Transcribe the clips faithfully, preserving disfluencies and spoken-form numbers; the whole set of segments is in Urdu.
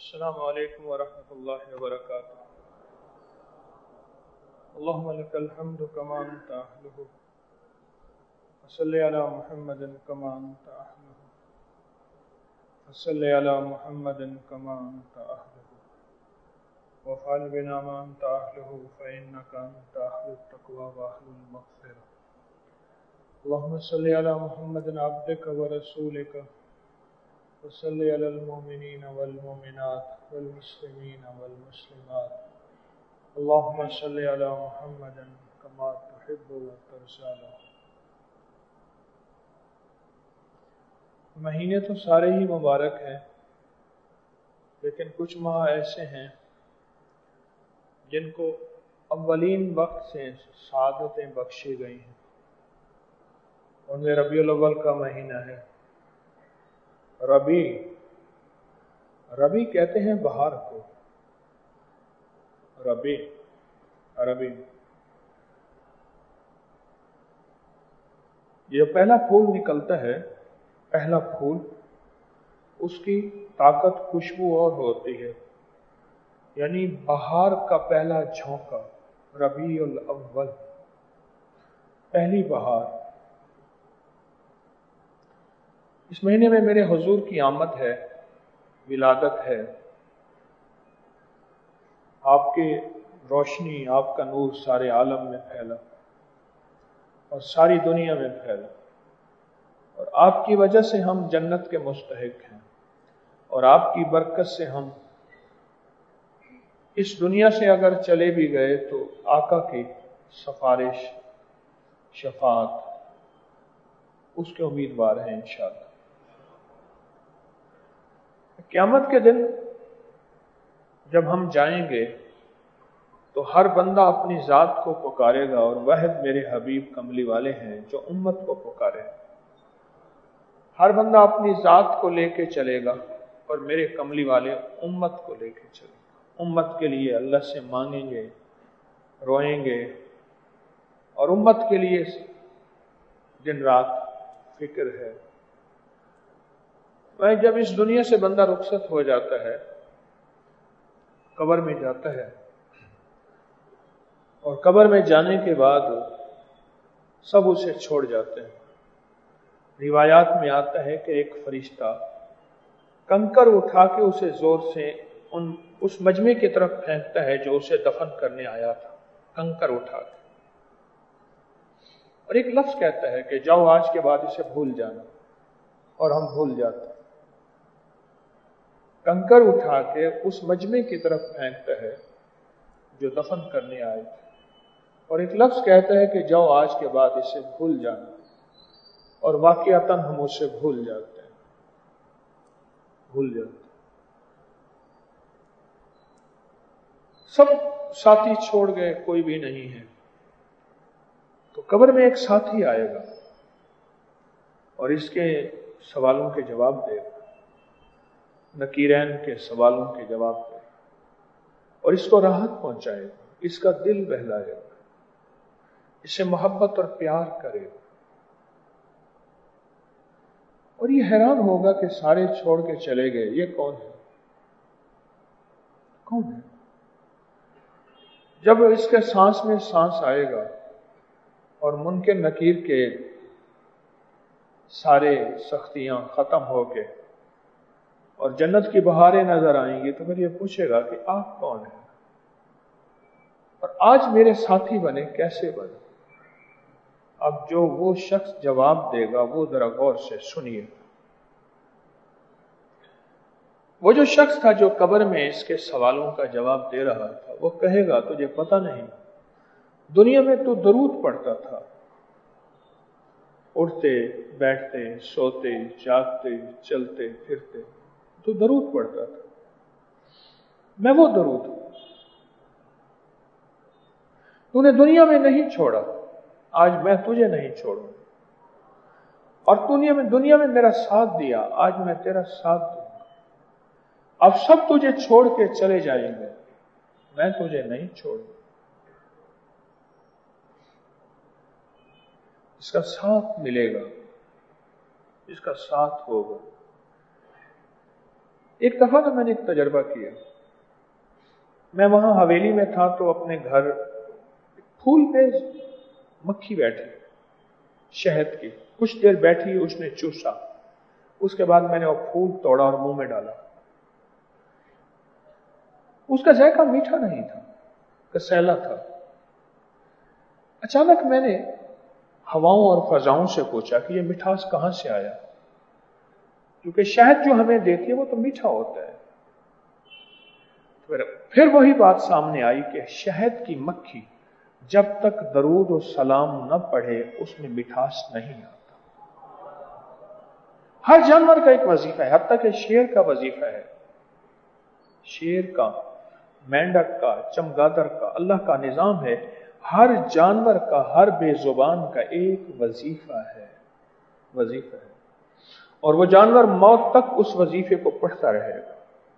السلام علیکم ورحمۃ اللہ وبرکاتہ. اللهم لك الحمد كما انت اهله وصل على محمد كما انت اهله وصل على محمد كما انت اهله وفعل بنا ما انت اهله فانك انت اهل التقوى واهل المغفرة. اللهم صل على محمد عبدك ورسولك وصل على المؤمنين والمؤمنات والمسلمين والمسلمات. اللهم صل على محمد كما تحب وترضى. مہینے تو سارے ہی مبارک ہیں، لیکن کچھ ماہ ایسے ہیں جن کو اولین وقت سے سعادتیں بخشی گئی ہیں. ان میں ربیع الاول کا مہینہ ہے. ربیع ربیع کہتے ہیں بہار کو. ربیع عربی یہ پہلا پھول نکلتا ہے، پہلا پھول، اس کی طاقت خوشبو اور ہوتی ہے، یعنی بہار کا پہلا جھونکا. ربیع الاول، پہلی بہار. اس مہینے میں میرے حضور کی آمد ہے، ولادت ہے. آپ کی روشنی، آپ کا نور سارے عالم میں پھیلا اور ساری دنیا میں پھیلا، اور آپ کی وجہ سے ہم جنت کے مستحق ہیں، اور آپ کی برکت سے ہم اس دنیا سے اگر چلے بھی گئے تو آقا کی سفارش، شفاعت، اس کے امیدوار ہیں انشاءاللہ. قیامت کے دن جب ہم جائیں گے تو ہر بندہ اپنی ذات کو پکارے گا، اور واحد میرے حبیب کملی والے ہیں جو امت کو پکارے. ہر بندہ اپنی ذات کو لے کے چلے گا، اور میرے کملی والے امت کو لے کے چلے گا. امت کے لیے اللہ سے مانگیں گے، روئیں گے، اور امت کے لیے دن رات فکر ہے. میں جب اس دنیا سے بندہ رخصت ہو جاتا ہے، قبر میں جاتا ہے، اور قبر میں جانے کے بعد سب اسے چھوڑ جاتے ہیں. روایات میں آتا ہے کہ ایک فرشتہ کنکر اٹھا کے اسے زور سے ان اس مجمع کی طرف پھینکتا ہے جو اسے دفن کرنے آیا تھا. کنکر اٹھا کے، اور ایک لفظ کہتا ہے کہ جاؤ آج کے بعد اسے بھول جانا، اور ہم بھول جاتے ہیں. کنکر اٹھا کے اس مجمع کی طرف پھینکتا ہے جو دفن کرنے آئے تھے، اور ایک لفظ کہتا ہے کہ جاؤ آج کے بعد اسے بھول جانا، اور واقعتاً ہم اسے بھول جاتے ہیں بھول جاتے ہیں سب ساتھی چھوڑ گئے، کوئی بھی نہیں ہے. تو قبر میں ایک ساتھی آئے گا اور اس کے سوالوں کے جواب دے گا، نکیرین کے سوالوں کے جواب دے گا، اور اس کو راحت پہنچائے گا، اس کا دل بہلائے گا، اسے محبت اور پیار کرے گا. اور یہ حیران ہوگا کہ سارے چھوڑ کے چلے گئے، یہ کون ہے کون ہے جب اس کے سانس میں سانس آئے گا اور منکر نکیر کے سارے سختیاں ختم ہو کے اور جنت کی بہاریں نظر آئیں گی، تو پھر یہ پوچھے گا کہ آپ کون ہیں، اور آج میرے ساتھی بنے، کیسے بنے؟ اب جو وہ شخص جواب دے گا وہ ذرا غور سے سنیے. وہ جو شخص تھا جو قبر میں اس کے سوالوں کا جواب دے رہا تھا، وہ کہے گا تجھے پتہ نہیں، دنیا میں تو درود پڑھتا تھا، اٹھتے بیٹھتے سوتے جاگتے چلتے پھرتے تو درود پڑھتا تھا. میں وہ درود ہوں. تو نے دنیا میں نہیں چھوڑا، آج میں تجھے نہیں چھوڑوں. اور دنیا میں دنیا میں میرا ساتھ دیا، آج میں تیرا ساتھ دوں. اب سب تجھے چھوڑ کے چلے جائیں گے، میں تجھے نہیں چھوڑوں. اس کا ساتھ ملے گا، اس کا ساتھ ہوگا. ایک دفعہ تو میں نے ایک تجربہ کیا، میں وہاں حویلی میں تھا تو اپنے گھر پھول پہ مکھی بیٹھی شہد کی، کچھ دیر بیٹھی، اس نے چوسا، اس کے بعد میں نے وہ پھول توڑا اور منہ میں ڈالا۔ اس کا ذائقہ میٹھا نہیں تھا، کسیلا تھا۔ اچانک میں نے ہواؤں اور فضاؤں سے پوچھا کہ یہ مٹھاس کہاں سے آیا، کیونکہ شہد جو ہمیں دیتی ہے وہ تو میٹھا ہوتا ہے۔ پھر وہی بات سامنے آئی کہ شہد کی مکھی جب تک درود و سلام نہ پڑھے اس میں مٹھاس نہیں آتا۔ ہر جانور کا ایک وظیفہ ہے، حتیٰ کہ شیر کا وظیفہ ہے، شیر کا، مینڈک کا، چمگادر کا، اللہ کا نظام ہے، ہر جانور کا، ہر بے زبان کا ایک وظیفہ ہے، وظیفہ ہے، اور وہ جانور موت تک اس وظیفے کو پڑھتا رہے گا۔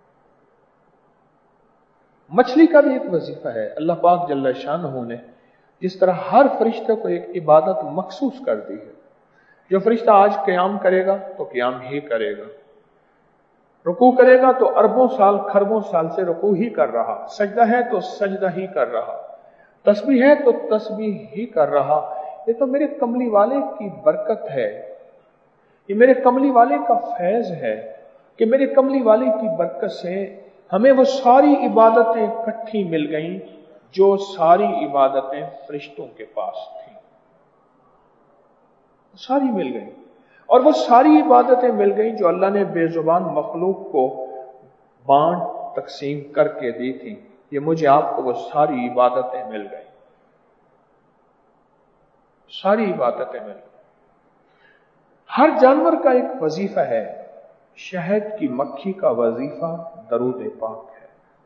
مچھلی کا بھی ایک وظیفہ ہے، اللہ پاک جل شانہ نے جس طرح ہر فرشتے کو ایک عبادت مخصوص کر دی ہے۔ جو فرشتہ آج قیام کرے گا تو قیام ہی کرے گا، رکوع کرے گا تو اربوں سال کھربوں سال سے رکوع ہی کر رہا، سجدہ ہے تو سجدہ ہی کر رہا، تسبیح ہے تو تسبیح ہی کر رہا۔ یہ تو میرے کملی والے کی برکت ہے، یہ میرے کملی والے کا فیض ہے کہ میرے کملی والے کی برکت سے ہمیں وہ ساری عبادتیں اکٹھی مل گئیں جو ساری عبادتیں فرشتوں کے پاس تھیں، ساری مل گئیں، اور وہ ساری عبادتیں مل گئیں جو اللہ نے بے زبان مخلوق کو بانٹ تقسیم کر کے دی تھی، یہ مجھے آپ کو وہ ساری عبادتیں مل گئیں، ساری عبادتیں مل گئیں۔ ہر جانور کا ایک وظیفہ ہے، شہد کی مکھی کا وظیفہ درود پاک ہے،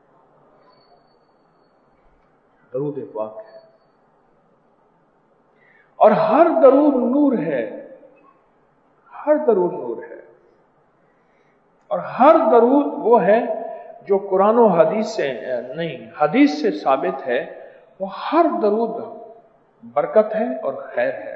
درود پاک ہے، اور ہر درود نور ہے، ہر درود نور ہے، اور ہر درود وہ ہے جو قرآن و حدیث سے نہیں، حدیث سے ثابت ہے، وہ ہر درود برکت ہے اور خیر ہے۔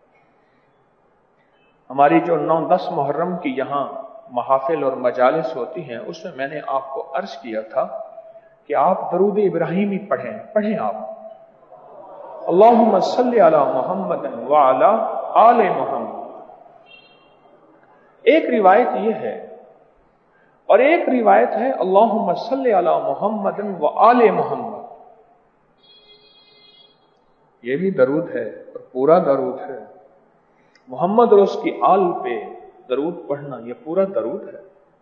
ہماری جو نو دس محرم کی یہاں محافل اور مجالس ہوتی ہیں، اس میں میں نے آپ کو عرض کیا تھا کہ آپ درود ابراہیمی پڑھیں پڑھیں آپ، اللہم صلی علی محمد وعلی آل محمد۔ ایک روایت یہ ہے، اور ایک روایت ہے اللہم صلی علی محمد وآل محمد، یہ بھی درود ہے اور پورا درود ہے، محمد اور اس کی آل پہ درود پڑھنا یہ پورا درود ہے۔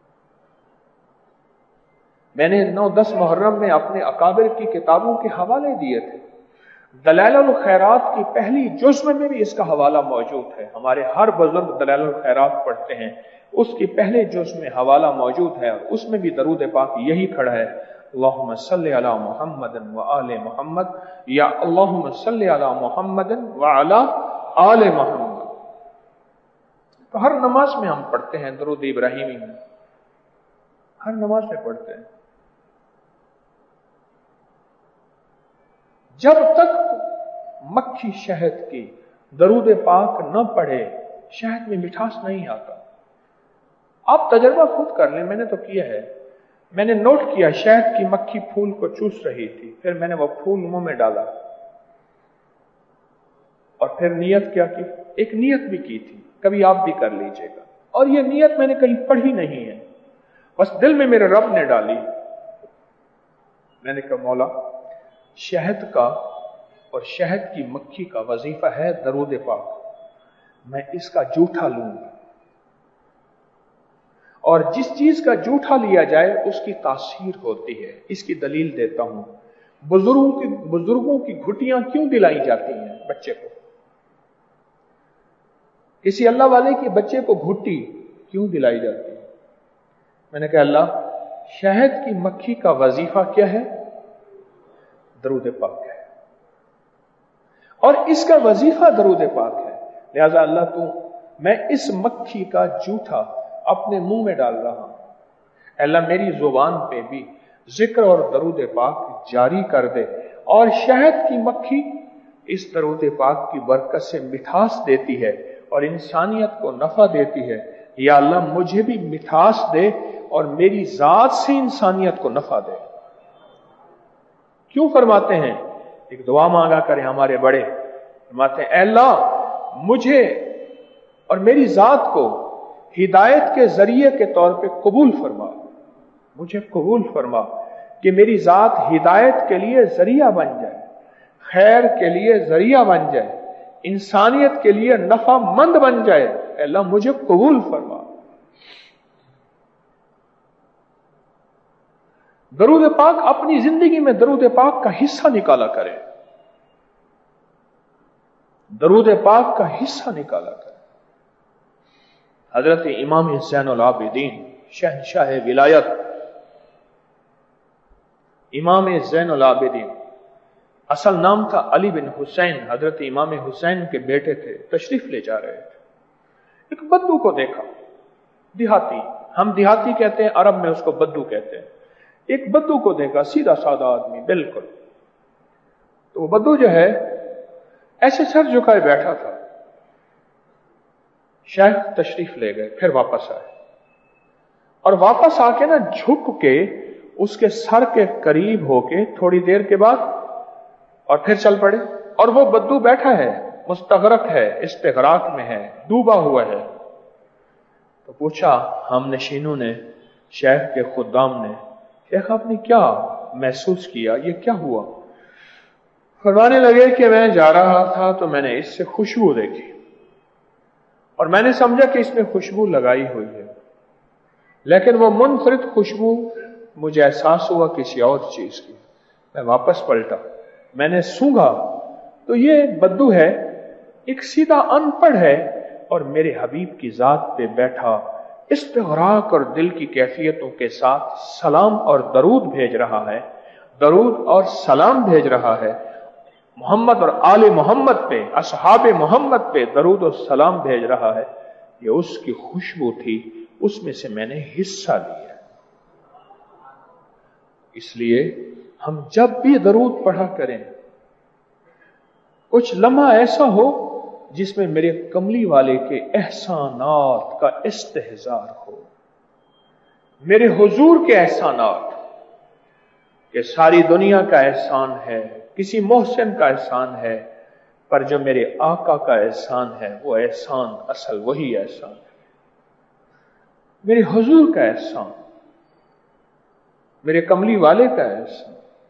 میں نے نو دس محرم میں اپنے اکابر کی کتابوں کے حوالے دیے تھے، دلائل الخیرات کی پہلی جزء میں بھی اس کا حوالہ موجود ہے، ہمارے ہر بزرگ دلائل الخیرات پڑھتے ہیں، اس کی پہلے جزء میں حوالہ موجود ہے، اور اس میں بھی درود پاک یہی کھڑا ہے، اللہم صلی علی محمد وآل محمد، یا اللہم صلی علی محمد وعلی آل محمد۔ تو ہر نماز میں ہم پڑھتے ہیں درود ابراہیمی میں، ہر نماز میں پڑھتے ہیں۔ جب تک مکھی شہد کی درود پاک نہ پڑھے شہد میں مٹھاس نہیں آتا۔ آپ تجربہ خود کر لیں، میں نے تو کیا ہے، میں نے نوٹ کیا شہد کی مکھی پھول کو چوس رہی تھی، پھر میں نے وہ پھول منہ میں ڈالا، اور پھر نیت کیا کی، ایک نیت بھی کی تھی، کبھی آپ بھی کر لیجئے گا، اور یہ نیت میں نے کہیں پڑھی نہیں ہے، بس دل میں میرے رب نے ڈالی، میں نے کہا مولا شہد کا اور شہد کی مکھی کا وظیفہ ہے درود پاک، میں اس کا جھوٹا لوں گا، اور جس چیز کا جھوٹا لیا جائے اس کی تاثیر ہوتی ہے۔ اس کی دلیل دیتا ہوں، بزرگوں کی بزرگوں کی گھٹیاں کیوں دلائی جاتی ہیں بچے کو؟ کسی اللہ والے کے بچے کو گھٹی کیوں دلائی جاتی ہے؟ میں نے کہا اللہ شہد کی مکھی کا وظیفہ کیا ہے؟ درود پاک ہے، اور اس کا وظیفہ درود پاک ہے، لہذا اللہ تو میں اس مکھی کا جھوٹا اپنے منہ میں ڈال رہا ہوں، اللہ میری زبان پہ بھی ذکر اور درود پاک جاری کر دے، اور شہد کی مکھی اس درود پاک کی برکت سے مٹھاس دیتی ہے اور انسانیت کو نفع دیتی ہے، یا اللہ مجھے بھی مٹھاس دے اور میری ذات سے انسانیت کو نفع دے۔ کیوں فرماتے ہیں؟ ایک دعا مانگا کریں ہمارے بڑے، فرماتے ہیں اے اللہ مجھے اور میری ذات کو ہدایت کے ذریعے کے طور پہ قبول فرما، مجھے قبول فرما کہ میری ذات ہدایت کے لیے ذریعہ بن جائے، خیر کے لیے ذریعہ بن جائے، انسانیت کے لیے نفع مند بن جائے۔ اے اللہ مجھے قبول فرما۔ درود پاک اپنی زندگی میں درود پاک کا حصہ نکالا کریں، درود پاک کا حصہ نکالا کریں۔ حضرت امام زین العابدین شہنشاہ ولایت امام زین العابدین، اصل نام تھا علی بن حسین، حضرت امام حسین کے بیٹے تھے، تشریف لے جا رہے تھے، ایک بدو کو دیکھا، دیہاتی، ہم دیہاتی کہتے ہیں، عرب میں اس کو بدو کہتے ہیں۔ ایک بدو کو دیکھا، سیدھا سادہ آدمی بالکل، تو وہ بدو جو ہے ایسے سر جھکائے بیٹھا تھا۔ شیخ تشریف لے گئے، پھر واپس آئے، اور واپس آ کے نا جھک کے اس کے سر کے قریب ہو کے تھوڑی دیر کے بعد اور پھر چل پڑے، اور وہ بدو بیٹھا ہے، مستغرق ہے، استغراق میں ہے، ڈوبا ہوا ہے۔ تو پوچھا ہم نشینوں نے، شیخ کے خدام نے، شیخ آپ نے کیا محسوس کیا، یہ کیا ہوا؟ فرمانے لگے کہ میں جا رہا تھا تو میں نے اس سے خوشبو دیکھی، اور میں نے سمجھا کہ اس میں خوشبو لگائی ہوئی ہے، لیکن وہ منفرد خوشبو مجھے احساس ہوا کسی اور چیز کی۔ میں واپس پلٹا، میں نے سونگھا تو یہ بدو ہے، ایک سیدھا ان پڑھ ہے، اور میرے حبیب کی ذات پہ بیٹھا استغراق اور دل کی کیفیتوں کے ساتھ سلام اور درود بھیج رہا ہے، درود اور سلام بھیج رہا ہے، محمد اور آل محمد پہ، اصحاب محمد پہ درود و سلام بھیج رہا ہے۔ یہ اس کی خوشبو تھی، اس میں سے میں نے حصہ لیا۔ اس لیے ہم جب بھی درود پڑھا کریں، کچھ لمحہ ایسا ہو جس میں میرے کملی والے کے احسانات کا استحضار ہو، میرے حضور کے احسانات، کہ ساری دنیا کا احسان ہے، کسی محسن کا احسان ہے، پر جو میرے آقا کا احسان ہے وہ احسان اصل وہی احسان ہے، میرے حضور کا احسان، میرے کملی والے کا احسان،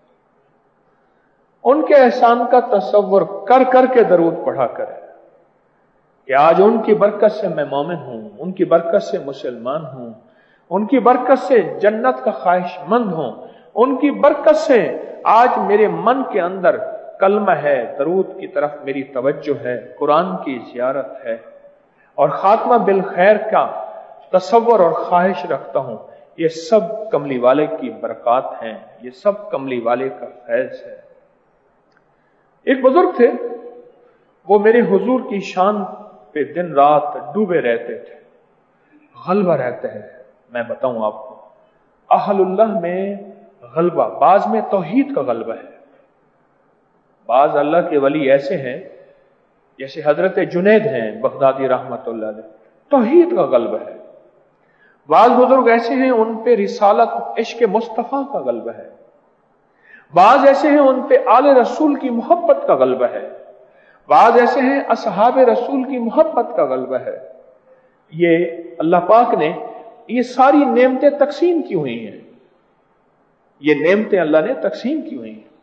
ان کے احسان کا تصور کر کر کے درود پڑھا کرے کہ آج ان کی برکت سے میں مومن ہوں، ان کی برکت سے مسلمان ہوں، ان کی برکت سے جنت کا خواہش مند ہوں، ان کی برکت سے آج میرے من کے اندر کلمہ ہے، درود کی طرف میری توجہ ہے، قرآن کی زیارت ہے، اور خاتمہ بالخیر کا تصور اور خواہش رکھتا ہوں۔ یہ سب کملی والے کی برکات ہیں، یہ سب کملی والے کا فیض ہے۔ ایک بزرگ تھے، وہ میرے حضور کی شان پہ دن رات ڈوبے رہتے تھے، غلبہ رہتا ہے۔ میں بتاؤں آپ کو، اہل اللہ میں غلبہ، بعض میں توحید کا غلبہ ہے، بعض اللہ کے ولی ایسے ہیں جیسے حضرت جنید ہیں بغدادی رحمت اللہ علیہ، توحید کا غلبہ ہے۔ بعض بزرگ ایسے ہیں ان پہ رسالت عشق مصطفیٰ کا غلبہ ہے، بعض ایسے ہیں ان پہ آل رسول کی محبت کا غلبہ ہے، بعض ایسے ہیں اصحاب رسول کی محبت کا غلبہ ہے۔ یہ اللہ پاک نے یہ ساری نعمتیں تقسیم کی ہوئی ہیں، یہ نعمتیں اللہ نے تقسیم کی ہوئی ہیں۔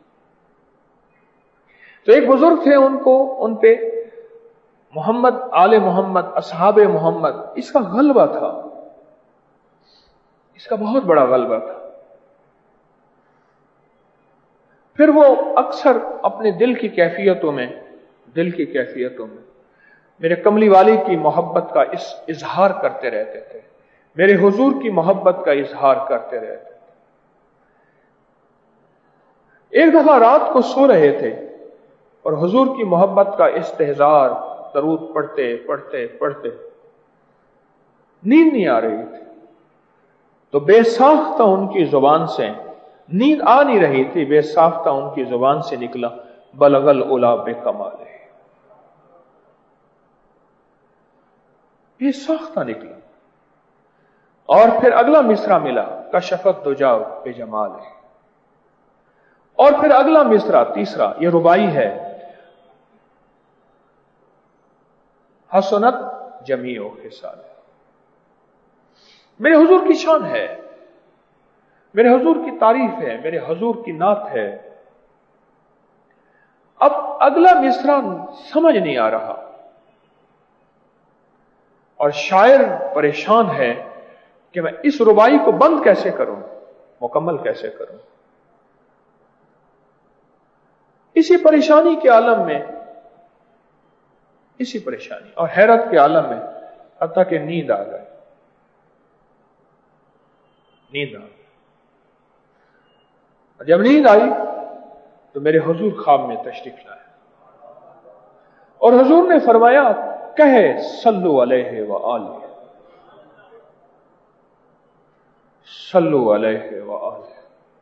تو ایک بزرگ تھے، ان کو ان پہ محمد، آل محمد، اصحاب محمد، اس کا غلبہ تھا، اس کا بہت بڑا غلبہ تھا۔ پھر وہ اکثر اپنے دل کی کیفیتوں میں دل کی کیفیتوں میں میرے کملی والے کی محبت کا اس اظہار کرتے رہتے تھے، میرے حضور کی محبت کا اظہار کرتے رہتے تھے۔ ایک دفعہ رات کو سو رہے تھے اور حضور کی محبت کا استحضار درود پڑھتے پڑھتے پڑھتے نیند نہیں آ رہی تھی، تو بے ساختہ ان کی زبان سے، نیند آ نہیں رہی تھی، بے ساختہ ان کی زبان سے نکلا بلغ العلا بکمالہ، بے ساختہ نکلا، اور پھر اگلا مصرع ملا کشفت دجا بے جمال، اور پھر اگلا مصرع تیسرا، یہ رباعی ہے، حسنت جمیع خصال، میرے حضور کی شان ہے، میرے حضور کی تعریف ہے، میرے حضور کی نعت ہے۔ اب اگلا مصرع سمجھ نہیں آ رہا اور شاعر پریشان ہے کہ میں اس رباعی کو بند کیسے کروں، مکمل کیسے کروں۔ اسی پریشانی کے عالم میں، اسی پریشانی اور حیرت کے عالم میں حتیٰ کہ نیند آ گئی، نیند آ گئی۔ جب نیند آئی تو میرے حضور خواب میں تشریف لائے اور حضور نے فرمایا کہے صلو علیہ وآلہ، صلو علیہ وآلہ۔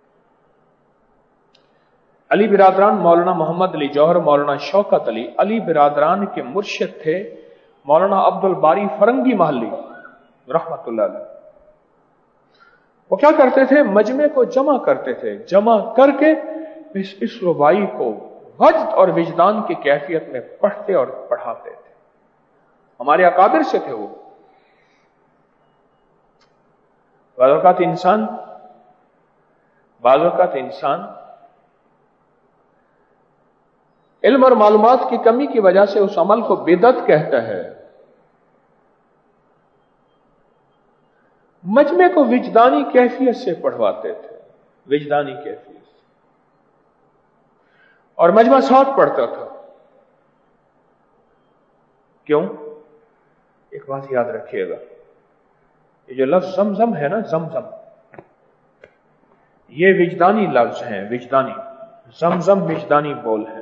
علی برادران مولانا محمد علی جوہر، مولانا شوکت علی، علی برادران کے مرشد تھے مولانا عبد الباری فرنگی محلی رحمت اللہ علیہ۔ وہ کیا کرتے تھے؟ مجمع کو جمع کرتے تھے، جمع کر کے اس, اس رباعی کو وجد اور وجدان کی کیفیت میں پڑھتے اور پڑھاتے تھے۔ ہمارے اکابر سے تھے وہ۔ بعض اوقات انسان بعض اوقات انسان علم اور معلومات کی کمی کی وجہ سے اس عمل کو بدعت کہتا ہے۔ مجمع کو وجدانی کیفیت سے پڑھواتے تھے، وجدانی کیفیت سے، اور مجمع ساتھ پڑھتا تھا۔ کیوں؟ ایک بات یاد رکھیے گا، یہ جو لفظ زمزم ہے نا، زمزم، یہ وجدانی لفظ ہیں، وجدانی، زمزم وجدانی بول ہے۔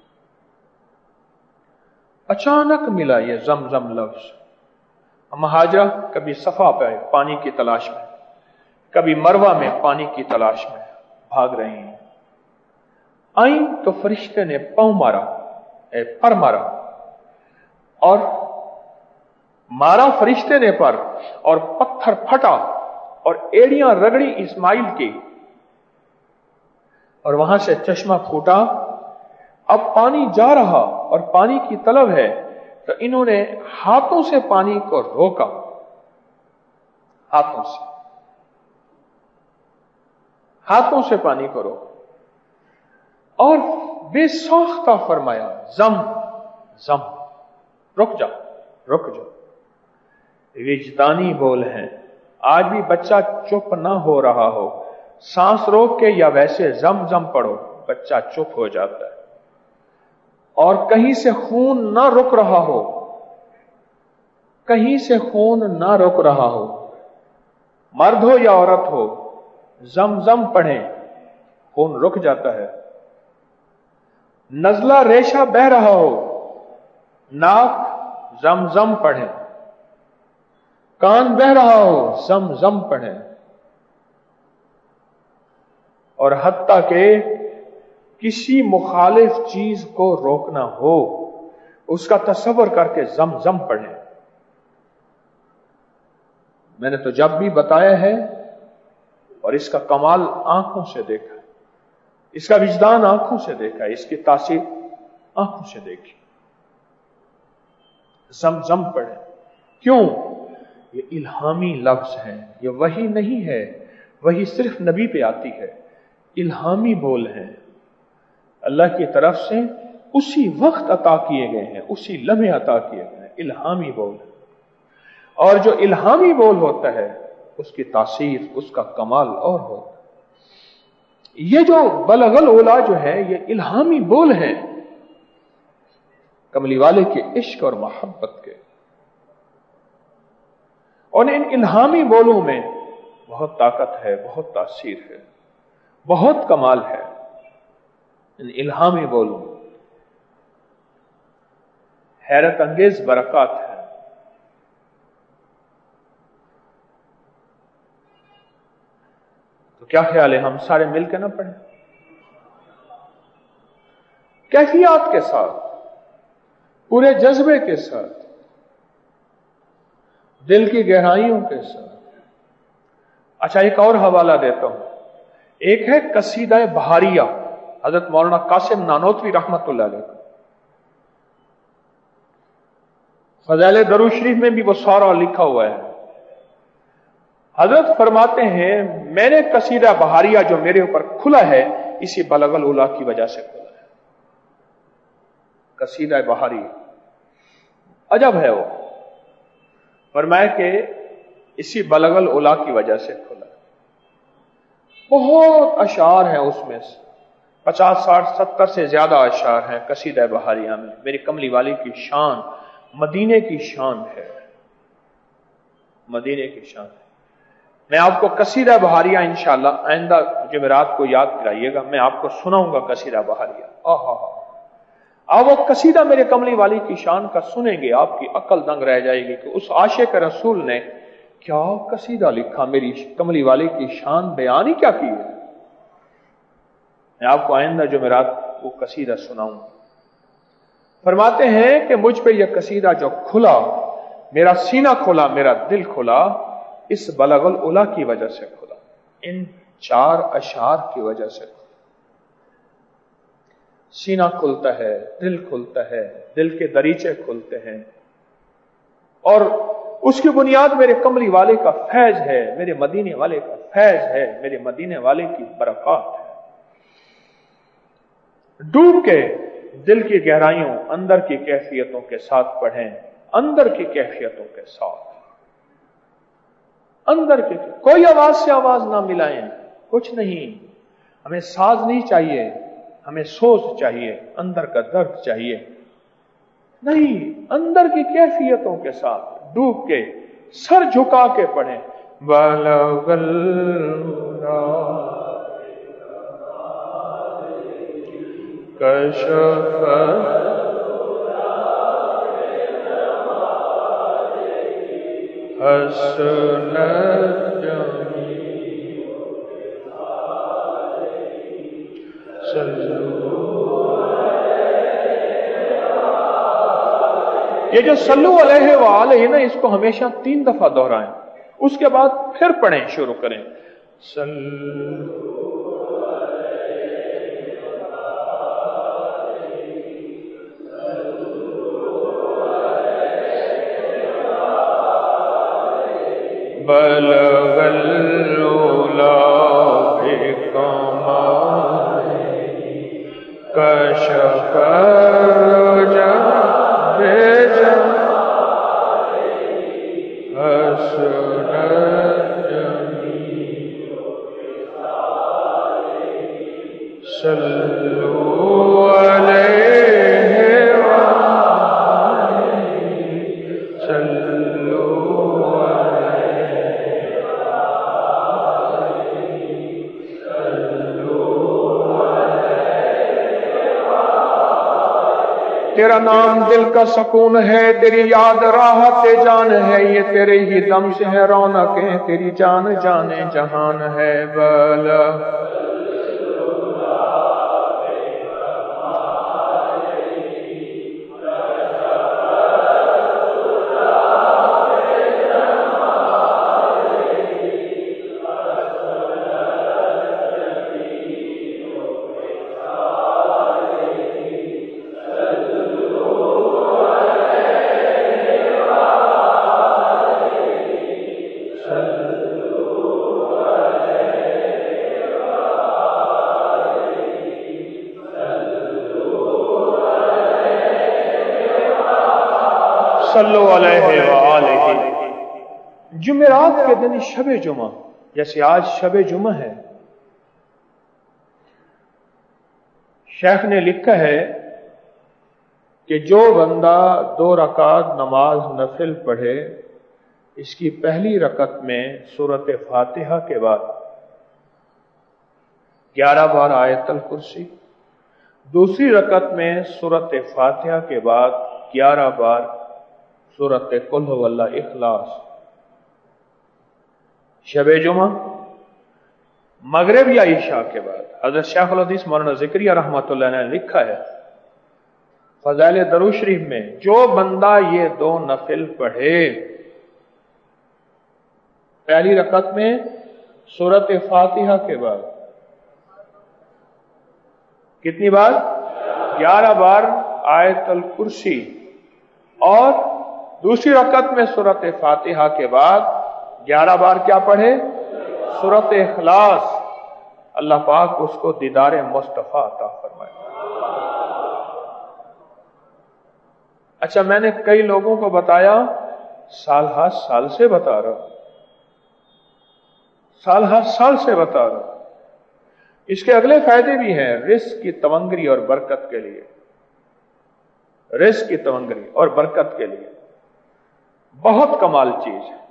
اچانک ملا یہ زمزم لفظ۔ مہاجرہ کبھی صفا پہ پانی کی تلاش میں، کبھی مروہ میں پانی کی تلاش میں بھاگ رہی ہیں۔ آئیں تو فرشتے نے پاؤں مارا، اے پر مارا، اور مارا فرشتے نے پر، اور پتھر پھٹا اور ایڑیاں رگڑی اسماعیل کی، اور وہاں سے چشمہ پھوٹا۔ اب پانی جا رہا اور پانی کی طلب ہے، تو انہوں نے ہاتھوں سے پانی کو روکا، ہاتھوں سے ہاتھوں سے پانی کو روکا اور بے ساختہ فرمایا زم زم، رک جا رک جا۔ وجدانی بول ہیں۔ آج بھی بچہ چپ نہ ہو رہا ہو، سانس روک کے یا ویسے زم زم پڑھو، بچہ چپ ہو جاتا ہے۔ اور کہیں سے خون نہ رک رہا ہو، کہیں سے خون نہ رک رہا ہو، مرد ہو یا عورت ہو، زم زم پڑھیں، خون رک جاتا ہے۔ نزلہ ریشہ بہ رہا ہو، ناک زم زم پڑھیں، کان بہ رہا ہو، زم زم پڑھیں، اور حتیٰ کہ کسی مخالف چیز کو روکنا ہو، اس کا تصور کر کے زم زم پڑھیں۔ میں نے تو جب بھی بتایا ہے اور اس کا کمال آنکھوں سے دیکھا، اس کا وجدان آنکھوں سے دیکھا، اس کی تاثیر آنکھوں سے دیکھی۔ زم زم پڑھیں۔ کیوں؟ یہ الہامی لفظ ہے، یہ وحی نہیں ہے، وحی صرف نبی پہ آتی ہے، الہامی بول ہیں، اللہ کی طرف سے اسی وقت عطا کیے گئے ہیں، اسی لمحے عطا کیے گئے ہیں، الہامی بول ہے۔ اور جو الہامی بول ہوتا ہے اس کی تاثیر، اس کا کمال اور ہوتا ہے۔ یہ جو بلغ العلا جو ہے یہ الہامی بول ہیں کملی والے کے عشق اور محبت کے، اور ان الہامی بولوں میں بہت طاقت ہے، بہت تاثیر ہے، بہت کمال ہے ان الہامی بولوں، حیرت انگیز برکات ہے۔ تو کیا خیال ہے ہم سارے مل کے نہ پڑھیں؟ کیفیات کے ساتھ، پورے جذبے کے ساتھ، دل کی گہرائیوں کے ساتھ، اچھا ایک اور حوالہ دیتا ہوں، ایک ہے قصیدہ بہاریہ حضرت مولانا قاسم نانوتوی رحمت اللہ علیہ، فضائل درود شریف میں بھی وہ سارا لکھا ہوا ہے۔ حضرت فرماتے ہیں میں نے قصیدہ بہاریہ جو میرے اوپر کھلا ہے اسی بلغ الاولیٰ کی وجہ سے کھلا ہے۔ قصیدہ بہاریہ عجب ہے، وہ فرمایا کہ اسی بلغ الاولیٰ کی وجہ سے کھلا ہے۔ بہت اشعار ہیں اس میں سے، پچاس ساٹھ ستر سے زیادہ اشعار ہیں قصیدہ بہاریہ میں۔ میری کملی والی کی شان مدینے کی شان ہے، مدینے کی شان ہے۔ میں آپ کو قصیدہ بہاریہ انشاءاللہ آئندہ جمعرات کو یاد کرائیے گا، میں آپ کو سناؤں گا قصیدہ بہاریہ۔ آہا ہا آپ وہ قصیدہ میرے کملی والی کی شان کا سنیں گے آپ کی عقل دنگ رہ جائے گی کہ اس عاشق رسول نے کیا قصیدہ لکھا، میری کملی والی کی شان بیان ہی کیا کی ہے۔ میں آپ کو آئندہ جمعرات وہ قصیدہ سناؤں گا۔ فرماتے ہیں کہ مجھ پہ یہ قصیدہ جو کھلا، میرا سینہ کھلا، میرا دل کھلا، اس بلغ الاولیٰ کی وجہ سے کھلا، ان چار اشعار کی وجہ سے کھلا۔ سینہ کھلتا ہے، دل کھلتا ہے، دل کے دریچے کھلتے ہیں، اور اس کی بنیاد میرے کملی والے کا فیض ہے، میرے مدینے والے کا فیض ہے، میرے مدینے والے کی برکات ہے۔ ڈوب کے دل کی گہرائیوں اندر کی کیفیتوں کے ساتھ پڑھیں، اندر کی کیفیتوں کے ساتھ، اندر کے کوئی آواز سے آواز نہ ملائیں، کچھ نہیں، ہمیں ساز نہیں چاہیے، ہمیں سوز چاہیے، اندر کا درد چاہیے، نہیں، اندر کی کیفیتوں کے ساتھ ڈوب کے سر جھکا کے پڑھیں۔ بلغ کشف حسن یہ جو صلو علیہ وآلہ نا، اس کو ہمیشہ تین دفعہ دہرائیں، اس کے بعد پھر پڑھیں شروع کریں۔ صلو بلغ الاولیٰ بکمال کشف الرجا بجمال حسن الجمیل صلوا علیہ وآلہ صلوا تیرا نام دل کا سکون ہے، تیری یاد راحت جان ہے، یہ تیرے ہی دم سے ہے رونقیں، تیری جان جانے جہان ہے۔ بلا صلو علیہ وآلہ۔ جمعرات کے دن شب جمعہ، جیسے آج شب جمعہ ہے، شیخ نے لکھا ہے کہ جو بندہ دو رکعت نماز نفل پڑھے، اس کی پہلی رکعت میں سورۃ فاتحہ کے بعد گیارہ بار آیت الکرسی، دوسری رکعت میں سورۃ فاتحہ کے بعد گیارہ بار سورۃ قل ھو اللہ اخلاص، شب جمعہ مغرب یا عشاء کے بعد۔ حضرت شیخ الحدیث مولانا ذکریہ رحمۃ اللہ نے لکھا ہے فضائل درود شریف میں، جو بندہ یہ دو نفل پڑھے، پہلی رکعت میں सूरत फातिहा के बाद कितनी बार? ग्यारह बार आयतल कुर्सी, और दूसरी रकत में सूरत फातिहा के बाद ग्यारह बार क्या पढ़े? सूरत इखलास। अल्लाह पाक उसको दीदार मुस्तफा अता फरमाए। अच्छा, मैंने कई लोगों को बताया, साल हर साल से बता रहा, साल हर साल से बता रहा। इसके अगले फायदे भी हैं, रिस्क की तवंगरी और बरकत के लिए, रिस्क की तवंगरी और बरकत के लिए बहुत कमाल चीज है।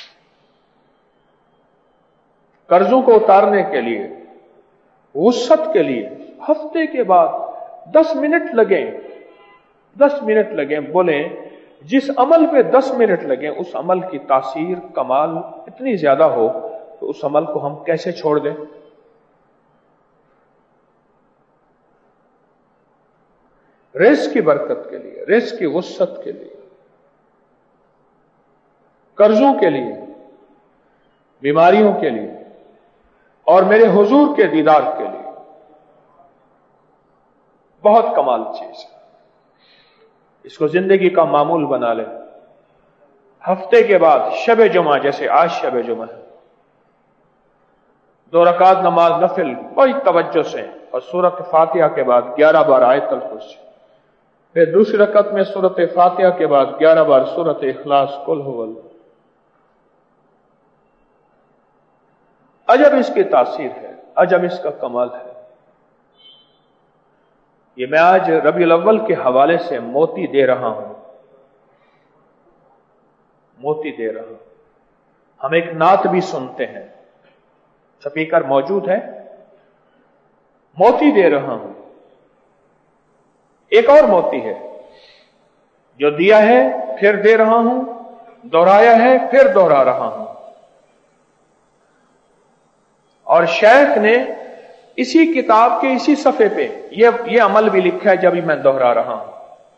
कर्जों को उतारने के लिए, वुसअत के लिए हफ्ते के बाद दस मिनट लगे, दस मिनट लगे, बोले जिस अमल पे दस मिनट लगे उस अमल की तासीर कमाल इतनी ज्यादा हो, तो उस अमल को हम कैसे छोड़ दें? रिस्क की बरकत के लिए, रिस्क की वुसअत के लिए, कर्जों के लिए, बीमारियों के लिए और मेरे हुजूर के दीदार के लिए बहुत कमाल चीज है। इसको जिंदगी का मामूल बना ले। हफ्ते के बाद शब जुमा, जैसे आज शब जुमा है, दो रकात नमाज नफिल बड़ी तवज्जो से, और सूरत फातिहा के बाद ग्यारह बार आयतल कुर्सी, फिर दूसरी रकत में सूरत फातिहा के बाद ग्यारह बार सूरत इखलास, कुल हुवल। अजब इसकी तासीर है, अजब इसका कमाल है। ये मैं आज रबीउल अव्वल के हवाले से मोती दे रहा हूं, मोती दे रहा हूं। हम एक नात भी सुनते हैं, स्पीकर मौजूद है, मोती दे रहा हूं। एक और मोती है जो दिया है फिर दे रहा हूं, दोहराया है फिर दोहरा रहा हूं। और शेख ने इसी किताब के इसी सफे पे ये ये अमल भी लिखा है, जब भी मैं दोहरा रहा हूं,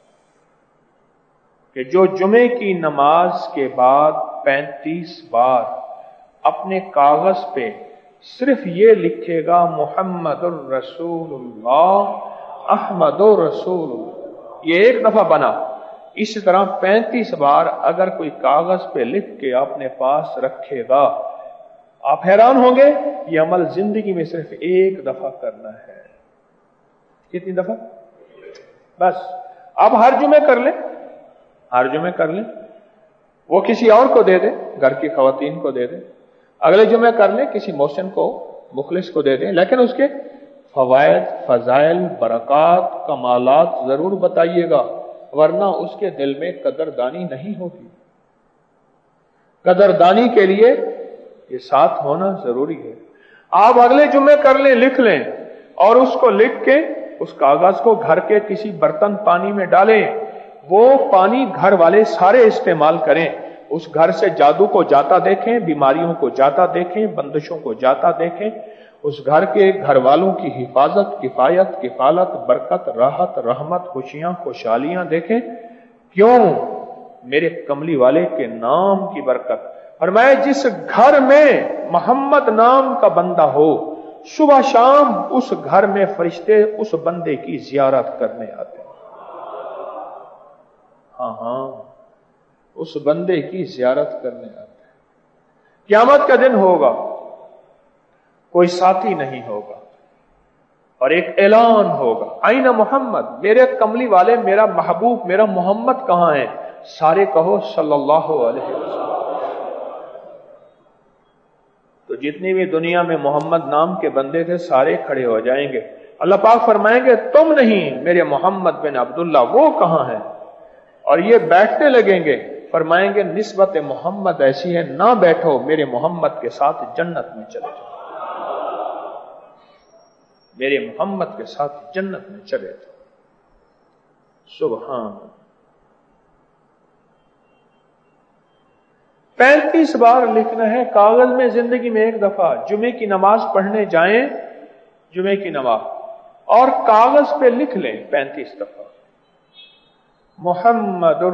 कि जो जुमे की नमाज के बाद पैंतीस बार अपने कागज पे सिर्फ ये लिखेगा मुहम्मदुर रसूलुल्लाह, अहमदुर रसूलुल्लाह, ये एक दफा बना। इसी तरह पैंतीस बार अगर कोई कागज पे लिख के अपने पास रखेगा, आप हैरान होंगे, ये अमल जिंदगी में सिर्फ एक दफा करना है। कितनी दफा? बस। अब हर जुमे कर ले, हर जुमे कर ले, वो किसी और को दे दे, घर की खवातीन को दे दे, अगले जुमे कर ले किसी मोहसिन को, मुखलिस को दे दे, लेकिन उसके फवायद, फजाइल, बरकत, कमालात जरूर बताइएगा, वरना उसके दिल में कदरदानी नहीं होगी। कदरदानी के लिए ये साथ होना जरूरी है। आप अगले जुमे कर लें, लिख लें, और उसको लिख के उस कागज को घर के किसी बर्तन पानी में डालें, वो पानी घर वाले सारे इस्तेमाल करें, उस घर से जादू को जाता देखें, बीमारियों को जाता देखें, बंदिशों को जाता देखें, उस घर के घर वालों की हिफाजत, किफायत, किफालत, बरकत, राहत, रहमत, खुशियां, खुशहालियां देखें। क्यों? मेरे कमली वाले के नाम की बरकत। और मैं जिस घर में मोहम्मद नाम का बंदा हो, सुबह शाम उस घर में फरिश्ते उस बंदे की जियारत करने आते हैं। हाँ हाँ, उस बंदे की जियारत करने आते हैं। क़यामत का दिन होगा, कोई साथी नहीं होगा, और एक ऐलान होगा, आईना मोहम्मद, मेरे कमली वाले, मेरा महबूब, मेरा मोहम्मद कहां है? सारे कहो सल्लल्लाहु अलैहि वसल्लम। तो जितनी भी दुनिया में मोहम्मद नाम के बंदे थे, सारे खड़े हो जाएंगे। अल्लाह पाक फरमाएंगे, तुम नहीं, मेरे मोहम्मद बिन अब्दुल्ला, वो कहां है? और ये बैठने लगेंगे, फरमाएंगे निस्बत मोहम्मद ऐसी है, ना बैठो, मेरे मोहम्मद के साथ जन्नत में चले जाओ, मेरे मोहम्मद के साथ जन्नत में चले जाओ। सुभान। पैंतीस बार लिखना है कागज में, जिंदगी में एक दफा। जुमे की नमाज पढ़ने जाएं, जुमे की नमाज, और कागज पे लिख लें पैंतीस दफा मुहम्मदुर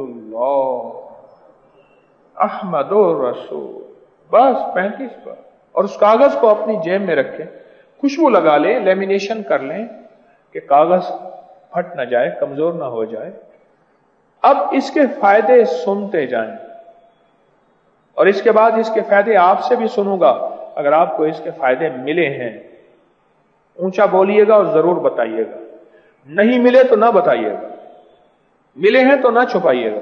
रसूलुल्लाह, अहमदुर रसूल, बस पैंतीस बार। اور اس کاغذ کو اپنی جیب میں رکھیں، خوشبو لگا لیں، لیمینیشن کر لیں کہ کاغذ پھٹ نہ جائے، کمزور نہ ہو جائے۔ اب اس کے فائدے سنتے جائیں، اور اس کے بعد اس کے فائدے آپ سے بھی سنوں گا۔ اگر آپ کو اس کے فائدے ملے ہیں اونچا بولیے گا اور ضرور بتائیے گا، نہیں ملے تو نہ بتائیے گا، ملے ہیں تو نہ چھپائیے گا۔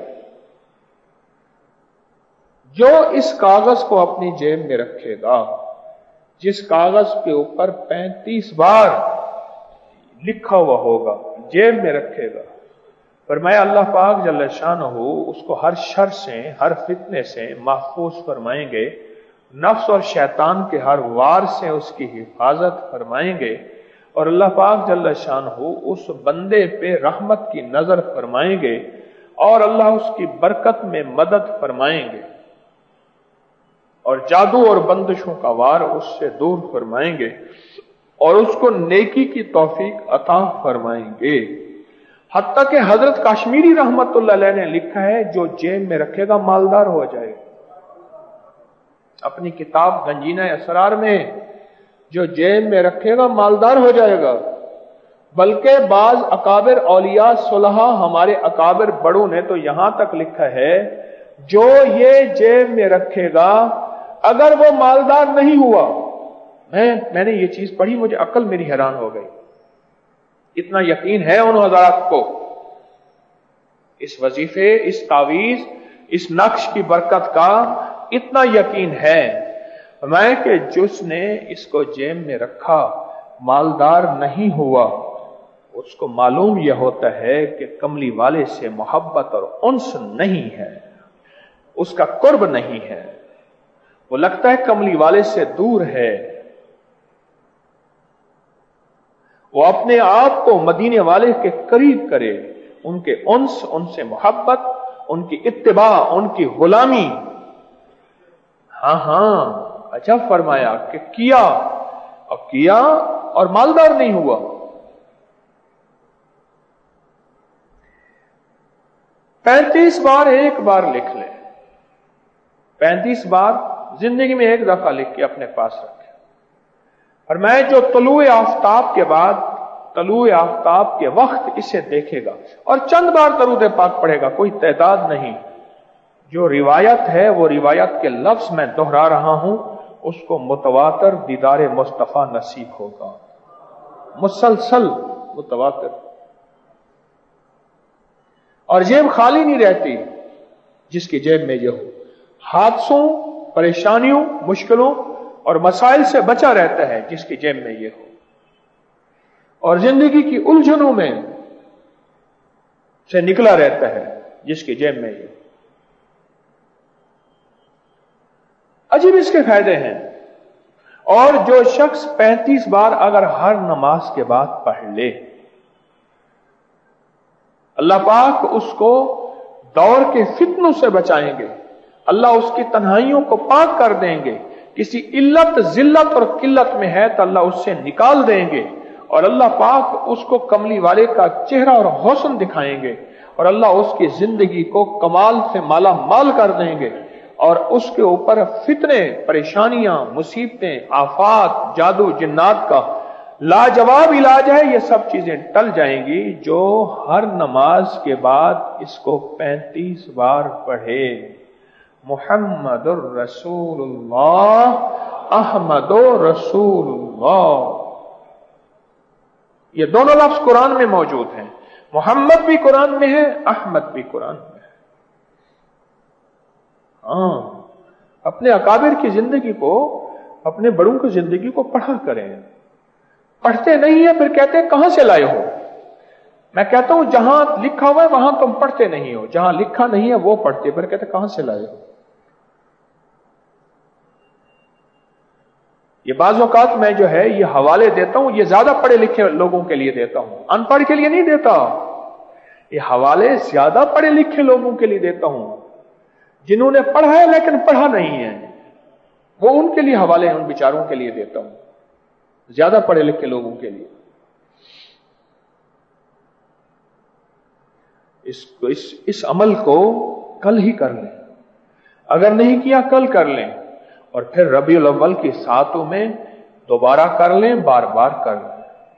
جو اس کاغذ کو اپنی جیب میں رکھے گا، جس کاغذ کے اوپر پینتیس بار لکھا ہوا ہوگا، جیب میں رکھے گا، فرمایا اللہ پاک جل شانہ اس کو ہر شر سے، ہر فتنے سے محفوظ فرمائیں گے، نفس اور شیطان کے ہر وار سے اس کی حفاظت فرمائیں گے، اور اللہ پاک جل شانہ اس بندے پہ رحمت کی نظر فرمائیں گے، اور اللہ اس کی برکت میں مدد فرمائیں گے، اور جادو اور بندشوں کا وار اس سے دور فرمائیں گے، اور اس کو نیکی کی توفیق عطا فرمائیں گے۔ حتیٰ کہ حضرت کاشمیری رحمت اللہ علیہ نے لکھا ہے جو جیب میں رکھے گا مالدار ہو جائے گا۔ اپنی کتاب گنجینہ اسرار میں جو جیب میں رکھے گا مالدار ہو جائے گا۔ بلکہ بعض اکابر اولیاء صلحاء ہمارے اکابر بڑوں نے تو یہاں تک لکھا ہے جو یہ جیب میں رکھے گا اگر وہ مالدار نہیں ہوا، میں میں نے یہ چیز پڑھی، مجھے عقل میری حیران ہو گئی، اتنا یقین ہے ان حضرات کو اس وظیفے، اس تعویذ، اس نقش کی برکت کا اتنا یقین ہے میں کہ جس نے اس کو جیب میں رکھا مالدار نہیں ہوا، اس کو معلوم یہ ہوتا ہے کہ کملی والے سے محبت اور انس نہیں ہے، اس کا قرب نہیں ہے، وہ لگتا ہے کملی والے سے دور ہے، وہ اپنے آپ کو مدینے والے کے قریب کرے، ان کے انس، ان سے محبت، ان کی اتباع، ان کی غلامی۔ ہاں ہاں عجب فرمایا کہ کیا اور کیا اور مالدار نہیں ہوا۔ پینتیس بار ایک بار لکھ لیں، پینتیس بار زندگی میں ایک دفعہ لکھ کے اپنے پاس رکھیں، اور میں جو طلوع آفتاب کے بعد، طلوع آفتاب کے وقت اسے دیکھے گا اور چند بار درود پاک پڑھے گا، کوئی تعداد نہیں، جو روایت ہے وہ روایت کے لفظ میں دہرا رہا ہوں، اس کو متواتر دیدار مصطفیٰ نصیب ہوگا، مسلسل متواتر، اور جیب خالی نہیں رہتی جس کی جیب میں یہ ہو، حادثوں، پریشانیوں، مشکلوں اور مسائل سے بچا رہتا ہے جس کی جیب میں یہ ہو، اور زندگی کی الجھنوں میں سے نکلا رہتا ہے جس کی جیب میں یہ ہو۔ عجیب اس کے فائدے ہیں، اور جو شخص پینتیس بار اگر ہر نماز کے بعد پڑھ لے، اللہ پاک اس کو دور کے فتنوں سے بچائیں گے، اللہ اس کی تنہائیوں کو پاک کر دیں گے، کسی علت، ذلت اور قلت میں ہے تو اللہ اس سے نکال دیں گے، اور اللہ پاک اس کو کملی والے کا چہرہ اور حسن دکھائیں گے، اور اللہ اس کی زندگی کو کمال سے مالا مال کر دیں گے، اور اس کے اوپر فتنے، پریشانیاں، مصیبتیں، آفات، جادو جنات کا لاجواب علاج ہے، یہ سب چیزیں ٹل جائیں گی جو ہر نماز کے بعد اس کو پینتیس بار پڑھے۔ محمد الرسول اللہ، احمد رسول اللہ، یہ دونوں لفظ قرآن میں موجود ہیں، محمد بھی قرآن میں ہے، احمد بھی قرآن میں ہے۔ ہاں، اپنے اکابر کی زندگی کو، اپنے بڑوں کی زندگی کو پڑھا کریں، پڑھتے نہیں ہیں پھر کہتے ہیں کہاں سے لائے ہو؟ میں کہتا ہوں جہاں لکھا ہوا ہے وہاں تم پڑھتے نہیں ہو، جہاں لکھا نہیں ہے وہ پڑھتے، پھر کہتے ہیں کہاں سے لائے ہو؟ یہ بعض اوقات میں جو ہے یہ حوالے دیتا ہوں، یہ زیادہ پڑھے لکھے لوگوں کے لیے دیتا ہوں، ان پڑھ کے لیے نہیں دیتا، یہ حوالے زیادہ پڑھے لکھے لوگوں کے لیے دیتا ہوں، جنہوں نے پڑھا ہے لیکن پڑھا نہیں ہے، وہ ان کے لیے حوالے ان بیچاروں کے لیے دیتا ہوں، زیادہ پڑھے لکھے لوگوں کے لیے۔ اس اس اس عمل کو کل ہی کر لیں، اگر نہیں کیا کل کر لیں، اور پھر ربیع الاول کی ساتوں میں دوبارہ کر لیں، بار بار کر لیں،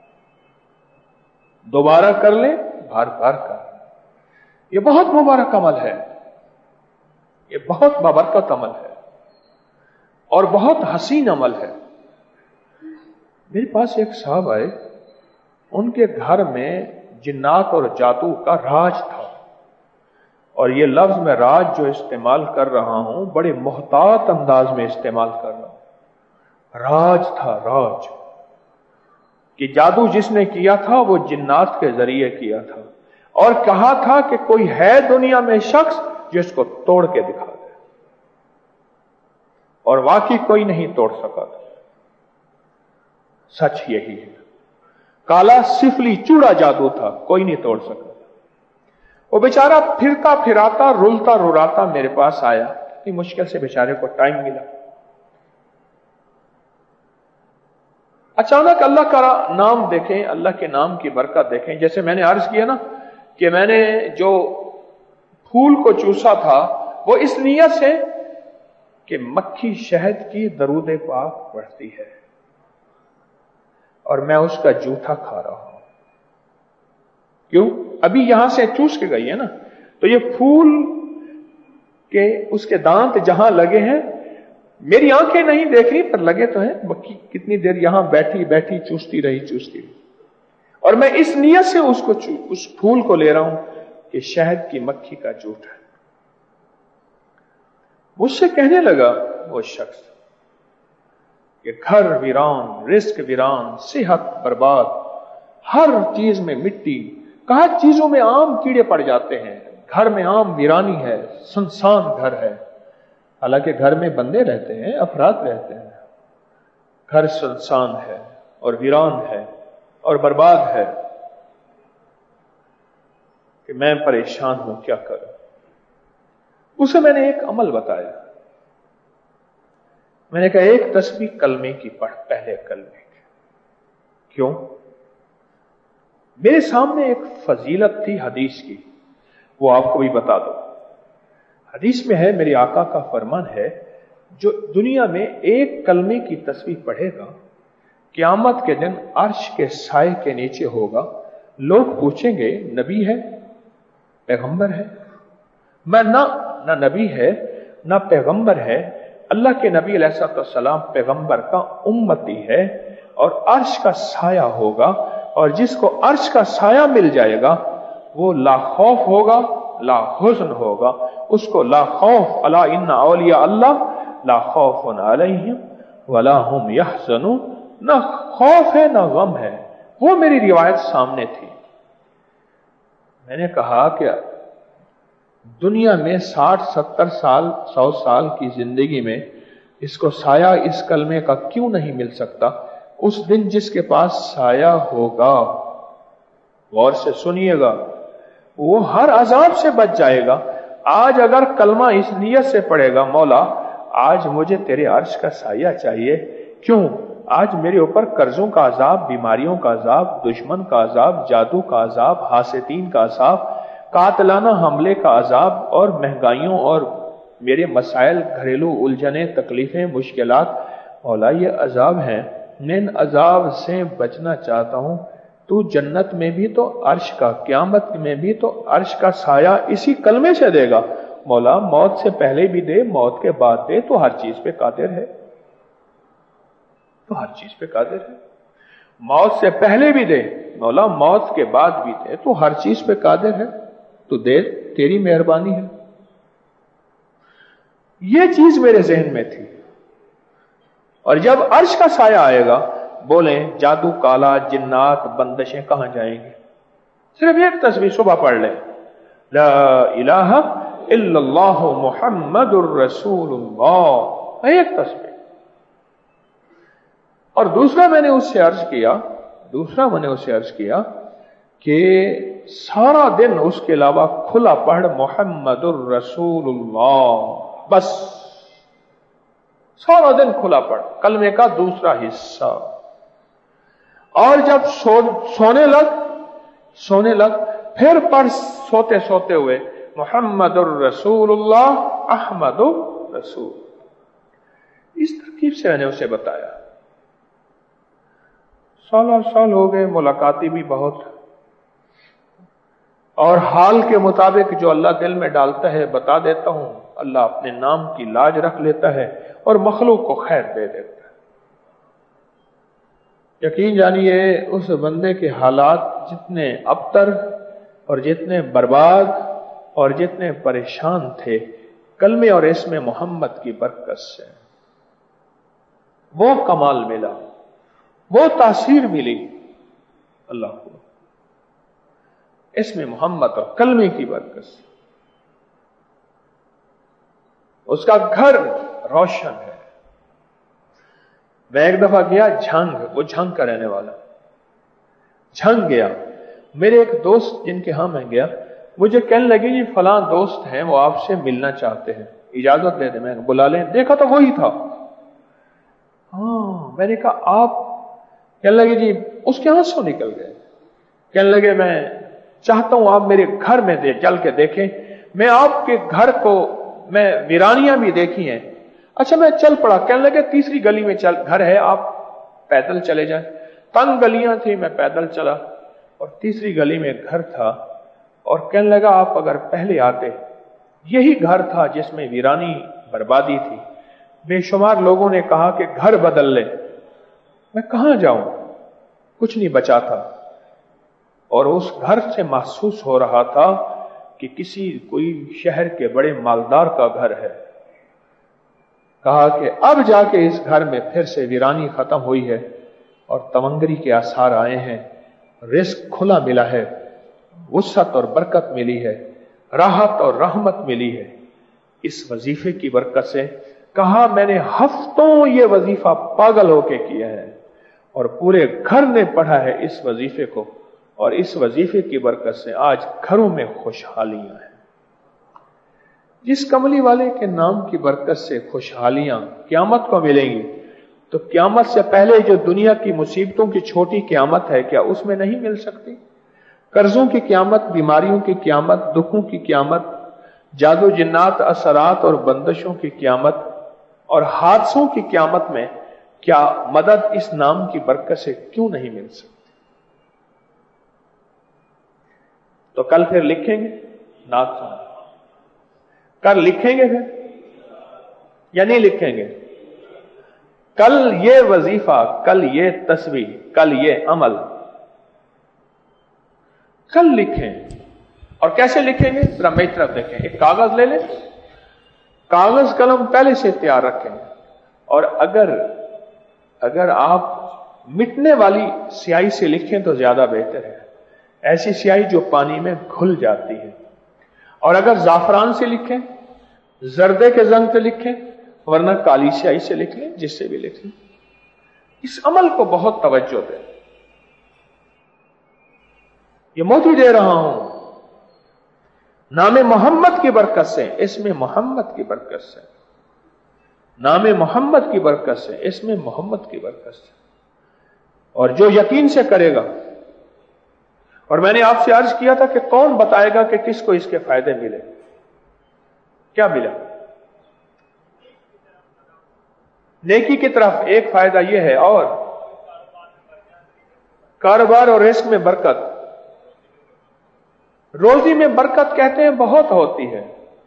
دوبارہ کر لیں، بار بار کر لیں۔ یہ بہت مبارک عمل ہے، یہ بہت بابرکت عمل ہے اور بہت حسین عمل ہے۔ میرے پاس ایک صاحب آئے، ان کے گھر میں جنات اور جادو کا راج تھا، اور یہ لفظ میں راج جو استعمال کر رہا ہوں بڑے محتاط انداز میں استعمال کر رہا ہوں۔ راج تھا، راج، کہ جادو جس نے کیا تھا وہ جنات کے ذریعے کیا تھا، اور کہا تھا کہ کوئی ہے دنیا میں شخص جس کو توڑ کے دکھا دے، اور واقعی کوئی نہیں توڑ سکا تھا۔ سچ یہی ہے، کالا سفلی چوڑا جادو تھا، کوئی نہیں توڑ سکا۔ وہ بیچارہ پھرتا پھراتا رولتا روراتا میرے پاس آیا، اتنی مشکل سے بیچارے کو ٹائم ملا۔ اچانک اللہ کا نام دیکھیں، اللہ کے نام کی برکت دیکھیں۔ جیسے میں نے عرض کیا نا کہ میں نے جو پھول کو چوسا تھا وہ اس نیت سے کہ مکھی شہد کی درود پاک پڑھتی ہے اور میں اس کا جوٹا کھا رہا ہوں۔ کیوں؟ ابھی یہاں سے چوس کے گئی ہے نا، تو یہ پھول کے اس کے دانت جہاں لگے ہیں، میری آنکھیں نہیں دیکھ رہی پر لگے تو ہیں۔ مکھی کتنی دیر یہاں بیٹھی بیٹھی چوستی رہی چوستی رہی، اور میں اس نیت سے اس کو اس پھول کو لے رہا ہوں کہ شہد کی مکھی کا جوٹ ہے۔ مجھ سے کہنے لگا وہ شخص کہ گھر ویران، رزق ویران، صحت برباد، ہر چیز میں مٹی، کہا چیزوں میں عام کیڑے پڑ جاتے ہیں، گھر میں عام ویرانی ہے، سنسان گھر ہے۔ حالانکہ گھر میں بندے رہتے ہیں، افراد رہتے ہیں، گھر سنسان ہے اور ویران ہے اور برباد ہے کہ میں پریشان ہوں، کیا کروں؟ اسے میں نے ایک عمل بتایا، میں نے کہا ایک تسبیح کلمے کی پڑھ، پہلے کلمے کی۔ کیوں؟ میرے سامنے ایک فضیلت تھی حدیث کی، وہ آپ کو بھی بتا دو۔ حدیث میں ہے، میرے آقا کا فرمان ہے، جو دنیا میں ایک کلمے کی تسبیح پڑھے گا قیامت کے دن عرش کے سائے کے نیچے ہوگا۔ لوگ پوچھیں گے نبی ہے، پیغمبر ہے؟ میں نہ نہ نبی ہے نہ پیغمبر ہے، اللہ کے نبی علیہ الصلوۃ والسلام پیغمبر کا امتی ہے، اور عرش کا سایہ ہوگا، اور جس کو عرش کا سایہ مل جائے گا وہ لا خوف ہوگا لا حزن ہوگا۔ اس کو لا خوف، الا ان اولیاء اللہ لا خوف علیہم ولا هم یحزنون، نہ خوف ہے نہ غم ہے۔ وہ میری روایت سامنے تھی۔ میں نے کہا کہ دنیا میں ساٹھ ستر سال سو سال کی زندگی میں اس کو سایہ اس کلمے کا کیوں نہیں مل سکتا؟ اس دن جس کے پاس سایہ ہوگا، غور سے سنیے گا، وہ ہر عذاب سے بچ جائے گا۔ آج اگر کلمہ اس نیت سے پڑھے گا، مولا آج مجھے تیرے عرش کا سایہ چاہیے، کیوں؟ آج میرے اوپر قرضوں کا عذاب، بیماریوں کا عذاب، دشمن کا عذاب، جادو کا عذاب، حاسدین کا عذاب، قاتلانہ حملے کا عذاب، اور مہنگائیوں اور میرے مسائل، گھریلو الجھنیں، تکلیفیں، مشکلات، مولا یہ عذاب ہیں، میں ان عذاب سے بچنا چاہتا ہوں۔ تو جنت میں بھی تو عرش کا، قیامت میں بھی تو عرش کا سایہ اسی کلمے سے دے گا۔ مولا موت سے پہلے بھی دے، موت کے بعد دے، تو ہر چیز پہ قادر ہے، تو ہر چیز پہ قادر ہے۔ موت سے پہلے بھی دے مولا، موت کے بعد بھی دے، تو ہر چیز پہ قادر ہے، تو دے، تیری مہربانی ہے۔ یہ چیز میرے ذہن میں تھی، اور جب عرش کا سایہ آئے گا، بولیں جادو کالا، جنات، بندشیں کہاں جائیں گے؟ صرف ایک تسبیح صبح پڑھ لیں، لا الہ الا اللہ محمد الرسول اللہ، ایک تسبیح۔ اور دوسرا میں نے اس سے عرض کیا دوسرا میں نے اس سے عرض کیا کہ سارا دن اس کے علاوہ کھلا پڑھ محمد الرسول اللہ، بس سارا دن کھلا پڑھ، کلمے کا دوسرا حصہ۔ اور جب سو سونے لگ سونے لگ پھر پڑھ سوتے سوتے ہوئے محمد الرسول اللہ، احمد الرسول۔ इस तरकीब से मैंने उसे बताया। साल और साल हो गए, मुलाकाती भी बहुत, और हाल के मुताबिक जो अल्लाह दिल में डालता है बता देता हूं। अल्लाह अपने नाम की लाज रख लेता है और मखलूक को खैर दे देता है। यकीन जानिए उस बंदे के हालात जितने अबतर और जितने बर्बाद और जितने परेशान थे, कलमे और इसमें मोहम्मद की बरकत से वो कमाल मिला, वो तासीर मिली अल्लाह को इसमें मोहम्मद और कलमे की बरकत से। उसका घर रोशन है। मैं एक दफा गया झंग, वो झंग का रहने वाला, झंग गया। मेरे एक दोस्त जिनके यहां मैं गया, मुझे कहने लगे जी फलां दोस्त हैं, वो आपसे मिलना चाहते हैं, इजाजत दे दे। मैं बुला लें, देखा तो वही था। हाँ, मैंने कहा आप? कहने लगे जी, उसके आंसू निकल गए। कहने लगे मैं चाहता हूं आप मेरे घर में दे चल के देखें। मैं आपके घर को, मैं वीरानियां भी देखी हैं। अच्छा, मैं चल पड़ा। कहने लगे तीसरी गली में चल घर है, आप पैदल चले जाएं। तंग गलियां थी, मैं पैदल चला और तीसरी गली में घर था। और कहने लगा आप अगर पहले आते, यही घर था जिसमें वीरानी बर्बादी थी। बेशुमार लोगों ने कहा कि घर बदल ले। मैं कहां जाऊं, कुछ नहीं बचा था। और उस घर से महसूस हो रहा था कि किसी कोई शहर के बड़े मालदार का घर है। कहा कि अब जाके इस घर में फिर से वीरानी खत्म हुई है और तमंगरी के आसार आए हैं, रिस्क खुला मिला है, वुसअत और बरकत मिली है, राहत और रहमत मिली है इस वजीफे की बरकत से। कहा मैंने हफ्तों ये वजीफा पागल होके किया है और पूरे घर ने पढ़ा है इस वजीफे को, और इस वजीफे की बरकत से आज घरों में खुशहालियां हैं। जिस कमली वाले के नाम की बरकत से खुशहालियां क्यामत को मिलेंगी, तो क्यामत से पहले जो दुनिया की मुसीबतों की छोटी क्यामत है, क्या उसमें नहीं मिल सकती? कर्जों की क्यामत, बीमारियों की क्यामत, दुखों की क्यामत, जादू जिन्नात, असरात और बंदिशों की क्यामत और हादसों की क्यामत में क्या मदद इस नाम की बरकत से क्यों नहीं मिल सकती? तो कल फिर लिखेंगे नाथ साहब, कल लिखेंगे फिर या नहीं लिखेंगे? कल ये वजीफा, कल ये तस्वीर, कल ये अमल, कल लिखें। और कैसे लिखेंगे जरा मेरी तरफ देखें। एक कागज ले लें, कागज कलम पहले से तैयार रखें। और अगर अगर आप मिटने वाली स्याही से लिखें तो ज्यादा बेहतर है, ऐसी स्याही जो पानी में घुल जाती है। और अगर जाफरान से लिखें, जर्दे के जंग से लिखें, वरना काली स्याही से लिख लें, जिससे भी लिख लें। इस अमल को बहुत तवज्जो दें। ये मोती दे रहा हूं नामे मोहम्मद की बरकत से, इसमें मोहम्मद की बरकत से, नामे मोहम्मद की बरकत से, इसमें मोहम्मद की बरकत से। और जो यकीन से करेगा, और मैंने आपसे अर्ज किया था कि कौन बताएगा कि किसको इसके फायदे मिले? क्या मिला? नेकी की तरफ एक फायदा यह है, और कारोबार और रिस्क में बरकत, रोजी में बरकत कहते हैं बहुत होती है।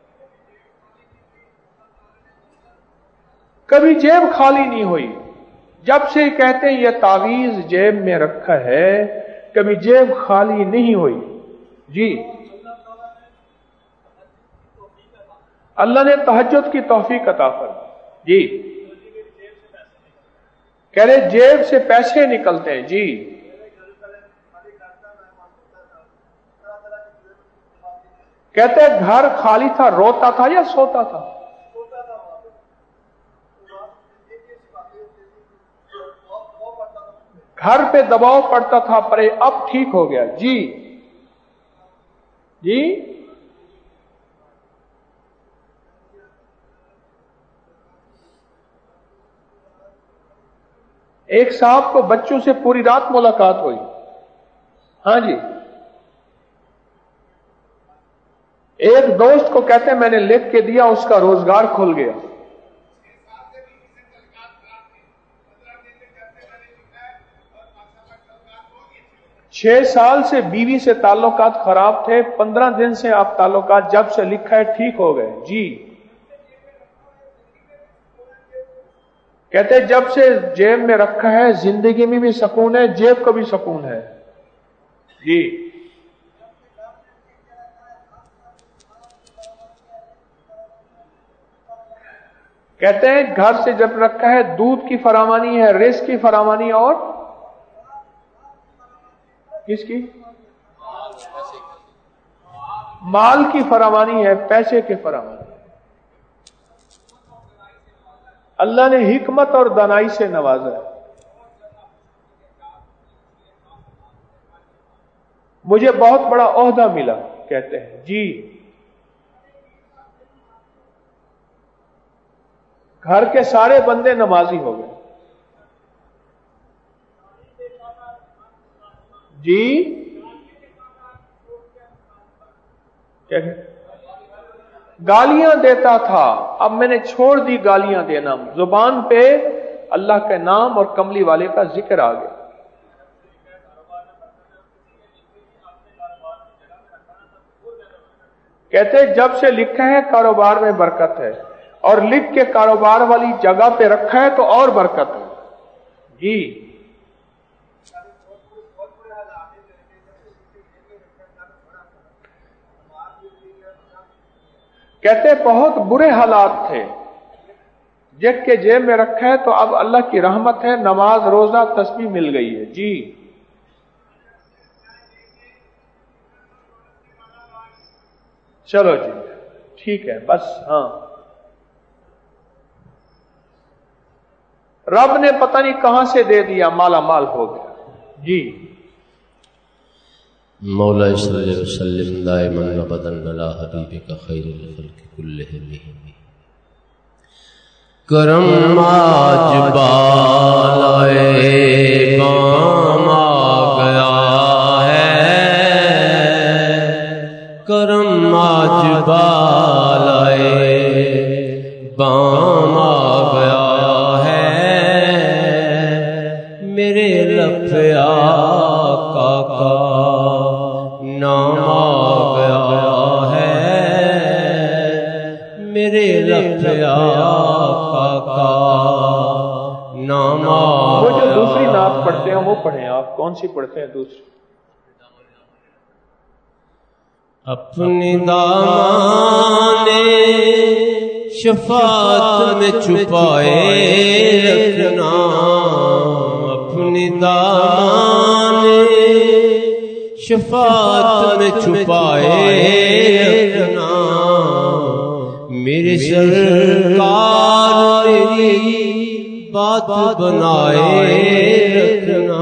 कभी जेब खाली नहीं हुई। जब से कहते हैं यह तावीज जेब में रखा है, कभी जेब खाली नहीं हुई। जी, अल्लाह ने तहज्जुद की तौफीक अता फरमाई। जी, कह रहे जेब से पैसे निकलते हैं। जी, कहते हैं घर खाली था, रोता था या सोता था? घर पे दबाव पड़ता था, पर अब ठीक हो गया। जी जी, एक साहब को बच्चों से पूरी रात मुलाकात हुई। हाँ जी, एक दोस्त को कहते हैं मैंने लिख के दिया, उसका रोजगार खुल गया। چھ سال سے بیوی سے تعلقات خراب تھے، پندرہ دن سے آپ تعلقات جب سے لکھا ہے ٹھیک ہو گئے. جی کہتے جب سے جیب میں رکھا ہے زندگی میں بھی سکون ہے، جیب کا بھی سکون ہے. جی کہتے ہیں گھر سے جب رکھا ہے دودھ کی فراوانی ہے، رزق کی فراوانی، اور کس کی؟ مال کی فراوانی ہے، پیسے کی فراوانی. اللہ نے حکمت اور دانائی سے نوازا ہے. مجھے بہت بڑا عہدہ ملا، کہتے ہیں. جی گھر کے سارے بندے نمازی ہو گئے. جی کیا کہ گالیاں دیتا تھا، اب میں نے چھوڑ دی گالیاں دینا، زبان پہ اللہ کے نام اور کملی والے کا ذکر آ گیا. کہتے جب سے لکھا ہے کاروبار میں برکت ہے، اور لکھ کے کاروبار والی جگہ پہ رکھا ہے تو اور برکت ہے. جی کہتے بہت برے حالات تھے، جگ کے جیب میں رکھا ہے تو اب اللہ کی رحمت ہے، نماز روزہ تسبیح مل گئی ہے. جی چلو جی ٹھیک ہے بس. ہاں رب نے پتہ نہیں کہاں سے دے دیا، مالا مال ہو گیا. جی مولا صلی وسلم دائما ابدا علی حبیبک خیر الخلق کلہم. کرم آج بالائے بام آ گیا ہے، کرم آج بالائے بام آ گیا ہے، میرے لب آقا کا نام آ گیا ہے، میرے لب آقا کا نام آ گیا. وہ جو دوسری نعت پڑھتے ہیں وہ پڑھیں. آپ کون سی پڑھتے ہیں دوسری؟ اپنی دامان شفاعت میں چھپائے رکھنا، اپنی دامان شفاعت میں چھپائے رکھنا، میرے سرکار میری بات بنائے رکھنا،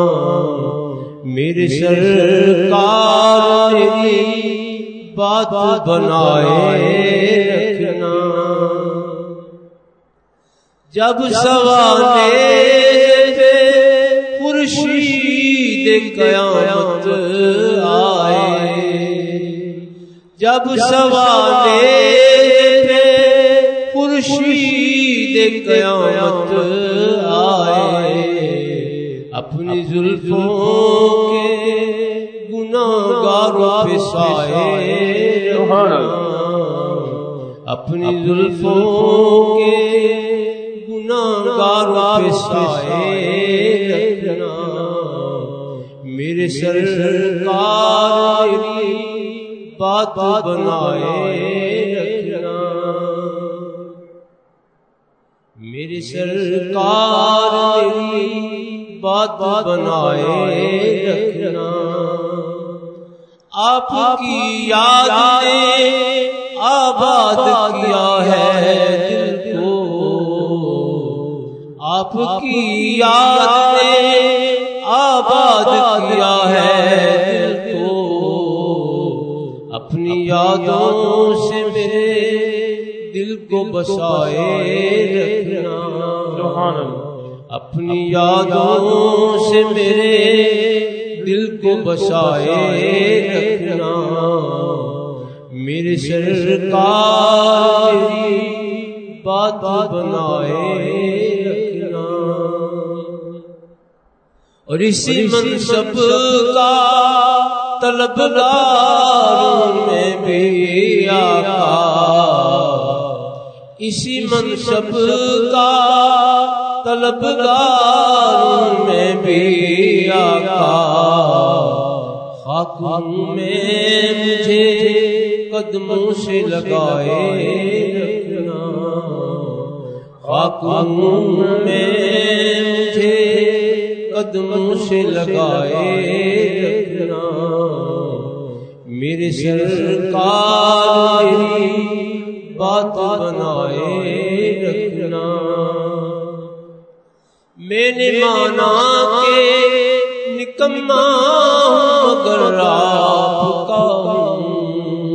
میرے سرکار میری بات بنائے رکھنا. جب سوانے خورشید قیامت آئے، جب سوانے خورشید قیامت آئے، اپنی زلفوں کے گناہگاروں پہ سائے رکھنا، اپنی زلفوں کے گناہگاروں پہ سائے رکھنا، میرے سرکار میری بات بنائے رکھنا، میرے سرکار میری بات بنائے رکھنا. آپ کی یاد نے آباد کیا ہے دل کو، آپ کی یاد نے آباد کیا ہے دل کو، اپنی یادوں سے میرے دل کو بسائے رکھنا، اپنی یادوں سے میرے دل کو بسائے رکھنا، میرے سرکار کی بات بنائے رکھنا. اور اسی منصب کا طلبگار میں بھی آقا، اسی منصب کا طلبگار میں بھی آقا، خاکوں میں مجھے قدموں سے لگائے رکھنا، خاکوں میں مجھے قدموں سے لگائے رکھنا، میرے سرکار میری بات بنائے رکھنا، میں نے مانا کہ نکما مگر آپ کا ہوں،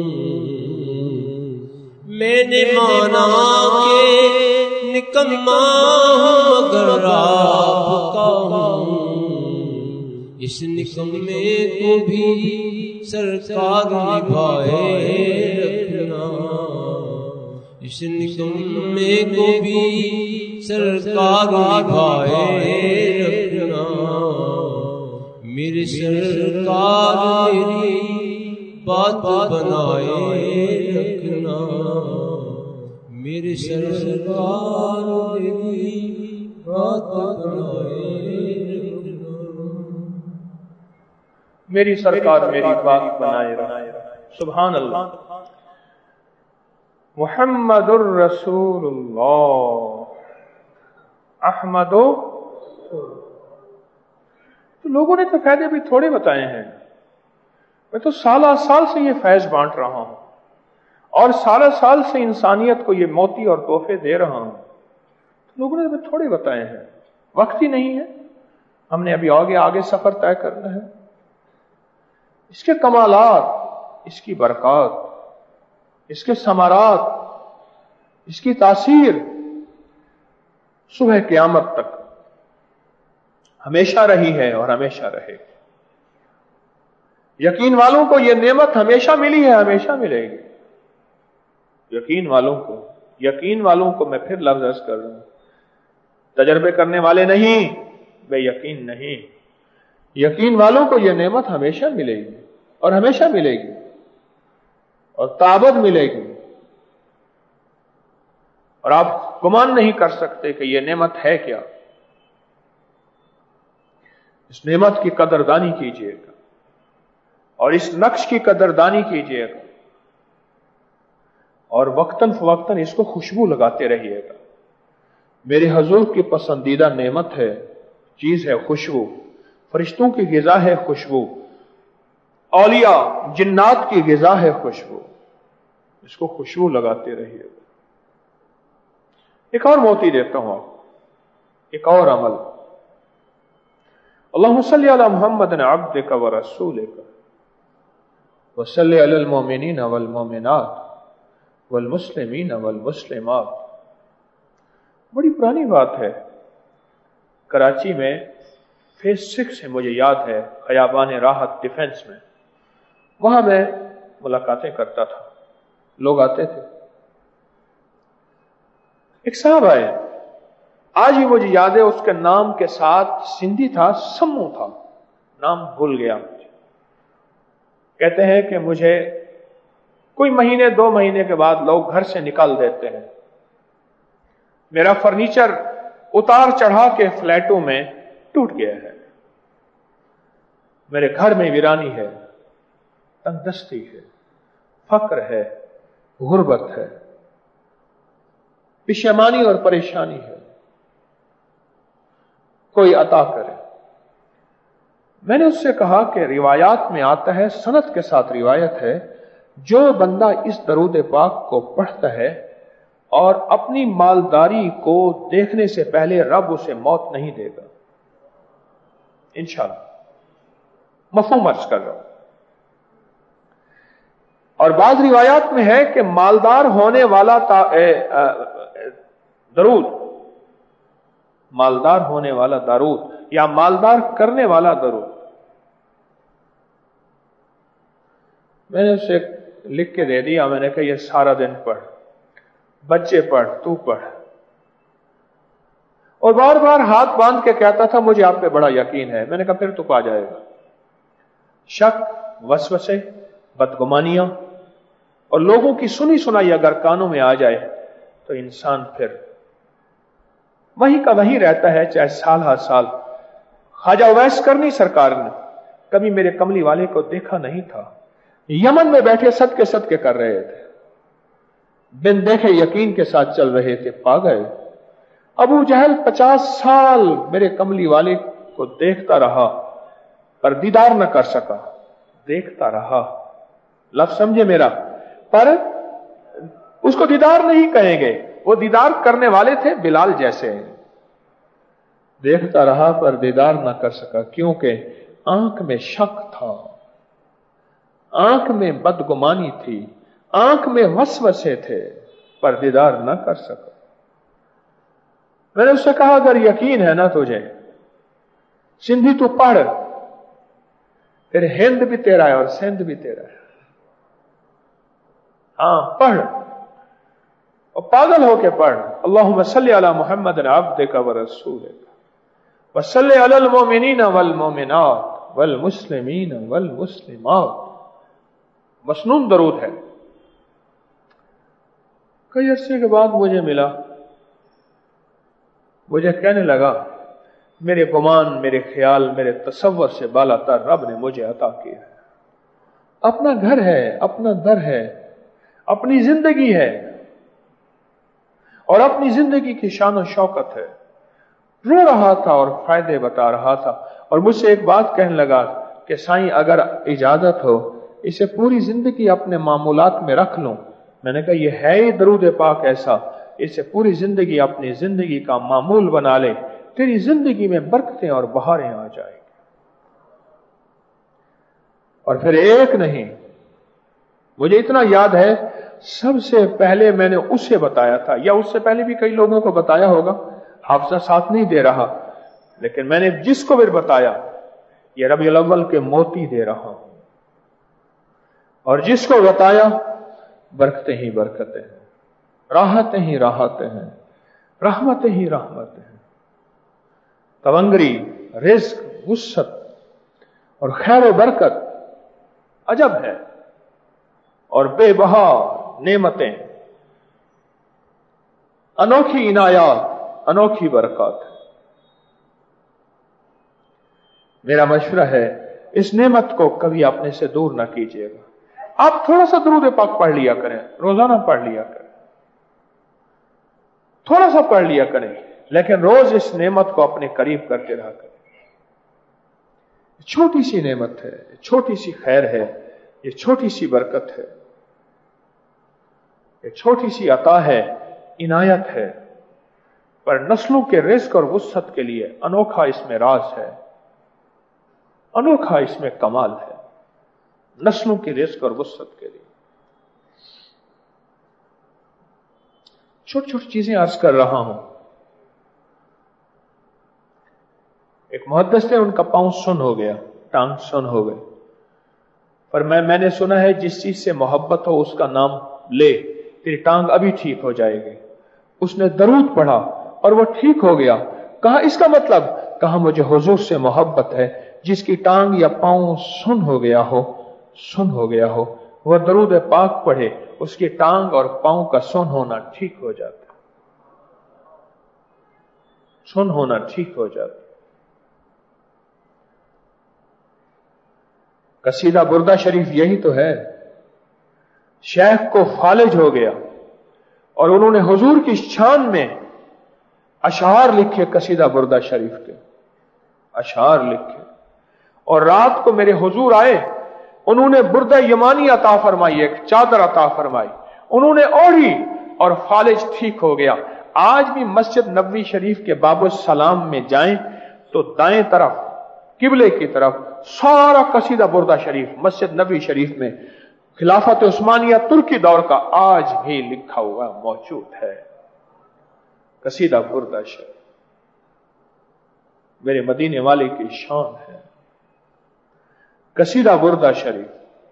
میں نے مانا کہ نکما مگر آپ کا ہوں، اس نکمے کو بھی سرکار نبھائے رکھنا، اس نکمے کو بھی سرکار نبھائے رکھنا، میرے سرکار میری بات بنائے رکھنا، میرے سرکار میری بات بنائے رکھنا، میری سرکار میری بات بنائے رکھنا۔ سبحان اللہ، محمد الرسول اللہ احمد۔ تو لوگوں نے تو فائدے بھی تھوڑے بتائے ہیں، میں تو سالہ سال سے یہ فیض بانٹ رہا ہوں اور سالہ سال سے انسانیت کو یہ موتی اور تحفے دے رہا ہوں، لوگوں نے تو تھوڑے بتائے ہیں، وقت ہی نہیں ہے، ہم نے ابھی آگے آگے سفر طے کرنا ہے۔ اس کے کمالات، اس کی برکات، اس کے ثمرات، اس کی تاثیر صبح قیامت تک ہمیشہ رہی ہے اور ہمیشہ رہے گی۔ یقین والوں کو یہ نعمت ہمیشہ ملی ہے، ہمیشہ ملے گی۔ یقین والوں کو، یقین والوں کو میں پھر لفظ عرض کر رہا ہوں، تجربے کرنے والے نہیں، بے یقین نہیں، یقین والوں کو یہ نعمت ہمیشہ ملے گی اور ہمیشہ ملے گی اور تابد ملے گی، اور آپ گمان نہیں کر سکتے کہ یہ نعمت ہے کیا۔ اس نعمت کی قدردانی کیجیے گا اور اس نقش کی قدردانی کیجیے گا اور وقتاً فوقتاً اس کو خوشبو لگاتے رہیے گا۔ میرے حضور کی پسندیدہ نعمت ہے، چیز ہے خوشبو، فرشتوں کی غذا ہے خوشبو، اولیاء جنات کی غذا ہے خوشبو، اس کو خوشبو لگاتے رہیے گا۔ ایک اور موتی دیتا ہوں آپ، ایک اور عمل، اللہم صلی علی محمد عبدک ورسولک وصلی علی المؤمنین والمؤمنات والمسلمین والمسلمات۔ بڑی پرانی بات ہے، کراچی میں فیس سکس ہے، مجھے یاد ہے، خیابان راحت ڈیفنس میں، وہاں میں ملاقاتیں کرتا تھا، لوگ آتے تھے، ایک صاحب آئے، آج ہی مجھے یاد ہے، اس کے نام کے ساتھ سندھی تھا، سمو تھا، نام بھول گیا مجھے۔ کہتے ہیں کہ مجھے کوئی مہینے دو مہینے کے بعد لوگ گھر سے نکال دیتے ہیں، میرا فرنیچر اتار چڑھا کے فلیٹوں میں ٹوٹ گیا ہے، میرے گھر میں ویرانی ہے، تنگ دستی ہے، فقر ہے، غربت ہے، پشیمانی اور پریشانی ہے، کوئی عطا کرے۔ میں نے اس سے کہا کہ روایات میں آتا ہے، سند کے ساتھ روایت ہے، جو بندہ اس درود پاک کو پڑھتا ہے اور اپنی مالداری کو دیکھنے سے پہلے رب اسے موت نہیں دے گا، انشاءاللہ، مفہوم عرض کر رہا ہوں۔ اور بعض روایات میں ہے کہ مالدار ہونے والا درود، مالدار ہونے والا درود یا مالدار کرنے والا درود، میں نے اسے لکھ کے دے دیا، میں نے کہا یہ سارا دن پڑھ، بچے پڑھ، تو پڑھ، اور بار بار ہاتھ باندھ کے کہتا تھا مجھے آپ پہ بڑا یقین ہے. میں نے کہا پھر تو پا جائے گا. شک، وسوسے، بدگمانیاں اور لوگوں کی سنی سنائی اگر کانوں میں آ جائے تو انسان پھر وہیں کا وہیں رہتا ہے، چاہے سال ہر سال. خواجہ اویس کرنی سرکار نے کبھی میرے کملی والے کو دیکھا نہیں تھا. یمن میں بیٹھے صدقے صدقے کر رہے تھے، بن دیکھے یقین کے ساتھ چل رہے تھے، پا گئے. ابو جہل پچاس سال میرے کملی والے کو دیکھتا رہا پر دیدار نہ کر سکا. دیکھتا رہا، لفظ سمجھے میرا، پر اس کو دیدار نہیں کہیں گے. وہ دیدار کرنے والے تھے بلال جیسے. دیکھتا رہا پر دیدار نہ کر سکا، کیونکہ آنکھ میں شک تھا، آنکھ میں بدگمانی تھی، آنکھ میں وسوسے تھے، پر دیدار نہ کر سکا. میں نے اس سے کہا اگر یقین ہے نا تجھے، سندھی تو پڑھ، پھر ہند بھی تیرا ہے اور سندھ بھی تیرا ہے. ہاں پڑھ، اور پاگل ہو کے پڑھ. اللہم صلی علی محمد عبدک ورسولک وصلی علی المؤمنین والمؤمنات والمسلمین والمسلمات. مسنون درود ہے. کئی عرصے کے بعد مجھے ملا، مجھے کہنے لگا میرے گمان، میرے خیال، میرے تصور سے بالا تر رب نے مجھے عطا کیا ہے. اپنا گھر ہے، اپنا در ہے، اپنی زندگی ہے اور اپنی زندگی کی شان و شوکت ہے. رو رہا تھا اور فائدے بتا رہا تھا، اور مجھ سے ایک بات کہنے لگا کہ سائیں اگر اجازت ہو اسے پوری زندگی اپنے معمولات میں رکھ لوں. میں نے کہا یہ ہے ہی درود پاک ایسا، اسے پوری زندگی اپنی زندگی کا معمول بنا لے، تیری زندگی میں برکتیں اور بہاریں آ جائیں گی. اور پھر ایک نہیں، مجھے اتنا یاد ہے سب سے پہلے میں نے اسے بتایا تھا، یا اس سے پہلے بھی کئی لوگوں کو بتایا ہوگا، حافظہ ساتھ نہیں دے رہا، لیکن میں نے جس کو بھی بتایا یہ ربیع الاول کے موتی دے رہا ہوں، اور جس کو بتایا برکتیں ہی برکتیں ہیں، راحتیں ہی راحتیں ہیں، رحمتیں ہی رحمتیں ہیں. تونگری، رزق، وسعت اور خیر و برکت عجب ہے، اور بے بہا نعمتیں، انوکھی عنایات، انوکھی برکات. میرا مشورہ ہے اس نعمت کو کبھی اپنے سے دور نہ کیجیے گا. آپ تھوڑا سا درود پاک پڑھ لیا کریں، روزانہ پڑھ لیا کریں، تھوڑا سا پڑھ لیا کریں، لیکن روز اس نعمت کو اپنے قریب کرتے رہا کریں. چھوٹی سی نعمت ہے، چھوٹی سی خیر ہے، یہ چھوٹی سی برکت ہے، یہ چھوٹی سی عطا ہے، عنایت ہے، پر نسلوں کے رزق اور وسعت کے لیے انوکھا اس میں راز ہے، انوکھا اس میں کمال ہے، نسلوں کی رزق اور وسعت کے لیے. چھوٹی چھوٹی چیزیں عرض کر رہا ہوں. ایک محدث تھے، ان کا پاؤں سن ہو گیا، ٹانگ سن ہو گئی، پر میں میں نے سنا ہے جس چیز سے محبت ہو اس کا نام لے، تیری ٹانگ ابھی ٹھیک ہو جائے گی. اس نے درود پڑھا اور وہ ٹھیک ہو گیا. کہا اس کا مطلب؟ کہا مجھے حضور سے محبت ہے. جس کی ٹانگ یا پاؤں سن ہو گیا ہو، سن ہو گیا ہو، وہ درود پاک پڑھے، اس کی ٹانگ اور پاؤں کا سن ہونا ٹھیک ہو جاتا، سن ہونا ٹھیک ہو جاتا. قصیدہ بردہ شریف یہی تو ہے. شیخ کو فالج ہو گیا اور انہوں نے حضور کی شان میں اشعار لکھے، قصیدہ بردہ شریف کے اشعار لکھے، اور رات کو میرے حضور آئے، انہوں نے بردہ یمانی عطا فرمائی، ایک چادر عطا فرمائی، انہوں نے اوڑھی اور فالج ٹھیک ہو گیا. آج بھی مسجد نبوی شریف کے باب السلام میں جائیں تو دائیں طرف قبلے کی طرف سارا قصیدہ بردہ شریف مسجد نبوی شریف میں خلافت عثمانیہ ترکی دور کا آج بھی لکھا ہوا موجود ہے. قصیدہ بردہ شریف میرے مدینے والے کی شان ہے. قصیدہ بردہ شریف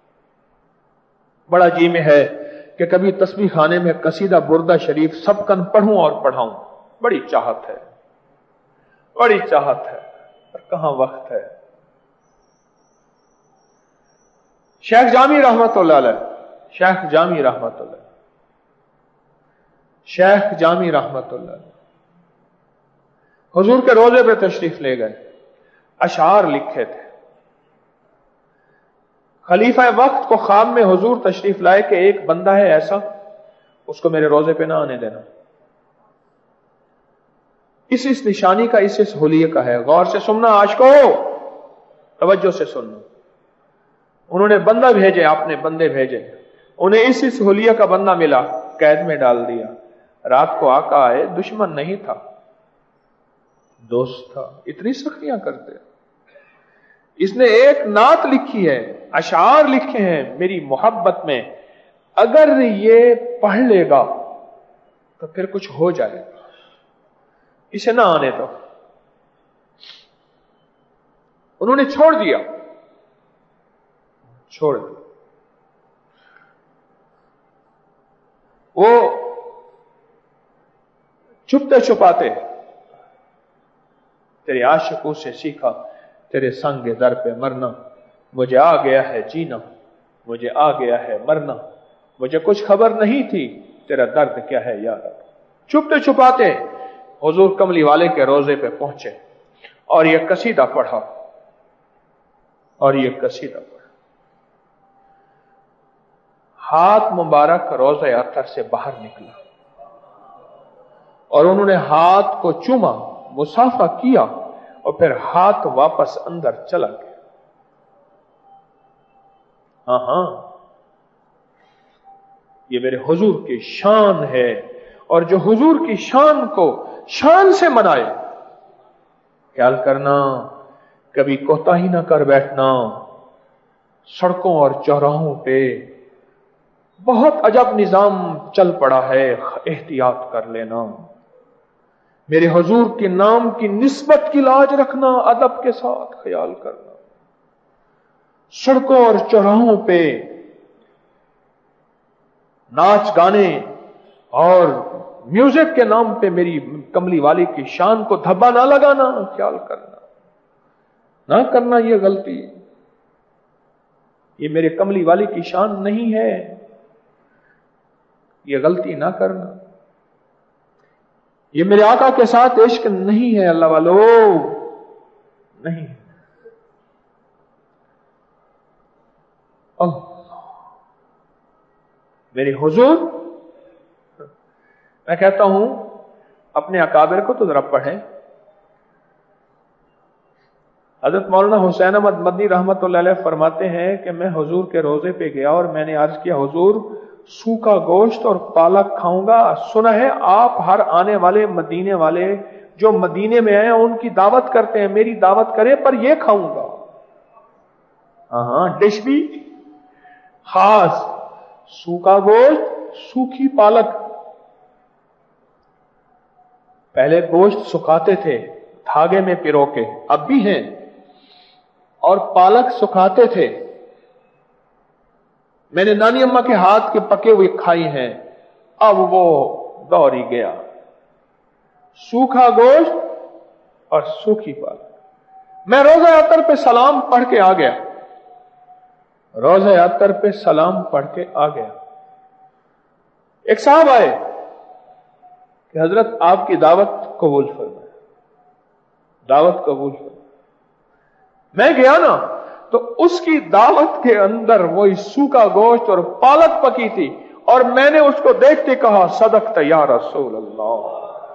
بڑا جی میں ہے کہ کبھی تسبیح خانے میں قصیدہ بردہ شریف سب کن پڑھوں اور پڑھاؤں، بڑی چاہت ہے. بڑی چاہت ہے اور کہاں وقت ہے. شیخ جامی رحمت اللہ علیہ شیخ جامی رحمت اللہ شیخ جامی رحمت اللہ علیہ حضور کے روزے پہ تشریف لے گئے. اشعار لکھے تھے. خلیفہ وقت کو خواب میں حضور تشریف لائے کہ ایک بندہ ہے ایسا، اس کو میرے روزے پہ نہ آنے دینا. اس اس نشانی کا اس اس حلیے کا ہے. غور سے سننا عاشقو، توجہ سے سننا. انہوں نے بندہ بھیجے، آپ نے بندے بھیجے، انہیں اس اس حلیے کا بندہ ملا، قید میں ڈال دیا. رات کو آقا آئے، دشمن نہیں تھا، دوست تھا. اتنی سختیاں کرتے. اس نے ایک نعت لکھی ہے، اشعار لکھے ہیں میری محبت میں، اگر یہ پڑھ لے گا تو پھر کچھ ہو جائے گا، اسے نہ آنے دو. انہوں نے چھوڑ دیا چھوڑ دیا وہ چھپتے چھپاتے تیرے عاشقوں سے سیکھا تیرے سنگ در پہ مرنا، مجھے آ گیا ہے جینا، مجھے آ گیا ہے مرنا، مجھے کچھ خبر نہیں تھی تیرا درد کیا ہے یار. چھپتے چھپاتے حضور کملی والے کے روزے پہ پہنچے اور یہ قصیدہ پڑھا اور یہ قصیدہ پڑھا. ہاتھ مبارک روزہ اطہر سے باہر نکلا اور انہوں نے ہاتھ کو چوما، مصافحہ کیا اور پھر ہاتھ واپس اندر چلا گیا. ہاں ہاں یہ میرے حضور کی شان ہے، اور جو حضور کی شان کو شان سے منائے، خیال کرنا کبھی کوتاہی نہ کر بیٹھنا. سڑکوں اور چوراہوں پہ بہت عجب نظام چل پڑا ہے، احتیاط کر لینا. میرے حضور کے نام کی نسبت کی لاج رکھنا، ادب کے ساتھ خیال کرنا. سڑکوں اور چوراہوں پہ ناچ گانے اور میوزک کے نام پہ میری کملی والی کی شان کو دھبا نہ لگانا، خیال کرنا نہ کرنا. یہ غلطی، یہ میرے کملی والی کی شان نہیں ہے، یہ غلطی نہ کرنا. یہ میرے آقا کے ساتھ عشق نہیں ہے اللہ والو، نہیں. اللہ میرے حضور، میں کہتا ہوں اپنے اکابر کو تو ذرا پڑھیں. حضرت مولانا حسین احمد مدنی رحمت اللہ علیہ فرماتے ہیں کہ میں حضور کے روزے پہ گیا اور میں نے عرض کیا حضور سوکھا گوشت اور پالک کھاؤں گا. سنا ہے آپ ہر آنے والے مدینے والے جو مدینے میں آئے ان کی دعوت کرتے ہیں، میری دعوت کریں پر یہ کھاؤں گا. ہاں ڈش بھی خاص، سوکھا گوشت، سوکھی پالک. پہلے گوشت سکھاتے تھے دھاگے میں پیرو کے، اب بھی ہیں، اور پالک سکھاتے تھے. میں نے نانی اماں کے ہاتھ کے پکے ہوئے کھائی ہیں، اب وہ دور ہی گیا. سوکھا گوشت اور سوکھی پالک. میں روزہ اطہر پہ سلام پڑھ کے آ گیا روزہ اطہر پہ سلام پڑھ کے آ گیا. ایک صاحب آئے کہ حضرت آپ کی دعوت قبول فرمائے، دعوت قبول فرمائے. میں گیا نا تو اس کی دعوت کے اندر وہی سوکھا گوشت اور پالک پکی تھی، اور میں نے اس کو دیکھتے کہا صدقت یا رسول اللہ.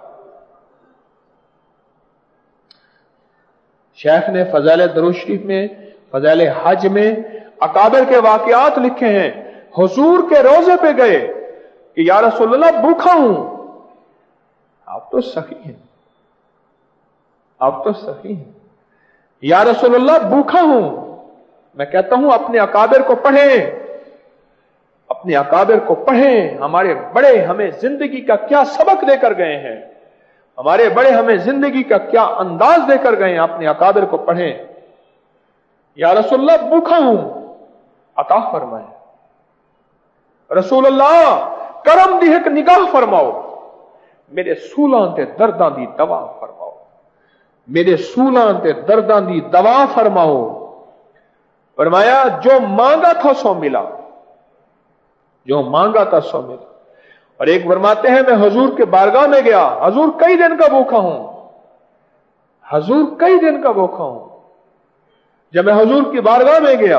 شیخ نے فضائل درود شریف میں، فضائل حج میں اکابر کے واقعات لکھے ہیں. حضور کے روزے پہ گئے کہ یا رسول اللہ بھوکا ہوں. آپ تو سخی ہیں، آپ تو سخی ہیں. یا رسول اللہ بھوکا ہوں. میں کہتا ہوں اپنے اکابر کو پڑھیں، اپنے اکابر کو پڑھیں. ہمارے بڑے ہمیں زندگی کا کیا سبق دے کر گئے ہیں، ہمارے بڑے ہمیں زندگی کا کیا انداز دے کر گئے ہیں. اپنے اکابر کو پڑھیں. یا رسول اللہ بھوکا ہوں، عطا فرمائیں. رسول اللہ کرم دی ایک نگاہ فرماؤ، میرے سولاں تے درداں دی دوا فرماؤ. میرے سولاں تے درداں دی دوا فرماؤ. فرمایا جو مانگا تھا سو ملا، جو مانگا تھا سو ملا. اور ایک فرماتے ہیں میں حضور کے بارگاہ میں گیا، حضور کئی دن کا بھوکا ہوں، حضور کئی دن کا بھوکا ہوں. جب میں حضور کی بارگاہ میں گیا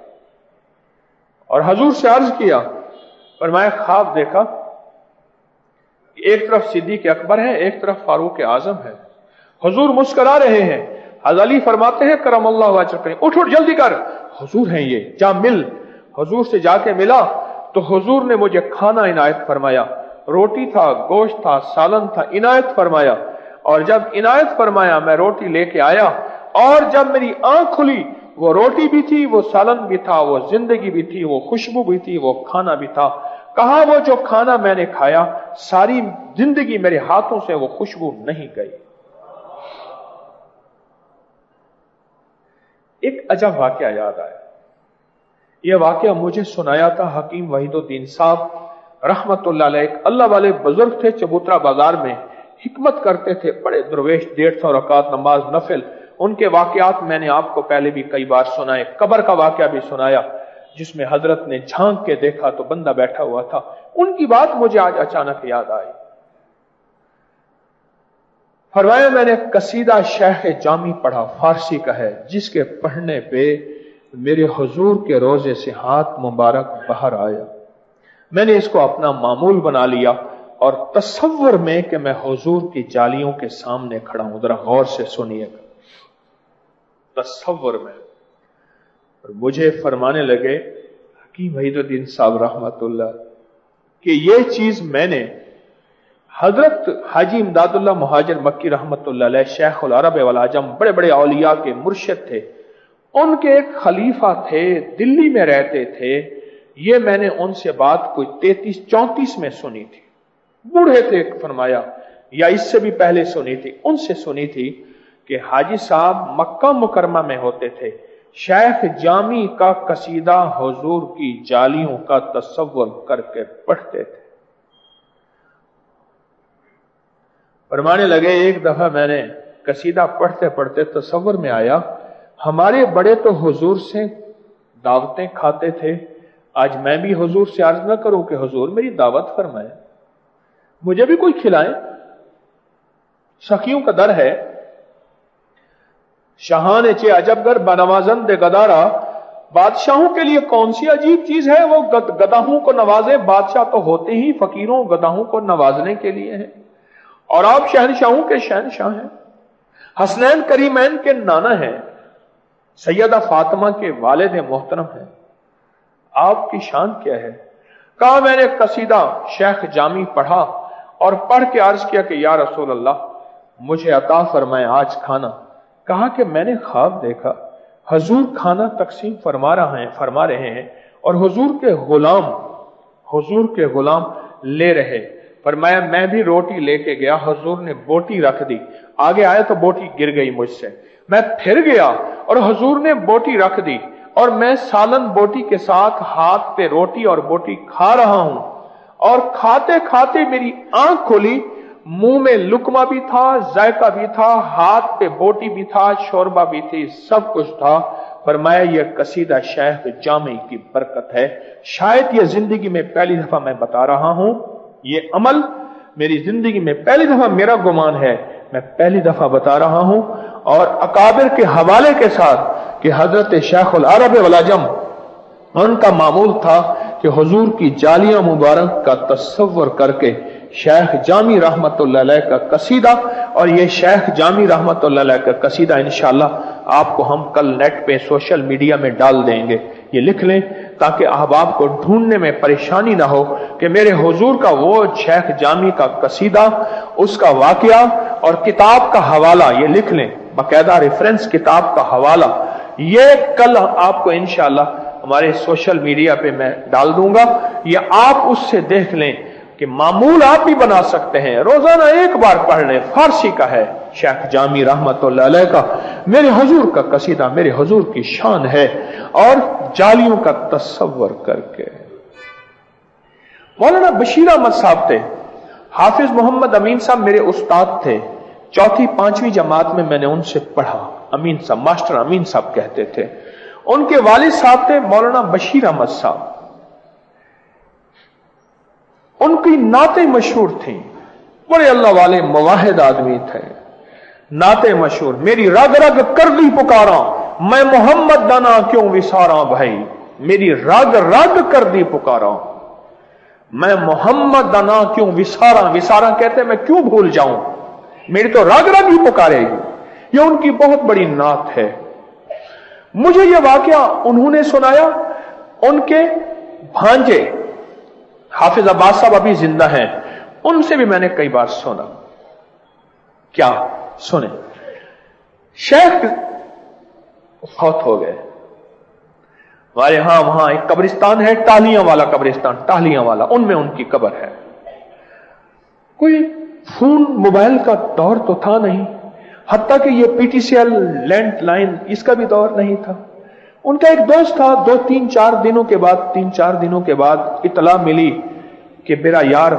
اور حضور سے عرض کیا، فرمایا خواب دیکھا کہ ایک طرف صدیق اکبر ہے، ایک طرف فاروق اعظم ہے. حضور مسکرا رہے ہیں. حضرت علی فرماتے ہیں کرم اللہ وجہ کریں، اٹھ اٹھ جلدی کر، حضور ہیں یہ، جا مل. حضور سے جا کے ملا تو حضور نے مجھے کھانا عنایت فرمایا. روٹی تھا، گوشت تھا، سالن تھا، عنایت فرمایا. اور جب عنایت فرمایا میں روٹی لے کے آیا، اور جب میری آنکھ کھلی وہ روٹی بھی تھی، وہ سالن بھی تھا، وہ زندگی بھی تھی، وہ خوشبو بھی تھی، وہ کھانا بھی تھا. کہا وہ جو کھانا میں نے کھایا ساری زندگی میرے ہاتھوں سے وہ خوشبو نہیں گئی. ایک عجب واقعہ یاد آیا. یہ واقعہ مجھے سنایا تھا حکیم وحید الدین صاحب رحمت اللہ علیہ. ایک اللہ والے بزرگ تھے، چبوترا بازار میں حکمت کرتے تھے، بڑے درویش، ڈیڑھ سو رکعت نماز نفل. ان کے واقعات میں نے آپ کو پہلے بھی کئی بار سنائے. قبر کا واقعہ بھی سنایا جس میں حضرت نے جھانک کے دیکھا تو بندہ بیٹھا ہوا تھا. ان کی بات مجھے آج اچانک یاد آئی. فرمایا میں نے قصیدہ شیخ جامی پڑھا، فارسی کا ہے، جس کے پڑھنے پہ میرے حضور کے روزے سے ہاتھ مبارک باہر آیا. میں نے اس کو اپنا معمول بنا لیا اور تصور میں کہ میں حضور کی جالیوں کے سامنے کھڑا ہوں. ذرا غور سے سنیے گا. تصور میں. اور مجھے فرمانے لگے حکیم وحید الدین صاحب رحمت اللہ کہ یہ چیز میں نے حضرت حاجی امداد اللہ مہاجر مکی رحمت اللہ علیہ، شیخ العرب والعجم، بڑے بڑے اولیاء کے مرشد تھے. ان کے ایک خلیفہ تھے، دلی میں رہتے تھے. یہ میں نے ان سے بات کوئی تینتیس چونتیس میں سنی تھی. بوڑھے تھے، فرمایا، یا اس سے بھی پہلے سنی تھی. ان سے سنی تھی کہ حاجی صاحب مکہ مکرمہ میں ہوتے تھے، شیخ جامی کا قصیدہ حضور کی جالیوں کا تصور کر کے پڑھتے تھے. فرمانے لگے ایک دفعہ میں نے قصیدہ پڑھتے پڑھتے تصور میں آیا ہمارے بڑے تو حضور سے دعوتیں کھاتے تھے، آج میں بھی حضور سے عرض نہ کروں کہ حضور میری دعوت فرمائے، مجھے بھی کوئی کھلائے. سخیوں کا در ہے، شاہان چے عجب گر بنوازند گدارا. بادشاہوں کے لیے کون سی عجیب چیز ہے وہ گداہوں کو نوازے. بادشاہ تو ہوتے ہی فقیروں گداہوں کو نوازنے کے لیے ہیں، اور آپ شہنشاہوں کے شہنشاہ ہیں، حسنین کریمین کے نانا ہیں، سیدہ فاطمہ کے والد محترم ہیں. آپ کی شان کیا ہے؟ کہا میں نے قصیدہ شیخ جامی پڑھا اور پڑھ کے عرض کیا کہ یا رسول اللہ مجھے عطا فرمائے آج کھانا. کہا کہ میں نے خواب دیکھا حضور کھانا تقسیم فرما رہے ہیں فرما رہے ہیں اور حضور کے غلام حضور کے غلام لے رہے. فرمایا میں بھی روٹی لے کے گیا، حضور نے بوٹی رکھ دی، آگے آیا تو بوٹی گر گئی مجھ سے. میں پھر گیا اور حضور نے بوٹی رکھ دی، اور میں سالن بوٹی کے ساتھ ہاتھ پہ روٹی اور بوٹی کھا رہا ہوں، اور کھاتے کھاتے میری آنکھ کھلی، منہ میں لقمہ بھی تھا، ذائقہ بھی تھا، ہاتھ پہ بوٹی بھی تھا، شوربہ بھی تھی، سب کچھ تھا. فرمایا یہ قصیدہ شیخ جامی کی برکت ہے. شاید یہ زندگی میں پہلی دفعہ میں بتا رہا ہوں، یہ عمل میری زندگی میں پہلی دفعہ، میرا گمان ہے میں پہلی دفعہ بتا رہا ہوں، اور اکابر کے حوالے کے ساتھ کہ حضرت شیخ العرب والعجم ان کا معمول تھا کہ حضور کی جالیاں مبارک کا تصور کر کے شیخ جامی رحمت اللہ علیہ کا قصیدہ، اور یہ شیخ جامی رحمت اللہ علیہ کا قصیدہ انشاءاللہ آپ کو ہم کل نیٹ پہ سوشل میڈیا میں ڈال دیں گے. یہ لکھ لیں تاکہ احباب کو ڈھونڈنے میں پریشانی نہ ہو کہ میرے حضور کا وہ شیخ جامی کا قصیدہ، اس کا واقعہ اور کتاب کا حوالہ یہ لکھ لیں، باقاعدہ ریفرنس کتاب کا حوالہ. یہ کل آپ کو انشاءاللہ ہمارے سوشل میڈیا پہ میں ڈال دوں گا. یہ آپ اس سے دیکھ لیں کہ معمول آپ بھی بنا سکتے ہیں، روزانہ ایک بار پڑھ لیں. فارسی کا ہے شیخ جامی رحمت اللہ علیہ کا، میرے حضور کا قصیدہ، میرے حضور کی شان ہے، اور جالیوں کا تصور کر کے. مولانا بشیر احمد صاحب تھے، حافظ محمد امین صاحب میرے استاد تھے، चौथी पांचवी जमात में मैंने उनसे पढ़ा। अमीन साहब, मास्टर अमीन साहब कहते थे। उनके वालिद साहब थे मौलाना बशीर अहमद साहब। उनकी नाते मशहूर थी, बड़े अल्लाह वाले मुवाहिद आदमी थे, नाते मशहूर। मेरी रग रग कर दी पुकारा, मैं मोहम्मद दाना क्यों विसारा भाई, मेरी रग रग कर दी पुकारा, मैं मोहम्मद दाना क्यों विसारा। विसारा कहते मैं क्यों भूल जाऊं, मेरी तो रग रग ही पुकारेगी। यह उनकी बहुत बड़ी नात है। मुझे यह वाकया उन्होंने सुनाया। उनके भांजे हाफिज अब्बास साहब अभी जिंदा हैं, उनसे भी मैंने कई बार सुना। क्या सुने, शेख फौत हो गए। हमारे यहां वहां एक कब्रिस्तान है, टालियां वाला कब्रिस्तान, टालियां वाला, उनमें उनकी कब्र है। कोई फोन मोबाइल का दौर तो था नहीं, हत्ता कि ये पीटीसीएल लैंडलाइन इसका भी दौर नहीं था। उनका एक दोस्त था, दो तीन चार दिनों के बाद तीन चार दिनों के बाद इतला मिली कि मेरा यार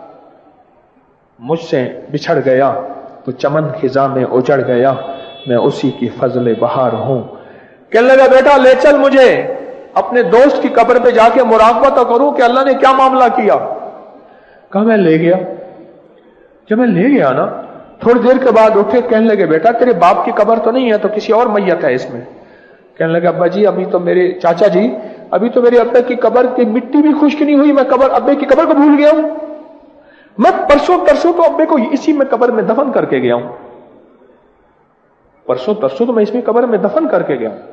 मुझसे बिछड़ गया, तो चमन खिजा में उजड़ गया, मैं उसी की फजले बहार हूं। कहने लगा बेटा ले चल मुझे अपने दोस्त की कब्र पे जाके मुराकबा तो करूं कि अल्लाह ने क्या मामला किया। कहा मैं ले गया। जब मैं ले गया ना, थोड़ी देर के बाद उठे, कहने लगे बेटा तेरे बाप की कब्र तो नहीं है, तो किसी और मैयत है इसमें। कहने लगा अब्बा जी अभी तो मेरे चाचा जी अभी तो मेरे अब्बे की कब्र की मिट्टी भी खुश्क नहीं हुई, मैं कब्र अब्बे की कब्र को भूल गया हूं। मैं परसों तरसों तो अब्बे को इसी में कब्र में दफन करके गया हूं, परसों तरसों तो मैं इसमें कब्र में दफन करके गया हूं।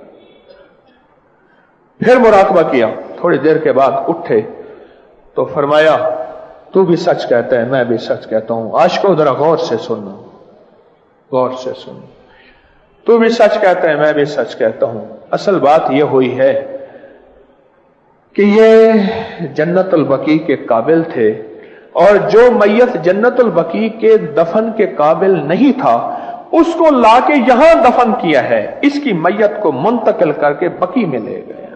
फिर मुराकबा किया, थोड़ी देर के बाद उठे तो फरमाया तू भी सच कहता है, मैं भी सच कहता हूं। आशिको जरा गौर से सुनना, गौर से सुन, तू भी सच कहता है, मैं भी सच कहता हूं। असल बात यह हुई है कि ये जन्नतुल बकी के काबिल थे, और जो मैयत जन्नतुल बकी के दफन के काबिल नहीं था उसको लाके यहां दफन किया है, इसकी मैयत को मुंतकिल करके बकी में ले गए।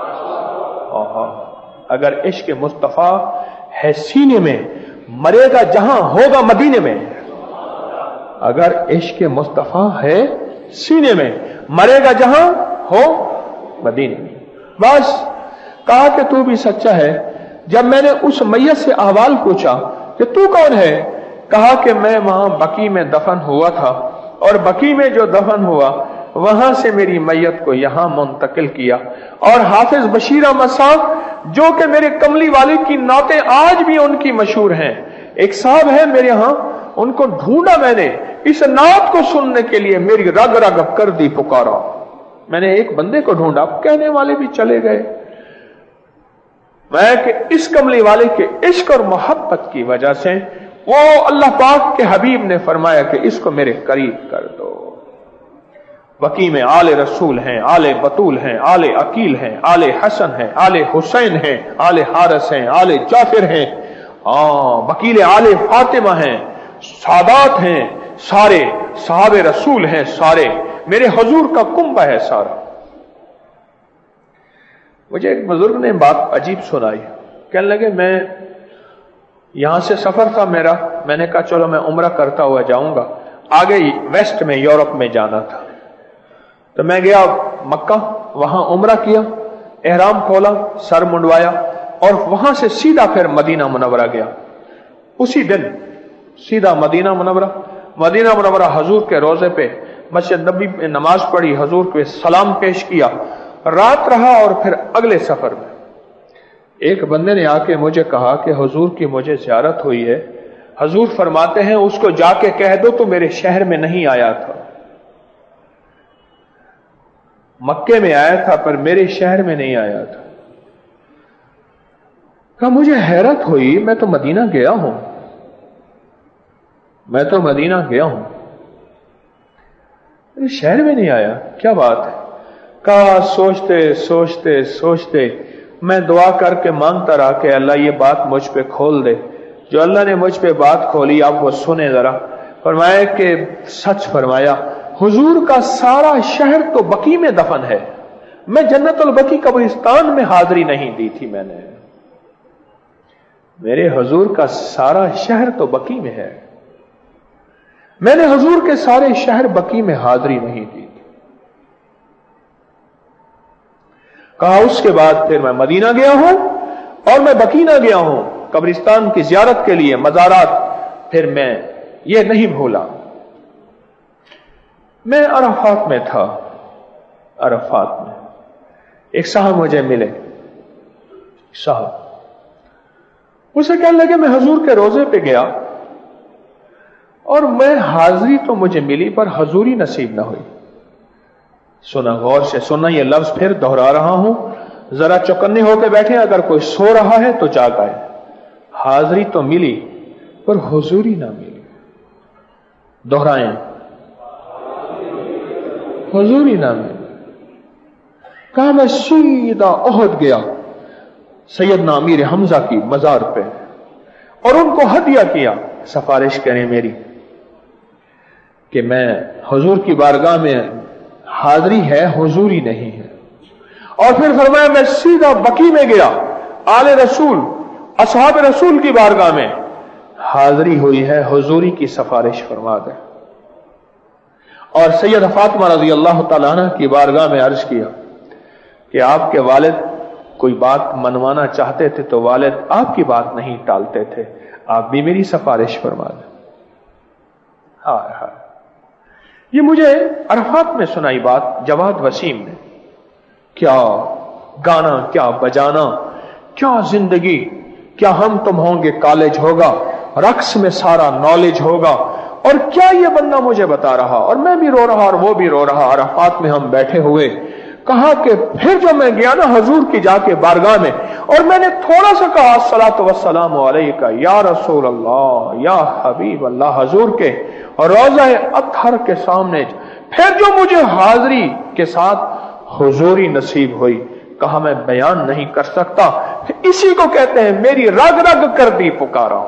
अगर इश्क मुस्तफा है सीने में, मरेगा जहां होगा मदीने में। अगर इश्क मुस्तफा है सीने में, मरेगा जहां हो मदीने में। बस कहा कि तू भी सच्चा है। जब मैंने उस मैयत से अहवाल पूछा कि तू कौन है, कहा कि मैं वहां बकी में दफन हुआ था, और बकी में जो दफन हुआ वहां से मेरी मैयत को यहां मुंतकिल किया। और हाफिज बशीर अहमद साहब जो कि मेरे कमली वाले की नाते आज भी उनकी मशहूर हैं, एक साहब है मेरे यहां, उनको ढूंढा मैंने इस नात को सुनने के लिए, मेरी रग रग कर दी पुकारा। मैंने एक बंदे को ढूंढा, कहने वाले भी चले गए। मैं कि इस कमली वाले के इश्क और मोहब्बत की वजह से वो अल्लाह पाक के हबीब ने फरमाया कि इसको मेरे करीब कर दो। बकी में आले रसूल हैं, आले बतूल हैं, आले अकील हैं, आले हसन हैं, आले हुसैन हैं, आले हारस हैं, आले जाफिर हैं, हाँ वकील आले फातिमा हैं, सादात हैं, सारे साहबे रसूल हैं, सारे मेरे हुजूर का कुंबा है सारा। मुझे एक बुजुर्ग ने बात अजीब सुनाई। कहने लगे मैं यहां से सफर था मेरा, मैंने कहा चलो मैं उम्रा करता हुआ जाऊंगा, आगे वेस्ट में यूरोप में जाना था। तो मैं गया मक्का, वहां उम्रा किया, एहराम खोला, सर मुंडवाया, और वहां से सीधा फिर मदीना मुनव्वरा गया। उसी दिन सीधा मदीना मुनव्वरा, मदीना मुनव्वरा हुजूर के रोजे पे मस्जिद नबी में नमाज पढ़ी, हुजूर को सलाम पेश किया, रात रहा, और फिर अगले सफर में एक बंदे ने आके मुझे कहा कि हुजूर की मुझे ज़ियारत हुई है, हुजूर फरमाते हैं उसको जाके कह दो तो मेरे शहर में नहीं आया था, मक्के में आया था पर मेरे शहर में नहीं आया था। कहा मुझे हैरत हुई, मैं तो मदीना गया हूं, मैं तो मदीना गया हूं, मेरे शहर में नहीं आया, क्या बात है। कहा सोचते सोचते सोचते मैं दुआ करके मांगता रहा कि अल्लाह ये बात मुझ पे खोल दे। जो अल्लाह ने मुझ पे बात खोली आप वो सुने जरा। फरमाया कि सच फरमाया, हुजूर का सारा शहर तो बकी में दफन है, मैं जन्नतुल बकी कब्रिस्तान में हाजिरी नहीं दी थी मैंने, मेरे हुजूर का सारा शहर तो बकी में है। میں نے حضور کے سارے شہر بقی میں حاضری نہیں دی. کہا اس کے بعد پھر میں مدینہ گیا ہوں اور میں بقی نہ گیا ہوں قبرستان کی زیارت کے لیے، مزارات، پھر میں یہ نہیں بھولا. میں عرفات میں تھا. عرفات میں ایک صاحب مجھے ملے. صاحب اسے کہنے لگے میں حضور کے روزے پہ گیا اور میں حاضری تو مجھے ملی پر حضوری نصیب نہ ہوئی. سنا، غور سے سنا، یہ لفظ پھر دہرا رہا ہوں، ذرا چوکنے ہو کے بیٹھے. اگر کوئی سو رہا ہے تو جاگ آئے. حاضری تو ملی پر حضوری نہ ملی. دہرائیں، حضوری نہ ملی. کہا میں سیدھا احد گیا سیدنا امیر حمزہ کی مزار پہ اور ان کو ہدیہ کیا. سفارش کریں میری کہ میں حضور کی بارگاہ میں حاضری ہے، حضوری نہیں ہے. اور پھر فرمایا میں سیدھا بقی میں گیا، آل رسول، اصحاب رسول کی بارگاہ میں حاضری ہوئی ہے، حضوری کی سفارش فرما دے. اور سید فاطمہ رضی اللہ تعالیٰ عنہ کی بارگاہ میں عرض کیا کہ آپ کے والد کوئی بات منوانا چاہتے تھے تو والد آپ کی بات نہیں ٹالتے تھے، آپ بھی میری سفارش فرما دیں. ہائے ہائے، یہ مجھے عرفات میں سنائی بات جواد وسیم نے. کیا گانا، کیا بجانا، کیا زندگی. کیا ہم تم ہوں گے کالج ہوگا، رقص میں سارا نالج ہوگا. اور کیا یہ بندہ مجھے بتا رہا اور میں بھی رو رہا اور وہ بھی رو رہا. عرفات میں ہم بیٹھے ہوئے. کہا کہ پھر جو میں گیا نا حضور کی جا کے بارگاہ میں اور میں نے تھوڑا سا کہا الصلاۃ والسلام علیکہ یا رسول اللہ یا حبیب اللہ، حضور کے روضہ اطہر کے سامنے، پھر جو مجھے حاضری کے ساتھ حضوری نصیب ہوئی، کہا میں بیان نہیں کر سکتا. اسی کو کہتے ہیں میری رگ رگ کر دی پکارا.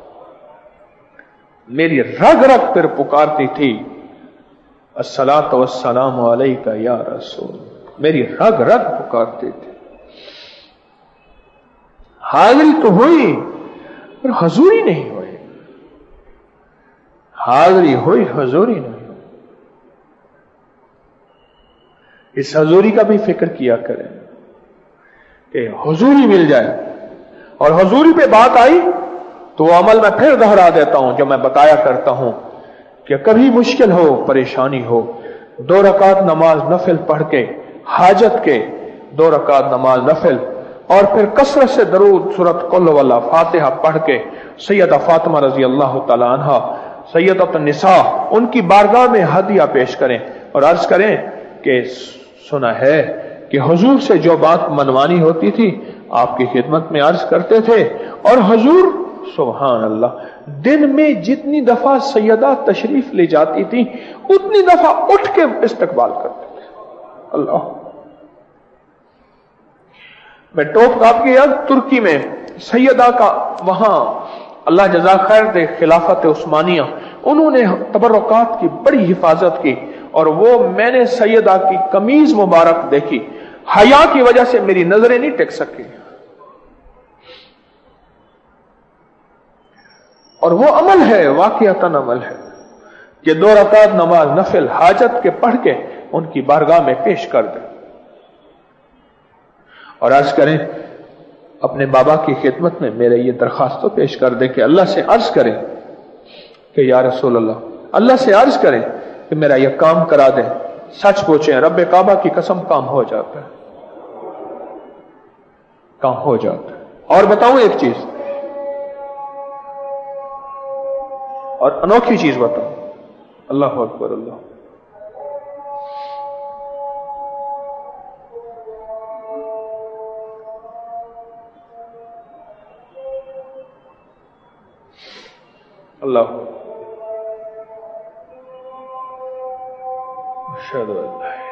میری رگ رگ پھر پکارتی تھی الصلاۃ والسلام علیکہ یا رسول. میری رگ رگ پکارتی تھی. حاضری تو ہوئی پر حضوری نہیں ہوئی. حاضری ہوئی، حضوری نہیں ہوئی. اس حضوری کا بھی فکر کیا کریں کہ حضوری مل جائے. اور حضوری پہ بات آئی تو وہ عمل میں پھر دہرا دیتا ہوں جو میں بتایا کرتا ہوں کہ کبھی مشکل ہو، پریشانی ہو، دو رکعت نماز نفل پڑھ کے، حاجت کے دو رکعت نماز نفل، اور پھر کثرت سے درود سورۃ قل واللہ فاتحہ پڑھ کے سیدہ فاطمہ رضی اللہ تعالی عنہا سیدۃ النساء ان کی بارگاہ میں ہدیہ پیش کریں اور عرض کریں کہ سنا ہے کہ حضور سے جو بات منوانی ہوتی تھی آپ کی خدمت میں عرض کرتے تھے. اور حضور سبحان اللہ دن میں جتنی دفعہ سیدہ تشریف لے جاتی تھی اتنی دفعہ اٹھ کے استقبال کرتے تھے. اللہ، میں ٹوپ کاپ کے یاد ترکی میں سیدہ کا وہاں اللہ جزاک خیر دے خلافت عثمانیہ انہوں نے تبرکات کی بڑی حفاظت کی اور وہ میں نے سیدہ کی قمیض مبارک دیکھی، حیا کی وجہ سے میری نظریں نہیں ٹک سکی. اور وہ عمل ہے، واقعتاً عمل ہے کہ دو رکعت نماز نفل حاجت کے پڑھ کے ان کی بارگاہ میں پیش کر دیں اور عرض کریں اپنے بابا کی خدمت میں میرے یہ درخواست تو پیش کر دیں کہ اللہ سے عرض کریں کہ یا رسول اللہ، اللہ سے عرض کریں کہ میرا یہ کام کرا دیں. سچ پوچھیں، رب کعبہ کی قسم کام ہو جاتا ہے، کام ہو جاتا ہے. اور بتاؤں ایک چیز اور انوکھی چیز بتاؤں، اللہ اکبر اللہ. اللہ اشہد ان لا الہ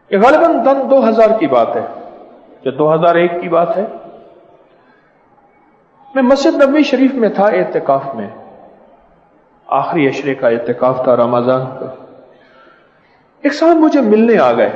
یہ غالباً دن دو ہزار کی بات ہے یا دو ہزار ایک کی بات ہے. میں مسجد نبوی شریف میں تھا اعتکاف میں، آخری عشرے کا اعتکاف تھا رمضان کا. ایک صاحب مجھے ملنے آ گئے،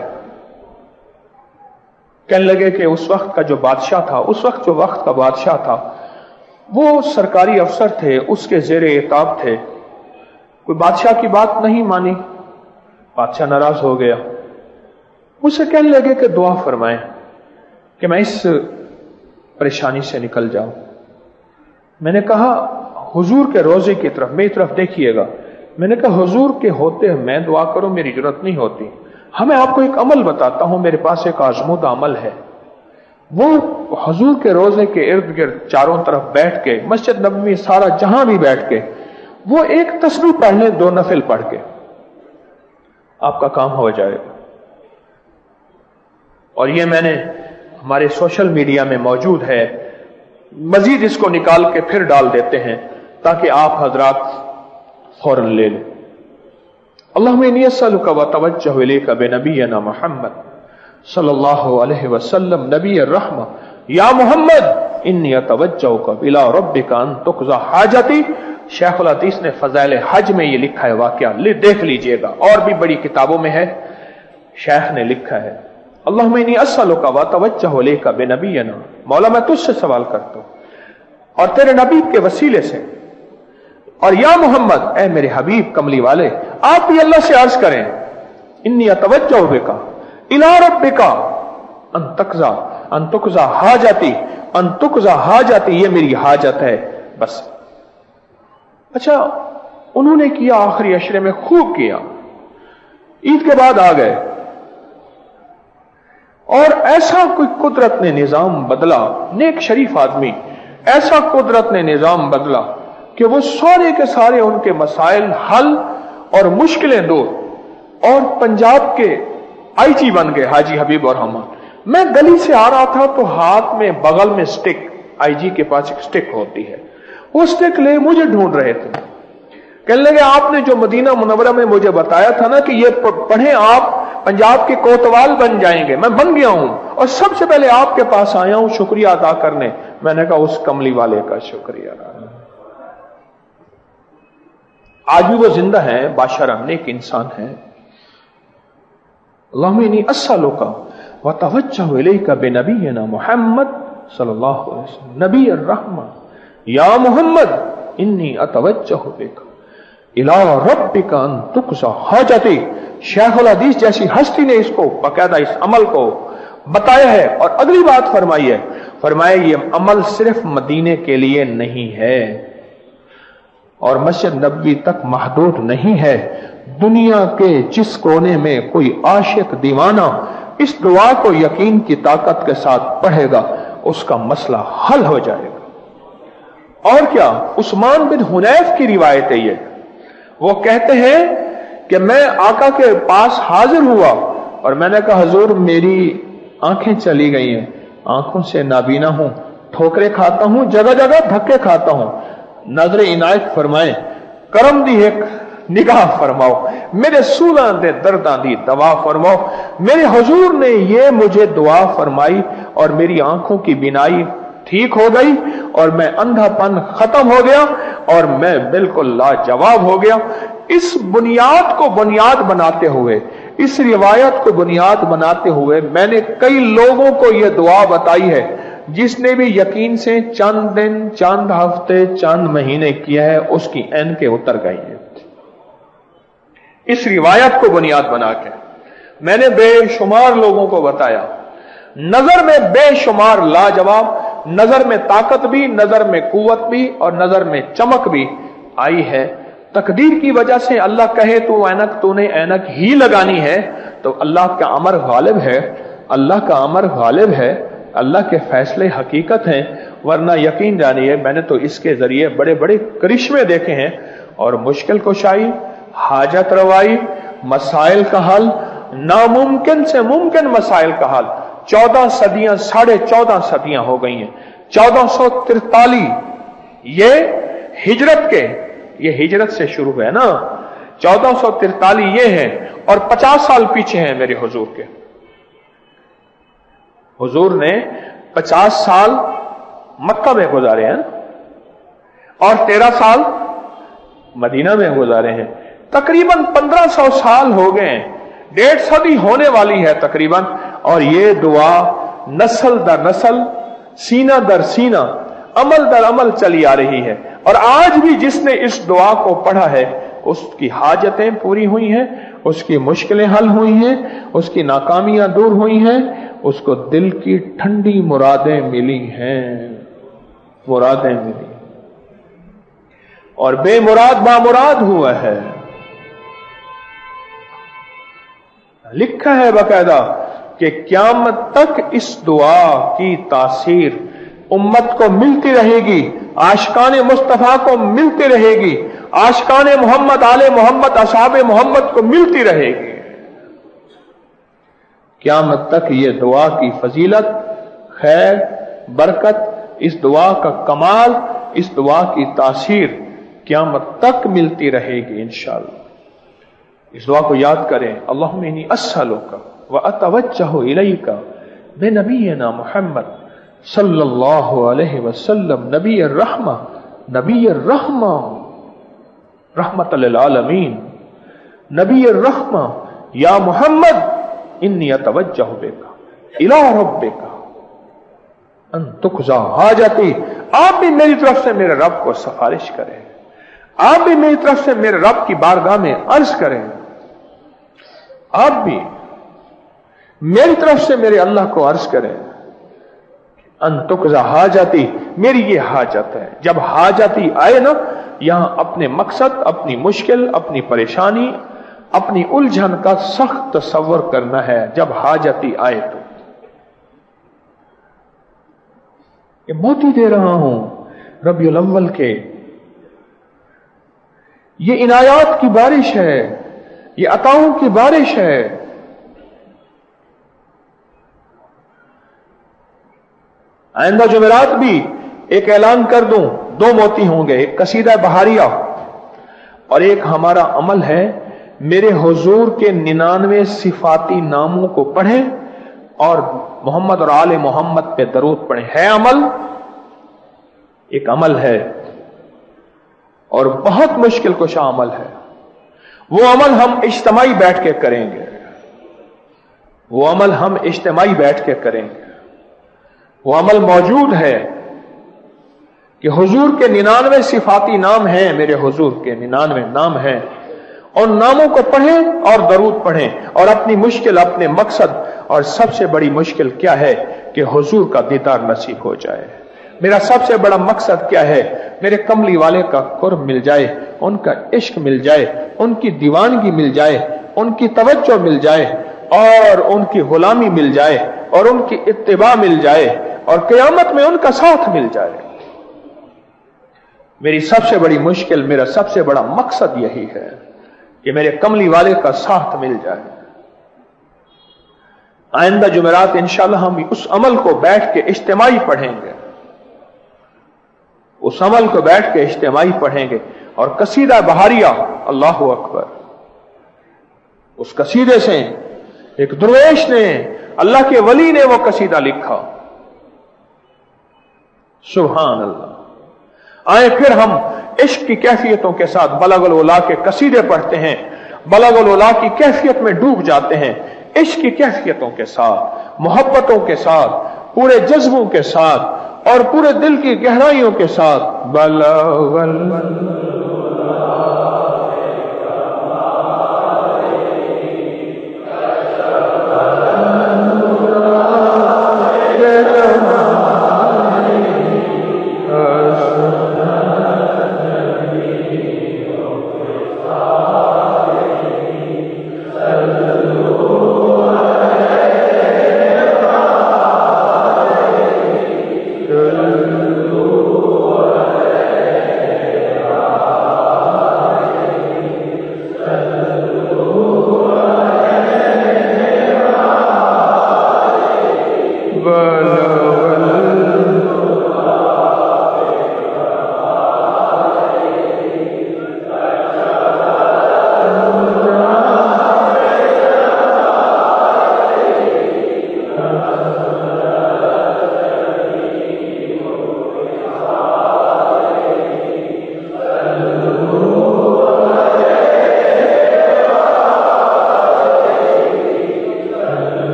کہنے لگے کہ اس وقت کا جو بادشاہ تھا، اس وقت جو وقت کا بادشاہ تھا وہ سرکاری افسر تھے، اس کے زیر اعتاب تھے. کوئی بادشاہ کی بات نہیں مانی، بادشاہ ناراض ہو گیا. مجھ سے کہنے لگے کہ دعا فرمائیں کہ میں اس پریشانی سے نکل جاؤں. میں نے کہا حضور کے روزے کی طرف، میری طرف دیکھیے گا. میں نے کہا حضور کے ہوتے میں دعا کروں، میری ضرورت نہیں ہوتی. ہمیں آپ کو ایک عمل بتاتا ہوں، میرے پاس ایک آزمودہ عمل ہے. وہ حضور کے روزے کے ارد گرد چاروں طرف بیٹھ کے، مسجد نبوی سارا جہاں بھی بیٹھ کے، وہ ایک تسبیح پڑھ لیں، دو نفل پڑھ کے، آپ کا کام ہو جائے گا. اور یہ میں نے ہمارے سوشل میڈیا میں موجود ہے، مزید اس کو نکال کے پھر ڈال دیتے ہیں تاکہ آپ حضرات فوراً لے لیں. اللہم انی اسألک واتوجہ الیک بنبینا محمد صلی اللہ علیہ وسلم نبی الرحمہ. یا محمد انی اتوجہک الی ربک ان تقضی حاجتی. شیخ الحدیث نے فضائل حج میں یہ لکھا ہے واقعہ، دیکھ لیجئے گا، اور بھی بڑی کتابوں میں ہے، شیخ نے لکھا ہے. اللہم انی اسألک واتوجہ الیک بنبینا، مولا میں تجھ سے سوال کرتا ہوں اور تیرے نبی کے وسیلے سے، اور یا محمد اے میرے حبیب کملی والے، آپ بھی اللہ سے عرض کریں انی اتوجہ بک الی ربک ان تقضی ان تقضی حاجتی ان تقضی حاجتی، یہ میری حاجت ہے بس. اچھا انہوں نے کیا، آخری عشرے میں خوب کیا، عید کے بعد آ گئے، اور ایسا کوئی قدرت نے نظام بدلا، نیک شریف آدمی، ایسا قدرت نے نظام بدلا کہ وہ سارے کے سارے ان کے مسائل حل اور مشکلیں دور، اور پنجاب کے آئی جی بن گئے حاجی حبیب الرحمان. میں گلی سے آ رہا تھا تو ہاتھ میں بغل میں سٹک، آئی جی کے پاس ایک سٹک ہوتی ہے، وہ سٹک لے مجھے ڈھونڈ رہے تھے. کہنے لگے آپ نے جو مدینہ منورہ میں مجھے بتایا تھا نا کہ یہ پڑھیں آپ پنجاب کے کوتوال بن جائیں گے، میں بن گیا ہوں، اور سب سے پہلے آپ کے پاس آیا ہوں شکریہ ادا کرنے. میں نے کہا اس کملی والے کا شکریہ ادا. آج بھی وہ زندہ ہے، باشرہ نیک انسان ہے. اللہم انی اسألک واتوجہ الیک بنبینا محمد صلی اللہ علیہ وسلم نبی الرحمہ. یا محمد انی اتوجہ بک الی ربک ان تقضی حاجتی. شیخ الحدیث جیسی ہستی نے اس کو باقاعدہ اس عمل کو بتایا ہے. اور اگلی بات فرمائی ہے، فرمایا یہ عمل صرف مدینے کے لیے نہیں ہے اور مسجد نبوی تک محدود نہیں ہے. دنیا کے جس کونے میں کوئی عاشق دیوانہ اس دعا کو یقین کی طاقت کے ساتھ پڑھے گا، اس کا مسئلہ حل ہو جائے گا. اور کیا، عثمان بن حنیف کی روایت ہے یہ، وہ کہتے ہیں کہ میں آقا کے پاس حاضر ہوا اور میں نے کہا حضور میری آنکھیں چلی گئی ہیں، آنکھوں سے نابینا ہوں، ٹھوکرے کھاتا ہوں، جگہ جگہ دھکے کھاتا ہوں، نظر عنایت فرمائے، کرم دی ایک نگاہ فرماؤ، میرے سولاں دے درداں دی دوا فرماؤ. میرے حضور نے یہ مجھے دعا فرمائی اور میری آنکھوں کی بینائی ٹھیک ہو گئی اور میں اندھا پن ختم ہو گیا اور میں بالکل لاجواب ہو گیا. اس بنیاد کو بنیاد بناتے ہوئے، اس روایت کو بنیاد بناتے ہوئے میں نے کئی لوگوں کو یہ دعا بتائی ہے، جس نے بھی یقین سے چند دن، چند ہفتے، چند مہینے کیا ہے، اس کی اینکیں اتر گئی ہیں. اس روایت کو بنیاد بنا کے میں نے بے شمار لوگوں کو بتایا. نظر میں بے شمار لاجواب، نظر میں طاقت بھی، نظر میں قوت بھی اور نظر میں چمک بھی آئی ہے. تقدیر کی وجہ سے اللہ کہے تو اینک تو نے اینک ہی لگانی ہے تو اللہ کا امر غالب ہے، اللہ کا امر غالب ہے، اللہ کے فیصلے حقیقت ہیں. ورنہ یقین جانیے میں نے تو اس کے ذریعے بڑے بڑے کرشمے دیکھے ہیں، اور مشکل کشائی، حاجت روائی، مسائل کا حل، ناممکن سے ممکن مسائل کا حل. چودہ صدیاں، ساڑھے چودہ صدیاں ہو گئی ہیں. چودہ سو ترتالیس یہ ہجرت کے، یہ ہجرت سے شروع ہے نا، چودہ سو ترتالیس یہ ہے، اور پچاس سال پیچھے ہیں میرے حضور کے. हुजूर ने पचास साल मक्का में गुजारे हैं और तेरह साल मदीना में गुजारे हैं। तकरीबन पंद्रह सौ साल हो गए, डेढ़ सदी होने वाली है तकरीबन, और ये दुआ नस्ल दर नस्ल, सीना दर सीना, अमल दर अमल चली आ रही है। और आज भी जिसने इस दुआ को पढ़ा है उसकी हाजतें पूरी हुई हैं, उसकी मुश्किलें हल हुई हैं, उसकी नाकामियां दूर हुई हैं, उसको दिल की ठंडी मुरादें मिली हैं, मुरादें मिली और बेमुराद बामुराद हुआ है। लिखा है बकायदा कि क़यामत तक इस दुआ की तासीर उम्मत को मिलती रहेगी, आशिकाने मुस्तफा को मिलती रहेगी, आशिकाने मोहम्मद, आले मोहम्मद, असहाबे मोहम्मद को मिलती रहेगी। क़यामत तक ये दुआ की फजीलत, खैर, बरकत, इस दुआ का कमाल, इस दुआ की तासीर क़यामत तक मिलती रहेगी इंशाअल्लाह। इस दुआ को याद करें। अल्लाहुम्मा इन्नी अस्सअलुका व अतवज्जहु इलैका बिनबिय्यिना मुहम्मद सल्लल्लाहु अलैहि वसल्लम नबीयर रहमा, नबीयर रहमा, रहमतल लिल आलमीन, नबीयर रहमा, या मुहम्मद इन्नी अतवज्जहु बिका इला रब्बिका अन तुक़ज़ा हाजती। आप भी मेरी तरफ से मेरे रब को सिफारिश करें, आप भी मेरी तरफ से मेरे रब की बारगाह में अर्ज करें, आप भी मेरी तरफ से मेरे अल्लाह को अर्ज करें, अन तुक़ज़ा हाजती, मेरी ये हाजत है। जब हाजती आए ना, यहां अपने मकसद, अपनी मुश्किल, अपनी परेशानी, अपनी उलझन का सख्त तसव्वुर करना है। जब हाजती आए तो ये मोती दे रहा हूं रबीउल अव्वल के, ये इनायात की बारिश है, ये अताओं की बारिश है। आइंदा जुमेरात भी एक ऐलान कर दूं, दो मोती होंगे, एक कसीदा बहारिया और एक हमारा अमल है। मेरे हुजूर के निन्यानवे सिफाती नामों को पढ़ें और मोहम्मद और आले मोहम्मद पे दरूद पढ़ें। है अमल, एक अमल है और बहुत मुश्किल कुशा अमल है। वो अमल हम इज्तिमाई बैठ के करेंगे, वो अमल हम इज्तिमाई बैठ के करेंगे। वो अमल मौजूद है कि हुजूर के निन्यानवे सिफाती नाम हैं, मेरे हुजूर के निन्यानवे नाम हैं। उन नामों को पढ़ें और दरूद पढ़ें और अपनी मुश्किल, अपने मकसद, और सबसे बड़ी मुश्किल क्या है कि हुजूर का दीदार नसीब हो जाए। मेरा सबसे बड़ा मकसद क्या है? मेरे कमली वाले का कुर्ब मिल जाए, उनका इश्क मिल जाए, उनकी दीवानगी मिल जाए, उनकी तवज्जो मिल जाए और उनकी गुलामी मिल जाए और उनकी इत्तिबा मिल जाए और क़यामत में उनका साथ मिल जाए। मेरी सबसे बड़ी मुश्किल, मेरा सबसे बड़ा मकसद यही है कि मेरे कमली वाले का साथ मिल जाए। आइंदा जुमेरात इंशाअल्लाह हम उस अमल को बैठ के इज्तिमाई पढ़ेंगे, उस अमल को बैठ के इज्तिमाई पढ़ेंगे। और कसीदा बहारिया, अल्लाहु अकबर, उस कसीदे से एक दुर्वेश ने, अल्लाह के वली ने वो कसीदा लिखा। सुभान अल्लाह। आए फिर हम इश्क की कैफियतों के साथ बलगुल उला के कसीदे पढ़ते हैं, बलगुल उला की कैफियत में डूब जाते हैं, इश्क की कैफियतों के साथ, मोहब्बतों के साथ, पूरे जज्बों के साथ और पूरे दिल की गहराइयों के साथ। बलगुल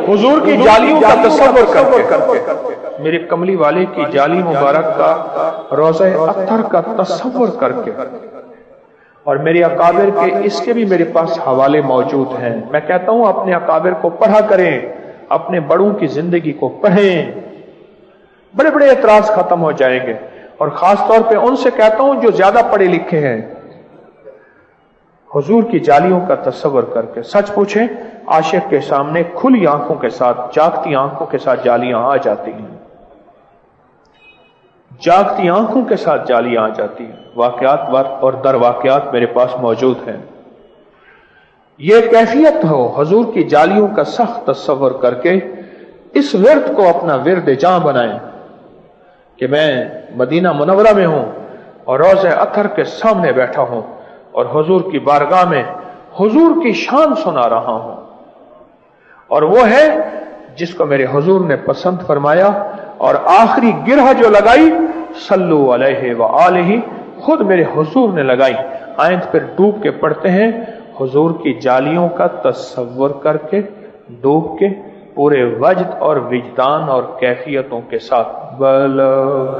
حضور کی جالیوں کا تصور کر کے، میرے کملی والے کی جالی مبارک کا، روضہ اطہر کا تصور کر کے، اور میرے اکابر کے اس کے بھی میرے پاس حوالے موجود ہیں. میں کہتا ہوں اپنے اکابر کو پڑھا کریں، اپنے بڑوں کی زندگی کو پڑھیں، بڑے بڑے اعتراض ختم ہو جائیں گے. اور خاص طور پہ ان سے کہتا ہوں جو زیادہ پڑھے لکھے ہیں، حضور کی جالیوں کا تصور کر کے سچ پوچھیں، عاشق کے سامنے کھلی آنکھوں کے ساتھ، جاگتی آنکھوں کے ساتھ جالیاں آ جاتی ہیں، جاگتی آنکھوں کے ساتھ جالیاں آ جاتی ہیں. واقعات اور در واقعات میرے پاس موجود ہیں. یہ کیفیت ہو حضور کی جالیوں کا سخت تصور کر کے اس ورد کو اپنا ورد جاں بنائیں کہ میں مدینہ منورہ میں ہوں اور روضہ اطہر کے سامنے بیٹھا ہوں اور حضور کی بارگاہ میں حضور کی شان سنا رہا ہوں. اور وہ ہے جس کو میرے حضور نے پسند فرمایا، اور آخری گرہ جو لگائی صلو علیہ وآلہ خود میرے حضور نے لگائی. آئند پھر ڈوب کے پڑھتے ہیں، حضور کی جالیوں کا تصور کر کے، ڈوب کے پورے وجد اور وجدان اور کیفیتوں کے ساتھ. بلا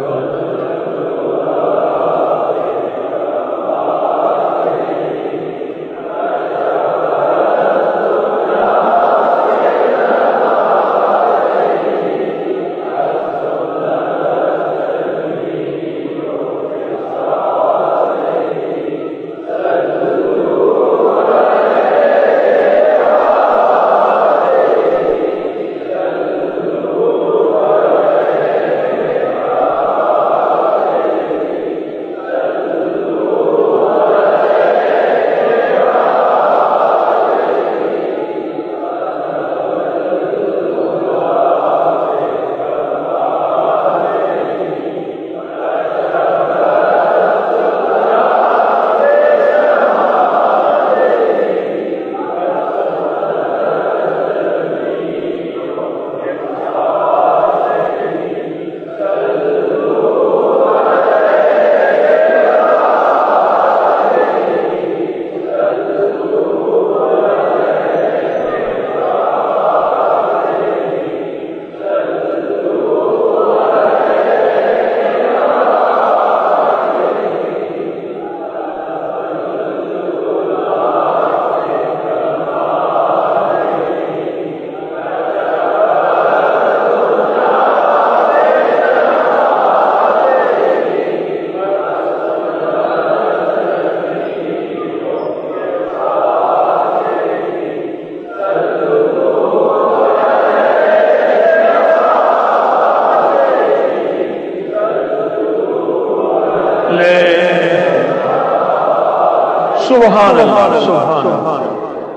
سبحان اللہ سبحان اللہ.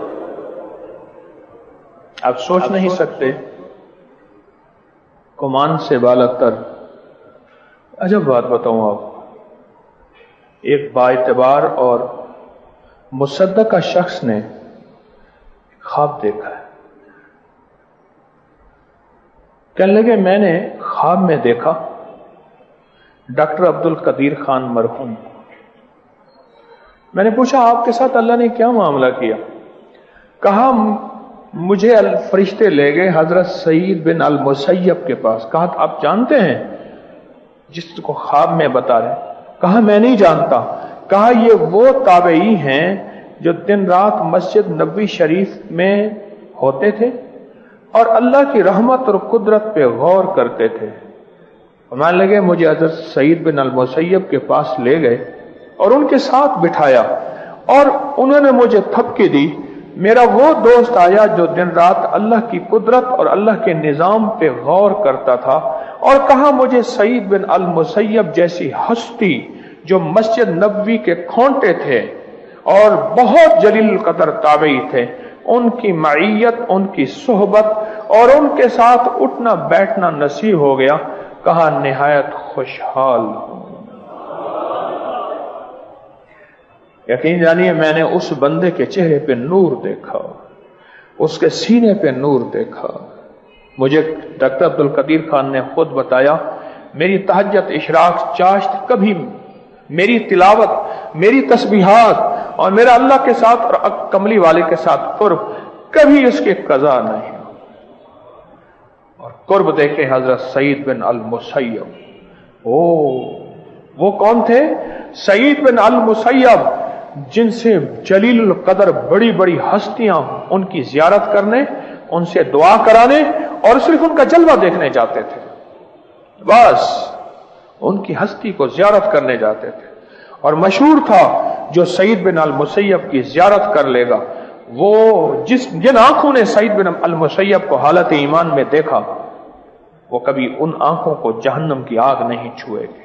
آپ سوچ نہیں سکتے کمان سے بالا تر. عجب بات بتاؤں آپ، ایک با اعتبار اور مصدقہ شخص نے خواب دیکھا ہے. کہنے لگے میں نے خواب میں دیکھا ڈاکٹر عبد القدیر خان مرحوم. میں نے پوچھا آپ کے ساتھ اللہ نے کیا معاملہ کیا؟ کہا مجھے فرشتے لے گئے حضرت سعید بن المسیب کے پاس. کہا آپ جانتے ہیں جس کو خواب میں بتا رہے؟ کہا میں نہیں جانتا. کہا یہ وہ تابعی ہیں جو دن رات مسجد نبوی شریف میں ہوتے تھے اور اللہ کی رحمت اور قدرت پہ غور کرتے تھے. فرمانے لگے مجھے حضرت سعید بن المسیب کے پاس لے گئے اور ان کے ساتھ بٹھایا اور انہوں نے مجھے تھپکی دی. میرا وہ دوست آیا جو دن رات اللہ کی قدرت اور اللہ کے نظام پہ غور کرتا تھا اور کہا مجھے سعید بن المسیب جیسی ہستی جو مسجد نبوی کے کھونٹے تھے اور بہت جلیل القدر تابعی تھے، ان کی معیت، ان کی صحبت اور ان کے ساتھ اٹھنا بیٹھنا نصیب ہو گیا. کہا نہایت خوشحال ہوں. یقین جانیے میں نے اس بندے کے چہرے پہ نور دیکھا، اس کے سینے پہ نور دیکھا. مجھے ڈاکٹر عبد القدیر خان نے خود بتایا میری تہجد اشراق چاشت کبھی، میری تلاوت، میری تسبیحات اور میرا اللہ کے ساتھ اور کملی والے کے ساتھ قرب کبھی اس کی قضا نہیں. اور قرب دیکھے حضرت سعید بن المسیب۔ او وہ کون تھے؟ سعید بن المسیب، جن سے جلیل القدر بڑی بڑی ہستیاں ان کی زیارت کرنے، ان سے دعا کرانے اور صرف ان کا جلوہ دیکھنے جاتے تھے، بس ان کی ہستی کو زیارت کرنے جاتے تھے۔ اور مشہور تھا جو سعید بن المسیب کی زیارت کر لے گا، وہ جس جن آنکھوں نے سعید بن المسیب کو حالت ایمان میں دیکھا، وہ کبھی ان آنکھوں کو جہنم کی آگ نہیں چھوئے گے۔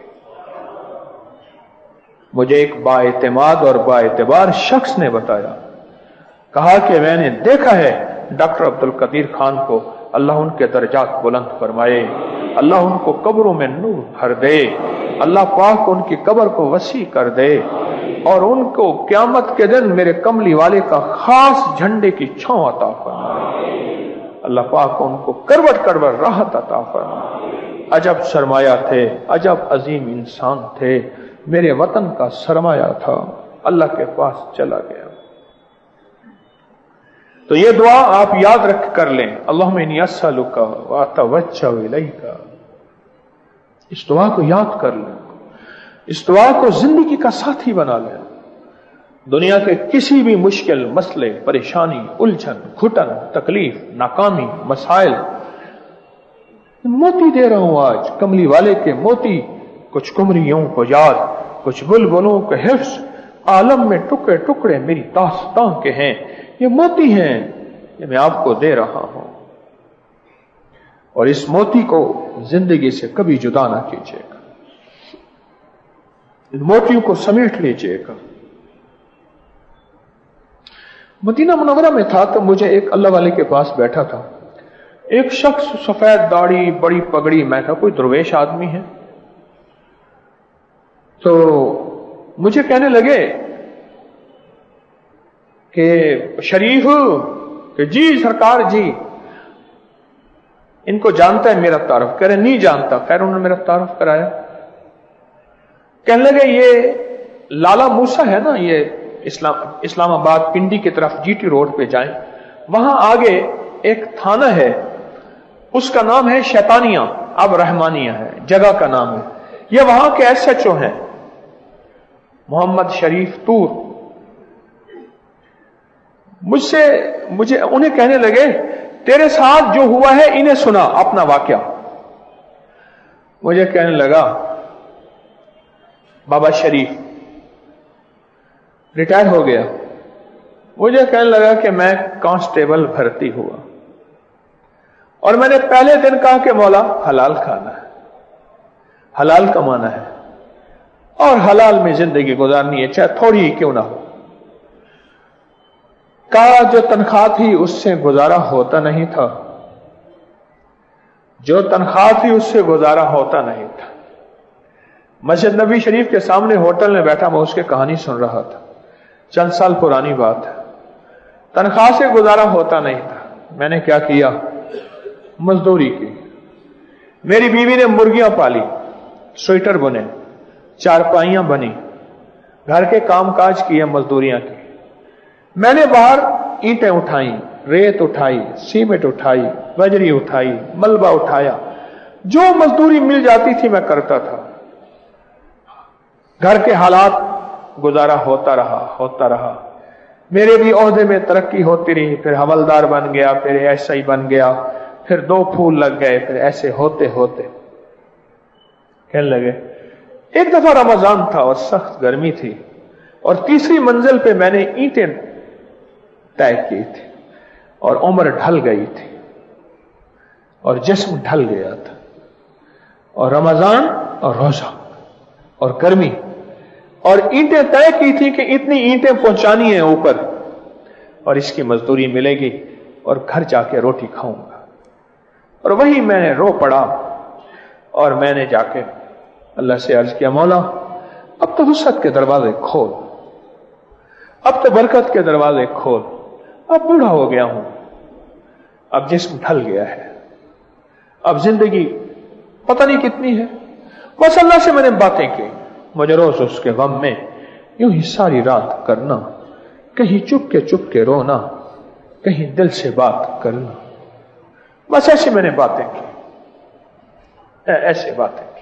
مجھے ایک با اعتماد اور با اعتبار شخص نے بتایا، کہا کہ میں نے دیکھا ہے ڈاکٹر عبد القدیر خان کو، اللہ ان کے درجات بلند فرمائے، اللہ ان کو قبروں میں نور بھر دے، اللہ پاک ان کی قبر کو وسیع کر دے، اور ان کو قیامت کے دن میرے کملی والے کا خاص جھنڈے کی چھاؤں عطا فرمائے، اللہ پاک ان کو کروٹ کروٹ راحت عطا فرمائے۔ عجب سرمایہ تھے، عجب عظیم انسان تھے، میرے وطن کا سرمایہ تھا، اللہ کے پاس چلا گیا۔ تو یہ دعا آپ یاد رکھ کر لیں، اللہم انی اسألک واتوجہ الیک، اس دعا کو یاد کر لیں، اس دعا کو زندگی کا ساتھی بنا لیں۔ دنیا کے کسی بھی مشکل مسئلے، پریشانی، الجھن، گھٹن، تکلیف، ناکامی، مسائل، موتی دے رہا ہوں آج، کملی والے کے موتی، کچھ کمریوں کو یاد، کچھ بلبلوں کے حفظ، عالم میں ٹکڑے ٹکڑے میری داستان کے ہیں، یہ موتی ہیں، یہ میں آپ کو دے رہا ہوں، اور اس موتی کو زندگی سے کبھی جدا نہ کیجیے گا، ان موتیوں کو سمیٹ لیجیے گا۔ مدینہ منورہ میں تھا تو مجھے ایک اللہ والے کے پاس بیٹھا تھا، ایک شخص سفید داڑھی، بڑی پگڑی، میں کہا کوئی درویش آدمی ہے، تو مجھے کہنے لگے کہ شریف، کہ جی سرکار جی، ان کو جانتا ہے میرا تعارف؟ کہہ رہے نہیں جانتا۔ خیر انہوں نے میرا تعارف کرایا، کہنے لگے یہ لالا موسیٰ ہے نا، یہ اسلام اسلام آباد پنڈی کی طرف جی ٹی روڈ پہ جائیں، وہاں آگے ایک تھانہ ہے، اس کا نام ہے شیطانیہ، اب رحمانیہ ہے، جگہ کا نام ہے، یہ وہاں کے ایس ایچ او ہیں محمد شریف طور۔ مجھ سے مجھے انہیں کہنے لگے تیرے ساتھ جو ہوا ہے انہیں سنا اپنا واقعہ۔ مجھے کہنے لگا بابا شریف ریٹائر ہو گیا، مجھے کہنے لگا کہ میں کانسٹیبل بھرتی ہوا، اور میں نے پہلے دن کہا کہ مولا حلال کھانا ہے، حلال کمانا ہے، اور حلال میں زندگی گزارنی ہے، چاہے تھوڑی ہی کیوں نہ ہو۔ کہا جو تنخواہ تھی اس سے گزارا ہوتا نہیں تھا، جو تنخواہ تھی اس سے گزارا ہوتا نہیں تھا۔ مسجد نبی شریف کے سامنے ہوٹل میں بیٹھا میں اس کی کہانی سن رہا تھا، چند سال پرانی بات ہے، تنخواہ سے گزارا ہوتا نہیں تھا۔ میں نے کیا کیا؟ مزدوری کی، میری بیوی نے مرغیاں پالی، سویٹر بنے، چارپائیاں بنی، گھر کے کام کاج کیے، مزدوریاں کی، میں نے باہر اینٹیں اٹھائیں، ریت اٹھائی، سیمنٹ اٹھائی، بجری اٹھائی، ملبہ اٹھایا، جو مزدوری مل جاتی تھی میں کرتا تھا۔ گھر کے حالات گزارا ہوتا رہا ہوتا رہا میرے بھی عہدے میں ترقی ہوتی رہی، پھر حوالدار بن گیا، پھر ایسا ہی بن گیا، پھر دو پھول لگ گئے، پھر ایسے ہوتے ہوتے کہنے لگے ایک دفعہ رمضان تھا اور سخت گرمی تھی، اور تیسری منزل پہ میں نے اینٹیں طے کی تھی، اور عمر ڈھل گئی تھی، اور جسم ڈھل گیا تھا، اور رمضان اور روزہ اور گرمی، اور اینٹیں طے کی تھی کہ اتنی اینٹیں پہنچانی ہیں اوپر، اور اس کی مزدوری ملے گی، اور گھر جا کے روٹی کھاؤں گا۔ اور وہی میں نے رو پڑا، اور میں نے جا کے اللہ سے عرض کیا مولا اب تو وسعت کے دروازے کھول، اب تو برکت کے دروازے کھول، اب بوڑھا ہو گیا ہوں، اب جسم ڈھل گیا ہے، اب زندگی پتہ نہیں کتنی ہے۔ بس اللہ سے میں نے باتیں کی، مجھے روز اس کے غم میں یوں ہی ساری رات کرنا، کہیں چپ کے چپ کے رونا، کہیں دل سے بات کرنا۔ بس ایسے میں نے باتیں کی، ایسے باتیں کی۔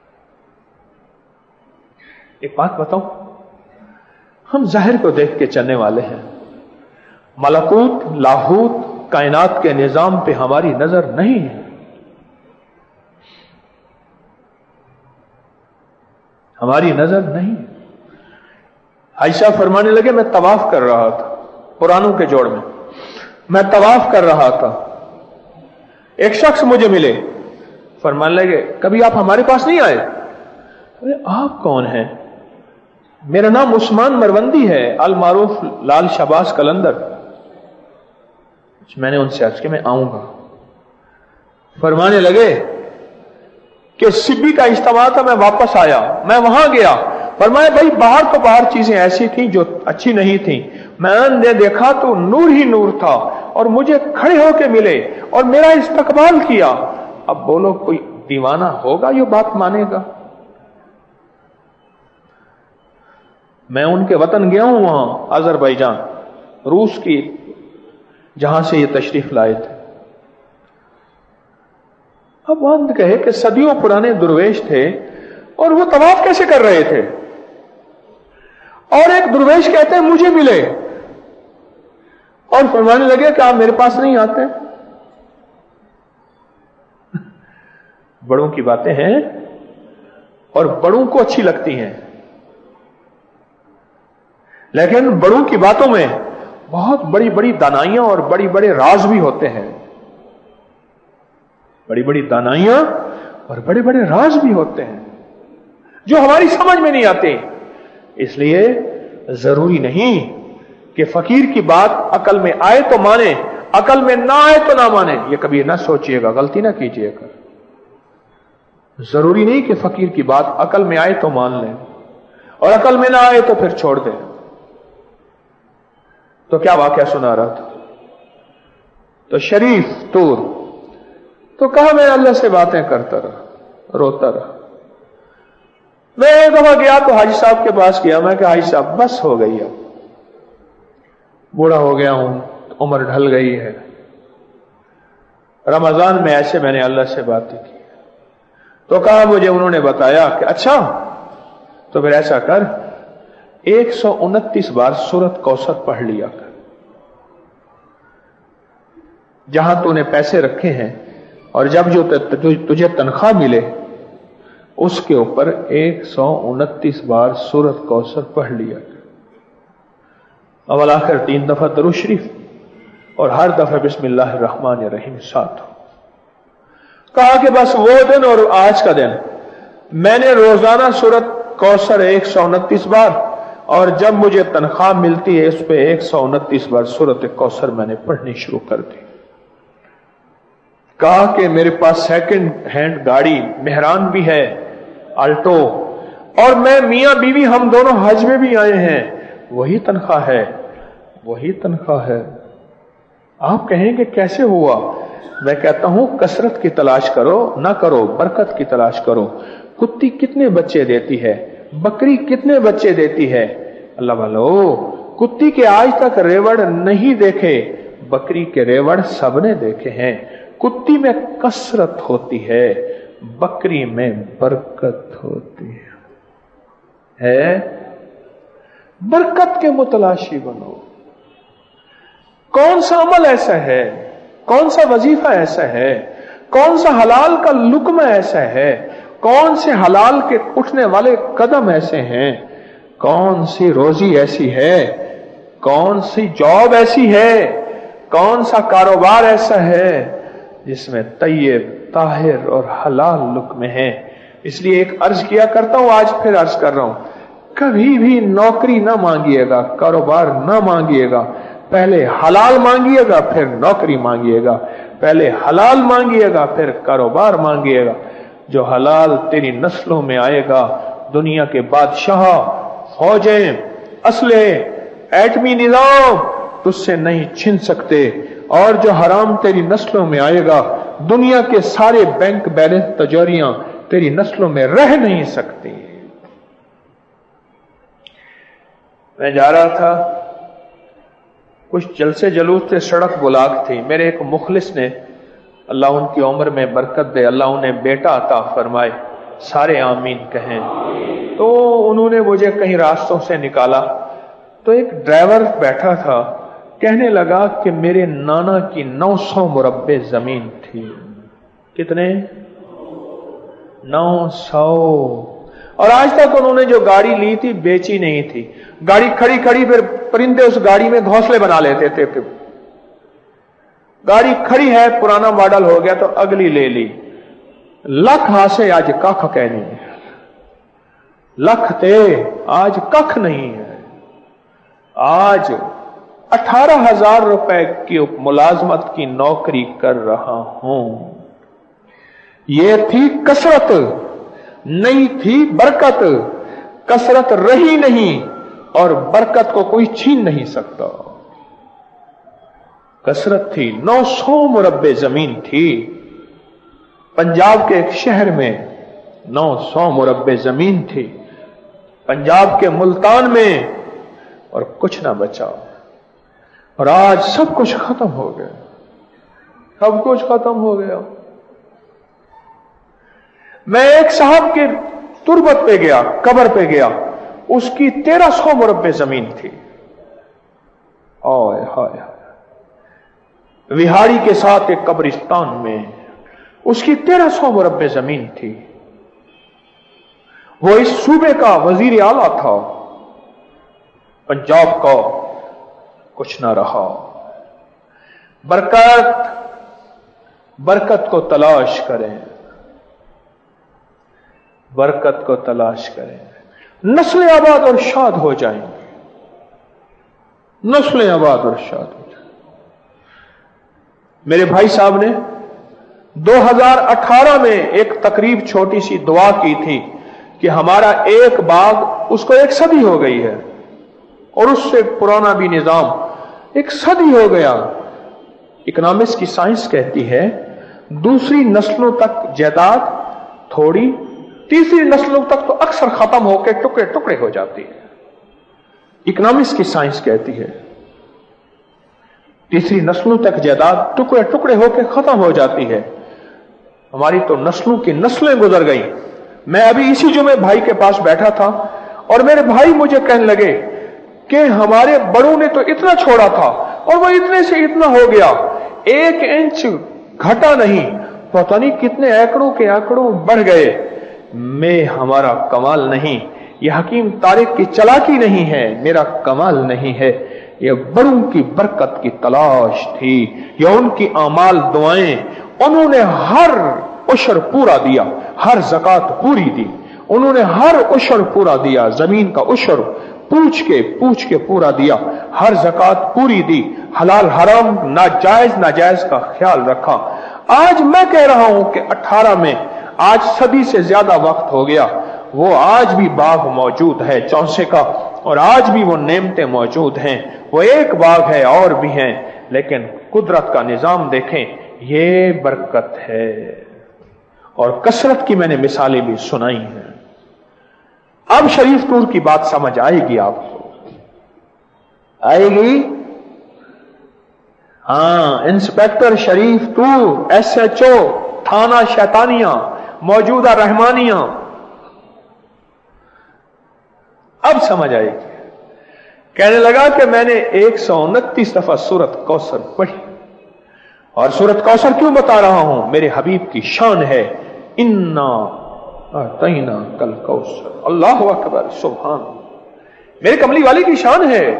ایک بات بتاؤں، ہم ظاہر کو دیکھ کے چلنے والے ہیں، ملکوت لاہوت کائنات کے نظام پہ ہماری نظر نہیں ہے۔ ہماری نظر نہیں۔ عائشہ فرمانے لگے میں طواف کر رہا تھا قرآنوں کے جوڑ میں، میں طواف کر رہا تھا، ایک شخص مجھے ملے، فرمانے لگے کبھی آپ ہمارے پاس نہیں آئے؟ ارے آپ کون ہیں؟ میرا نام عثمان مروندی ہے، المعروف لال شہباز قلندر۔ میں نے ان سے عرض کیا میں آؤں گا۔ فرمانے لگے کہ سبی کا اجتماع تھا، میں واپس آیا، میں وہاں گیا، فرمایا بھائی باہر تو باہر چیزیں ایسی تھیں جو اچھی نہیں تھیں، میں نے دیکھا تو نور ہی نور تھا، اور مجھے کھڑے ہو کے ملے اور میرا استقبال کیا۔ اب بولو کوئی دیوانہ ہوگا یہ بات مانے گا؟ میں ان کے وطن گیا ہوں، وہاں آذربائیجان، روس کی، جہاں سے یہ تشریف لائے تھے۔ اب وہاں کہے کہ صدیوں پرانے درویش تھے اور وہ طواف کیسے کر رہے تھے، اور ایک درویش کہتے ہیں مجھے ملے اور فرمانے لگے کہ آپ میرے پاس نہیں آتے۔ بڑوں کی باتیں ہیں اور بڑوں کو اچھی لگتی ہیں، لیکن بڑوں کی باتوں میں بہت بڑی بڑی دانائیاں اور بڑی بڑے راز بھی ہوتے ہیں، بڑی بڑی دانائیاں اور بڑے بڑے راز بھی ہوتے ہیں جو ہماری سمجھ میں نہیں آتے۔ اس لیے ضروری نہیں کہ فقیر کی بات عقل میں آئے تو مانے، عقل میں نہ آئے تو نہ مانے، یہ کبھی نہ سوچئے گا، غلطی نہ کیجئے گا۔ ضروری نہیں کہ فقیر کی بات عقل میں آئے تو مان لیں اور عقل میں نہ آئے تو پھر چھوڑ دیں۔ تو کیا واقعہ سنا رہا تھا، تو شریف طور تو کہا میں اللہ سے باتیں کرتا رہا، روتا رہا۔ میں ایک دفعہ گیا تو حاجی صاحب کے پاس گیا، میں کہ حاجی صاحب بس ہو گئی، اب بوڑھا ہو گیا ہوں، عمر ڈھل گئی ہے۔ رمضان میں ایسے میں نے اللہ سے باتیں کی، تو کہا مجھے انہوں نے بتایا کہ اچھا تو پھر ایسا کر، ایک سو انتیس بار سورت کوثر پڑھ لیا کر، جہاں تو نے پیسے رکھے ہیں، اور جب جو تجھے تنخواہ ملے اس کے اوپر ایک سو انتیس بار سورت کوثر پڑھ لیا کر، اول آخر تین دفعہ درود شریف، اور ہر دفعہ بسم اللہ الرحمن الرحیم ساتھ ہو۔ کہا کہ بس وہ دن اور آج کا دن میں نے روزانہ سورت کوثر ایک سو انتیس بار، اور جب مجھے تنخواہ ملتی ہے اس پہ ایک سو انتیس بار سورت کوثر میں نے پڑھنی شروع کر دی۔ کہا کہ میرے پاس سیکنڈ ہینڈ گاڑی مہران بھی ہے، آلٹو، اور میں میاں بیوی ہم دونوں حج میں بھی آئے ہیں، وہی تنخواہ ہے، وہی تنخواہ ہے۔ آپ کہیں کہ کیسے ہوا؟ میں کہتا ہوں کثرت کی تلاش کرو نہ کرو، برکت کی تلاش کرو۔ کتی کتنے بچے دیتی ہے، بکری کتنے بچے دیتی ہے؟ اللہ والو، کتی کے آج تک ریوڑ نہیں دیکھے، بکری کے ریوڑ سب نے دیکھے ہیں۔ کتی میں کثرت ہوتی ہے، بکری میں برکت ہوتی ہے۔ ہے برکت کے متلاشی بنو۔ کون سا عمل ایسا ہے، کون سا وظیفہ ایسا ہے، کون سا حلال کا لقمہ ایسا ہے، کون سے حلال کے اٹھنے والے قدم ایسے ہیں، کون سی روزی ایسی ہے، کون سی جاب ایسی ہے، کون سا کاروبار ایسا ہے جس میں طیب طاہر اور حلال لقمے ہیں۔ اس لیے ایک عرض کیا کرتا ہوں، آج پھر عرض کر رہا ہوں، کبھی بھی نوکری نہ مانگیے گا، کاروبار نہ مانگیے گا، پہلے حلال مانگیے گا پھر نوکری مانگیے گا، پہلے حلال مانگیے گا پھر کاروبار مانگیے گا۔ جو حلال تیری نسلوں میں آئے گا، دنیا کے بادشاہ، فوجیں، اسلحے، ایٹمی نظام تجھ سے نہیں چھن سکتے، اور جو حرام تیری نسلوں میں آئے گا، دنیا کے سارے بینک بیلنس تجوریاں تیری نسلوں میں رہ نہیں سکتی۔ میں جا رہا تھا، کچھ جلسے جلوس سے سڑک بلاک تھی، میرے ایک مخلص نے اللہ ان کی عمر میں برکت دے، اللہ انہیں بیٹا عطا فرمائے، سارے آمین کہیں۔ تو انہوں نے مجھے کہیں راستوں سے نکالا تو ایک ڈرائیور بیٹھا تھا، کہنے لگا کہ میرے نانا کی نو سو مربع زمین تھی۔ کتنے؟ نو سو۔ اور آج تک انہوں نے جو گاڑی لی تھی بیچی نہیں تھی، گاڑی کھڑی کھڑی پھر پرندے اس گاڑی میں گھونسلے بنا لیتے تھے، پھر گاڑی کھڑی ہے پرانا ماڈل ہو گیا تو اگلی لے لی۔ لکھ ہاسے آج ککھ کہنی ہے، لکھ تے آج ککھ نہیں ہے۔ آج اٹھارہ ہزار روپے کی ملازمت کی نوکری کر رہا ہوں۔ یہ تھی کثرت، نہیں تھی برکت۔ کثرت رہی نہیں اور برکت کو کوئی چھین نہیں سکتا۔ کثرت تھی، نو سو مربع زمین تھی پنجاب کے ایک شہر میں، نو سو مربع زمین تھی پنجاب کے ملتان میں، اور کچھ نہ بچا۔ اور آج سب کچھ ختم ہو گیا، سب کچھ ختم ہو گیا۔ میں ایک صاحب کے تربت پہ گیا، قبر پہ گیا، اس کی تیرہ سو مربع زمین تھی۔ آئے ہائے، وہاڑی کے ساتھ ایک قبرستان میں اس کی تیرہ سو مربع زمین تھی۔ وہ اس صوبے کا وزیر اعلیٰ تھا، پنجاب کا، کچھ نہ رہا۔ برکت، برکت کو تلاش کریں، برکت کو تلاش کریں، نسل آباد اور شاد ہو جائیں گے، نسل آباد اور شاد ہو جائیں۔ میرے بھائی صاحب نے دو ہزار اٹھارہ میں ایک تقریب چھوٹی سی دعا کی تھی کہ ہمارا ایک باغ، اس کو ایک صدی ہو گئی ہے، اور اس سے پرانا بھی نظام ایک صدی ہو گیا۔ اکنامکس کی سائنس کہتی ہے دوسری نسلوں تک جائیداد تھوڑی، تیسری نسلوں تک تو اکثر ختم ہو کے ٹکڑے ٹکڑے ہو جاتی ہے۔ اکنامکس کی سائنس کہتی ہے تیسری نسلوں تک جائیداد ٹکڑے ٹکڑے ہو کے ختم ہو جاتی ہے۔ ہماری تو نسلوں کی نسلیں گزر گئیں۔ میں ابھی اسی جمعے بھائی کے پاس بیٹھا تھا اور میرے بھائی مجھے کہنے لگے کہ ہمارے بڑوں نے تو اتنا چھوڑا تھا اور وہ اتنے سے اتنا ہو گیا، ایک انچ گھٹا نہیں، پتہ نہیں کتنے ایکڑوں کے ایکڑوں بڑھ گئے۔ میں ہمارا کمال نہیں، یہ حکیم طارق کی چلاکی نہیں ہے، میرا کمال نہیں ہے، یہ بڑوں کی برکت کی تلاش تھی، یہ ان کی اعمال دعائیں۔ انہوں نے ہر عشر پورا دیا، ہر زکات پوری دی، انہوں نے ہر عشر پورا دیا، زمین کا عشر پوچھ کے پوچھ کے پورا دیا، ہر زکات پوری دی، حلال حرام ناجائز ناجائز کا خیال رکھا۔ آج میں کہہ رہا ہوں کہ اٹھارہ میں، آج صدی سے زیادہ وقت ہو گیا، وہ آج بھی باغ موجود ہے چونسے کا، اور آج بھی وہ نعمتیں موجود ہیں، وہ ایک باغ ہے اور بھی ہیں، لیکن قدرت کا نظام دیکھیں، یہ برکت ہے۔ اور کثرت کی میں نے مثالیں بھی سنائی ہیں۔ اب شریف ٹور کی بات سمجھ آئے گی آپ کو، آئے گی؟ ہاں، inspector Sharif Toor, S H O تھانہ شیطانیہ، موجودہ رحمانیہ، اب سمجھ آئے گی۔ کہنے لگا کہ میں نے ایک سو انتیس دفعہ سورت کوثر پڑھی، اور سورت کوثر کیوں بتا رہا ہوں؟ میرے حبیب کی شان ہے، انا اعطینا کل کوثر، اللہ اکبر، سبحان اللہ، میرے کملی والے کی شان ہے۔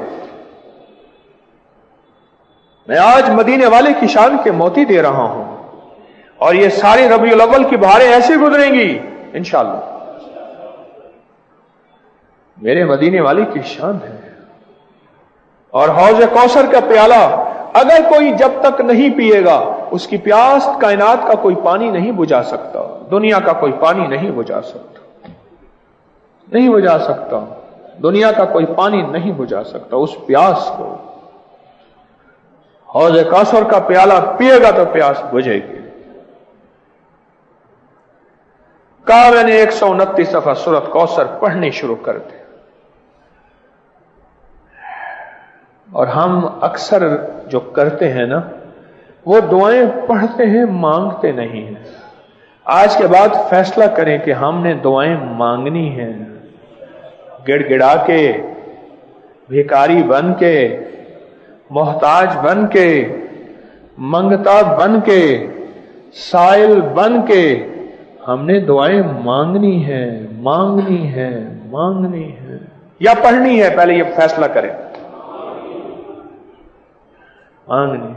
میں آج مدینے والے کی شان کے موتی دے رہا ہوں، اور یہ سارے ربیع الاول کی بہاریں ایسے گزریں گی انشاءاللہ۔ میرے مدینے والے کی شان ہے۔ اور حوض کوثر کا پیالہ اگر کوئی جب تک نہیں پیے گا، اس کی پیاس کائنات کا کوئی پانی نہیں بجھا سکتا، دنیا کا کوئی پانی نہیں بجھا سکتا، نہیں بجھا سکتا، دنیا کا کوئی پانی نہیں بجھا سکتا اس پیاس کو۔ حوض کوثر کا پیالہ پیے گا تو پیاس بجھے گی۔ کہا میں نے ایک سو انتیس دفعہ سورت کوثر پڑھنی شروع کر دی، اور ہم اکثر جو کرتے ہیں نا، وہ دعائیں پڑھتے ہیں مانگتے نہیں ہیں. آج کے بعد فیصلہ کریں کہ ہم نے دعائیں مانگنی ہیں. گڑ گڑا کے، بھیکاری بن کے، محتاج بن کے، منگتا بن کے، سائل بن کے ہم نے دعائیں مانگنی ہیں مانگنی ہیں مانگنی ہیں یا پڑھنی ہے؟ پہلے یہ فیصلہ کریں. مانگنی.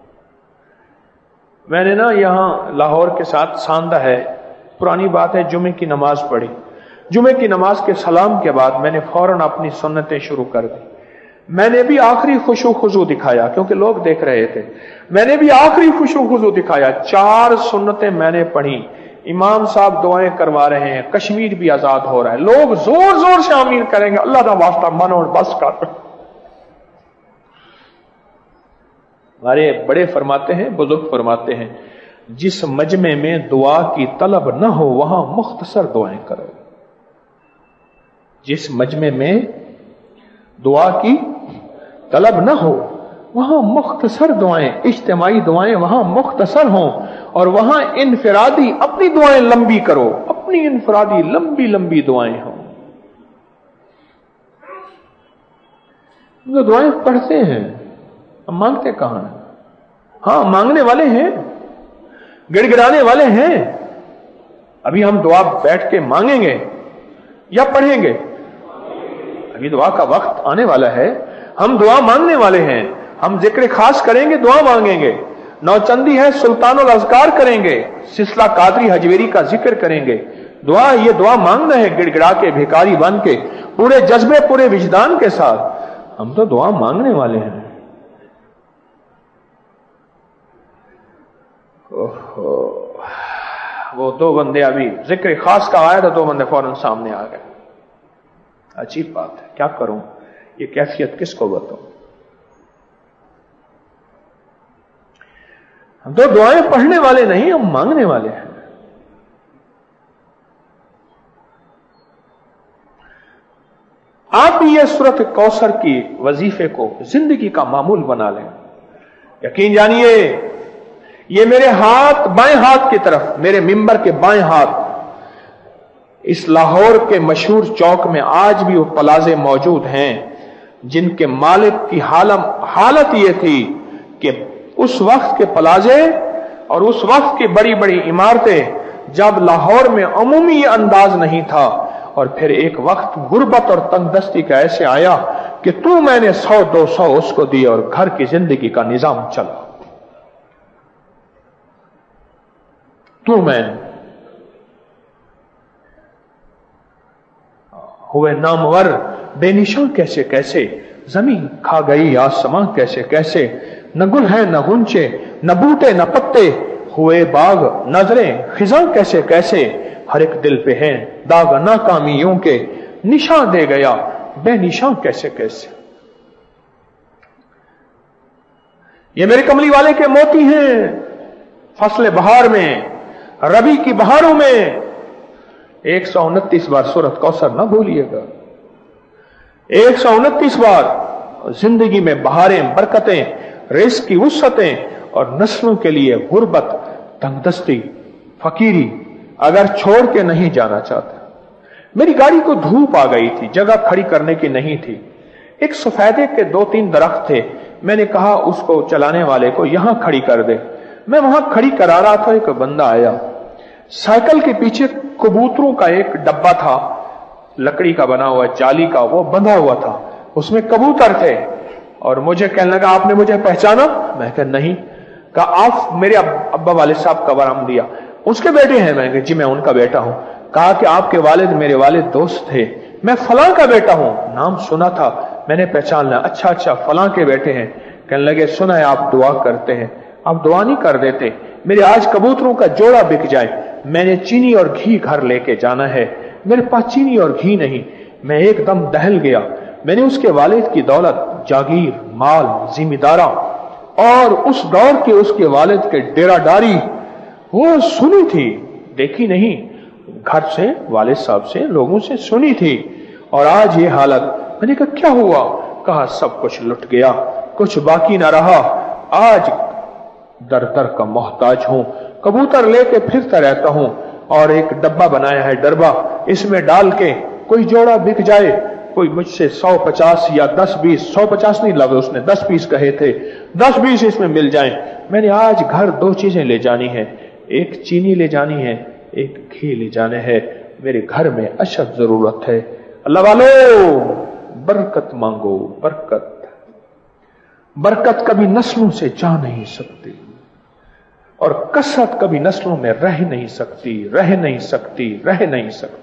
میں نے نا یہاں لاہور کے ساتھ ساندہ ہے، پرانی بات ہے، جمعے کی نماز پڑھی. جمعے کی نماز کے سلام کے بعد میں نے فوراً اپنی سنتیں شروع کر دی. میں نے بھی آخری خشوع خضوع دکھایا کیونکہ لوگ دیکھ رہے تھے. میں نے بھی آخری خشوع خضوع دکھایا. چار سنتیں میں نے پڑھی. امام صاحب دعائیں کروا رہے ہیں، کشمیر بھی آزاد ہو رہا ہے، لوگ زور زور سے آمین کریں گے. اللہ کا واسطہ من اور بس کر. ہمارے بڑے فرماتے ہیں، بزرگ فرماتے ہیں، جس مجمع میں دعا کی طلب نہ ہو وہاں مختصر دعائیں کرو. جس مجمع میں دعا کی طلب نہ ہو وہاں مختصر دعائیں، اجتماعی دعائیں وہاں مختصر ہوں، اور وہاں انفرادی اپنی دعائیں لمبی کرو، اپنی انفرادی لمبی لمبی دعائیں ہوں. جو دعائیں پڑھتے ہیں ہم مانگتے کہاں ہیں؟ ہاں مانگنے والے ہیں، گڑ گڑانے والے ہیں. ابھی ہم دعا بیٹھ کے مانگیں گے یا پڑھیں گے؟ ابھی دعا کا وقت آنے والا ہے، ہم دعا مانگنے والے ہیں. ہم ذکر خاص کریں گے، دعا مانگیں گے. نوچندی ہے، سلطان الاذکار کریں گے، سلسلہ قادری حجویری کا ذکر کریں گے. دعا، یہ دعا مانگنا ہے گڑ گڑا کے، بھیکاری بن کے، پورے جذبے پورے وجدان کے ساتھ. ہم تو دعا مانگنے والے ہیں. وہ دو بندے ابھی ذکر خاص کا آیا تو دو بندے فوراً سامنے آ گئے. عجیب بات ہے، کیا کروں، یہ کیفیت کس کو بتاؤں. ہم تو دعائیں پڑھنے والے نہیں، ہم مانگنے والے ہیں. آپ بھی یہ سورۃ کوثر کی وظیفے کو زندگی کا معمول بنا لیں. یقین جانیے یہ میرے ہاتھ بائیں ہاتھ کی طرف، میرے ممبر کے بائیں ہاتھ، اس لاہور کے مشہور چوک میں آج بھی وہ پلازے موجود ہیں جن کے مالک کی حالت یہ تھی کہ اس وقت کے پلازے اور اس وقت کی بڑی بڑی عمارتیں جب لاہور میں عمومی انداز نہیں تھا، اور پھر ایک وقت غربت اور تنگ دستی کا ایسے آیا کہ تو میں نے سو دو سو اس کو دی اور گھر کی زندگی کا نظام چلا. تو میں ہوئے نامور، بے نشان کیسے کیسے، زمین کھا گئی آسماں کیسے کیسے، نہ گل ہے نہ غنچے، نہ بوٹے نہ پتے، ہوئے باغ نظریں خزاں کیسے کیسے، ہر ایک دل پہ ہیں داغ ناکامیوں کے، نشان دے گیا بے نشان کیسے کیسے. یہ میرے کملی والے کے موتی ہیں. فصل بہار میں، ربی کی بہاروں میں ایک سو انتیس بار سورۃ کوثر نہ بھولیے گا. ایک سو انتیس بار زندگی میں بہاریں، برکتیں، رزق کی وسعتیں اور نسلوں کے لیے غربت، تنگ دستی، فقیری اگر چھوڑ کے نہیں جانا چاہتا. میری گاڑی کو دھوپ آ گئی تھی، جگہ کھڑی کرنے کی نہیں تھی. ایک سفیدے کے دو تین درخت تھے. میں نے کہا اس کو چلانے والے کو یہاں کھڑی کر دے. میں وہاں کھڑی کرا رہا تھا، ایک بندہ آیا. سائیکل کے پیچھے کبوتروں کا ایک ڈبہ تھا، لکڑی کا بنا ہوا، جالی کا، وہ بندھا ہوا تھا، اس میں کبوتر تھے. اور مجھے کہنے لگا آپ نے مجھے پہچانا؟ میں کہا نہیں. کہا آپ میرے ابا والد صاحب کا برام دیا، اس کے بیٹے ہیں؟ میں کہا جی میں ان کا بیٹا ہوں. کہا کہ آپ کے والد میرے والد دوست تھے. میں فلاں کا بیٹا ہوں. نام سنا تھا، میں نے پہچان لیا. اچھا اچھا فلاں کے بیٹے ہیں. کہنے لگے سنا ہے آپ دعا کرتے ہیں. آپ دعا نہیں کر دیتے، میرے آج کبوتروں کا جوڑا بک جائے، میں نے چینی اور گھی گھر لے کے جانا ہے، میرے پاس چینی اور گھی نہیں. میں ایک دم دہل گیا. میں نے اس کے والد کی دولت، جاگیر، مال، ذمہ داراں اور اس دور کے اس کے والد کے ڈیرا ڈاری وہ سنی تھی، دیکھی نہیں. گھر سے، والد صاحب سے، لوگوں سے سنی تھی. اور آج یہ حالت. میں نے کہا کیا ہوا؟ کہا سب کچھ لٹ گیا، کچھ باقی نہ رہا. آج दर दर का मोहताज हूं, कबूतर लेके फिरता रहता हूं और एक डब्बा बनाया है डरबा, इसमें डाल के कोई जोड़ा बिक जाए, कोई मुझसे सौ पचास या दस बीस, सौ पचास नहीं लगे उसने, दस बीस कहे थे, दस बीस इसमें मिल जाएं। मैंने आज घर दो चीजें ले जानी है, एक चीनी ले जानी है, एक घी ले जाने हैं, मेरे घर में अशद जरूरत है। अल्लाह वालों, बरकत मांगो, बरकत। बरकत कभी नस्लों से जा नहीं सकती और कसरत कभी नस्लों में रह नहीं सकती, रह नहीं सकती, रह नहीं सकती।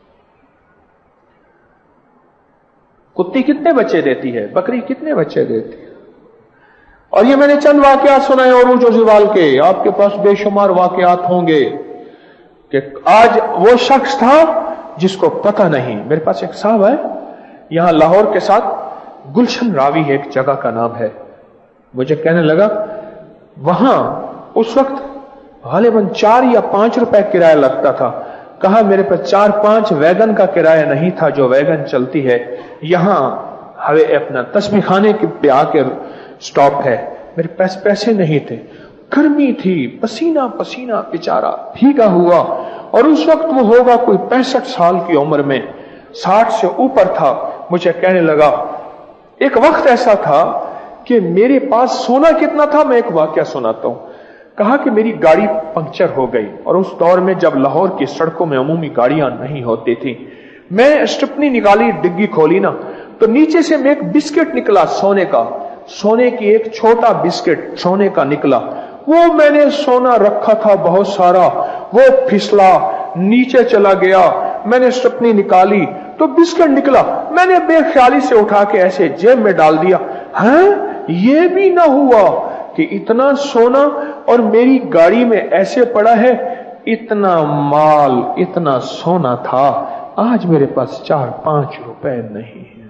कुत्ती कितने बच्चे देती है, बकरी कितने बच्चे देती है? और ये मैंने चंद वाकयात सुनाए और जो जिवाल के, आपके पास बेशुमार वाकयात होंगे कि आज वो शख्स था जिसको पता नहीं। मेरे पास एक साहब है यहां लाहौर के साथ, गुलशन रावी है एक जगह का नाम है, मुझे कहने लगा वहां उस वक्त गालिबन चार या पांच रुपए किराया लगता था। कहा मेरे पास चार पांच वैगन का किराया नहीं था जो वैगन चलती है, यहां हवे अपना तस्बीह खाने के पे आकर स्टॉप है, मेरे पास पैसे नहीं थे, गर्मी थी, पसीना पसीना बेचारा भीगा हुआ, और उस वक्त वो होगा कोई पैंसठ साल की उम्र में, साठ से ऊपर था। मुझे कहने लगा एक वक्त ऐसा था कि मेरे पास सोना कितना था, मैं एक वाकया सुनाता हूं। कहा कि मेरी गाड़ी पंक्चर हो गई, और उस दौर में जब लाहौर की सड़कों में अमूमी गाड़ियां नहीं होती थी, मैं स्टेपनी निकाली, डिग्गी खोली ना, तो नीचे से मैं एक बिस्किट निकला सोने का, सोने की एक छोटा बिस्किट सोने का निकला। वो मैंने सोना रखा था बहुत सारा, वो फिसला नीचे चला गया। मैंने स्टेपनी निकाली तो बिस्किट निकला, मैंने बेख्याली से उठा के ऐसे जेब में डाल दिया। हैं, ये भी ना हुआ कि इतना सोना और मेरी गाड़ी में ऐसे पड़ा है, इतना माल, इतना सोना था, आज मेरे पास चार पांच रुपए नहीं है।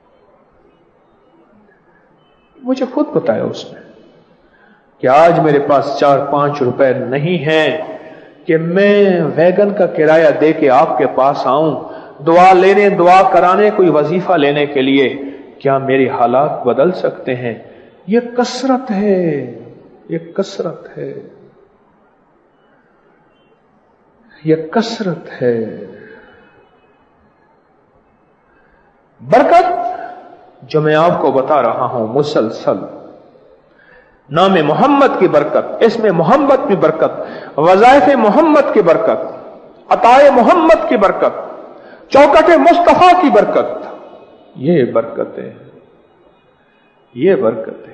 मुझे खुद बताया उसने कि आज मेरे पास चार पांच रुपए नहीं है कि मैं वैगन का किराया दे के आपके पास आऊं, दुआ लेने, दुआ कराने, कोई वजीफा लेने के लिए। क्या मेरे हालात बदल सकते हैं? ये कसरत है, ये कसरत है, ये कसरत है। बरकत जो मैं आपको बता रहा हूं मुसलसल, नाम मोहम्मद की बरकत, इसमें मोहम्मद की बरकत, वज़ाइफ मोहम्मद की बरकत, अताए मोहम्मद की बरकत, चौकट मुस्तफा की बरकत, ये बरकतें, ये बरकतें।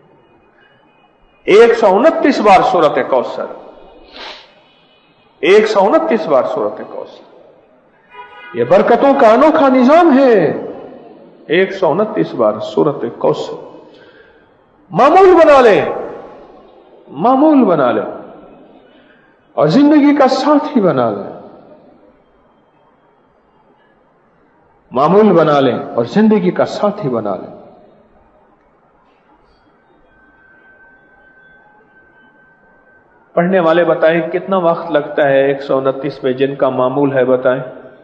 एक सौ उनतीस बार सूरत कौसर, एक सौ उनतीस बार सूरत कौसर, ये बरकतों का अनोखा निजाम है। एक सौ उनतीस बार सूरत कौसर मामूल बना ले, मामूल बना ले और जिंदगी का साथी बना ले, मामूल बना ले और जिंदगी का साथी बना ले। पढ़ने वाले बताएं कितना वक्त लगता है एक सौ उनतीस पे, जिनका मामूल है बताएं।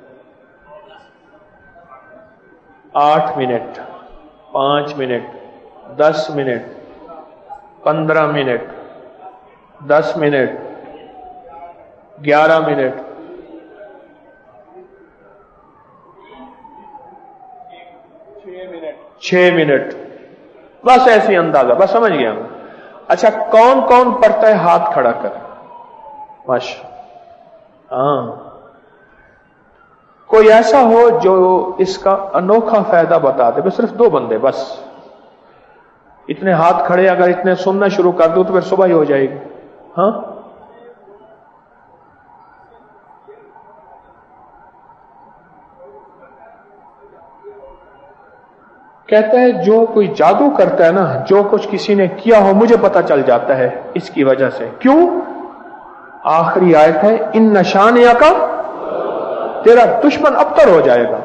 आठ मिनट, पांच मिनट, दस मिनट, पंद्रह मिनट, दस मिनट, ग्यारह मिनट, छह मिनट, बस ऐसी अंदाजा, बस समझ गया मैं। अच्छा, कौन कौन पढ़ता है हाथ खड़ा कर, माशा। हाँ, कोई ऐसा हो जो इसका अनोखा फायदा बता दे, बस सिर्फ दो बंदे, बस इतने हाथ खड़े अगर इतने सुनना शुरू कर दो तो फिर सुबह ही हो जाएगी। हाँ, कहता है जो कोई जादू करता है ना, जो कुछ किसी ने किया हो मुझे पता चल जाता है इसकी वजह से। क्यों? आखिरी आयत है, इन नशानिया का तेरा दुश्मन अबतर हो जाएगा।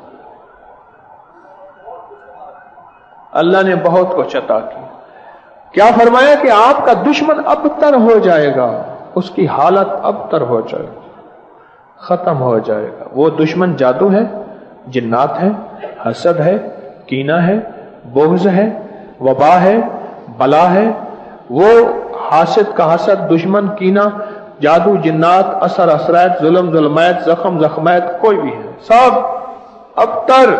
अल्लाह ने बहुत कुछ अता की, क्या फरमाया कि आपका दुश्मन अबतर हो जाएगा, उसकी हालत अबतर हो जाएगी, खत्म हो जाएगा। वो दुश्मन जादू है, जिन्नात है, हसद है, कीना है, बोझ है, वबा है, बला है, वो حاسد کا حسد، دشمن کینہ، جادو جنات، اثر اثرات، ظلم ظلمات، زخم زخمات، کوئی بھی ہے، سب ابتر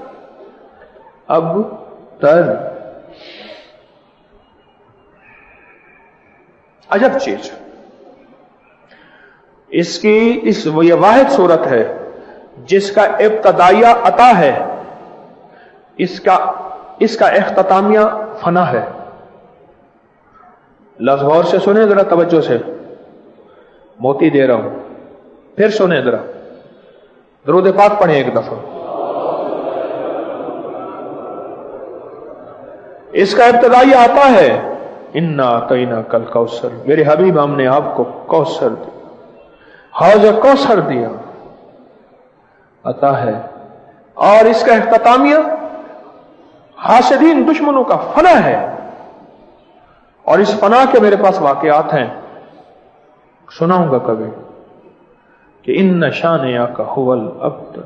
ابتر عجب چیز اس کی، اس یہ واحد صورت ہے جس کا ابتدائیہ عطا ہے، اس کا اس کا اختتامیہ فنا ہے۔ لفظ غور سے سنیں ذرا، توجہ سے، موتی دے رہا ہوں، پھر سنیں ذرا، درود پاک پڑھیں ایک دفعہ۔ اس کا ابتدائی آتا ہے انا اعطیناک کل کوثر، میرے حبیب ہم نے آپ کو کوثر دیا، حوض کوثر دیا، عطا ہے۔ اور اس کا اختتامیہ حاسدین دشمنوں کا فنا ہے، اور اس فنا کے میرے پاس واقعات ہیں، سناؤں گا کبھی، کہ ان شانئک هو الابتر،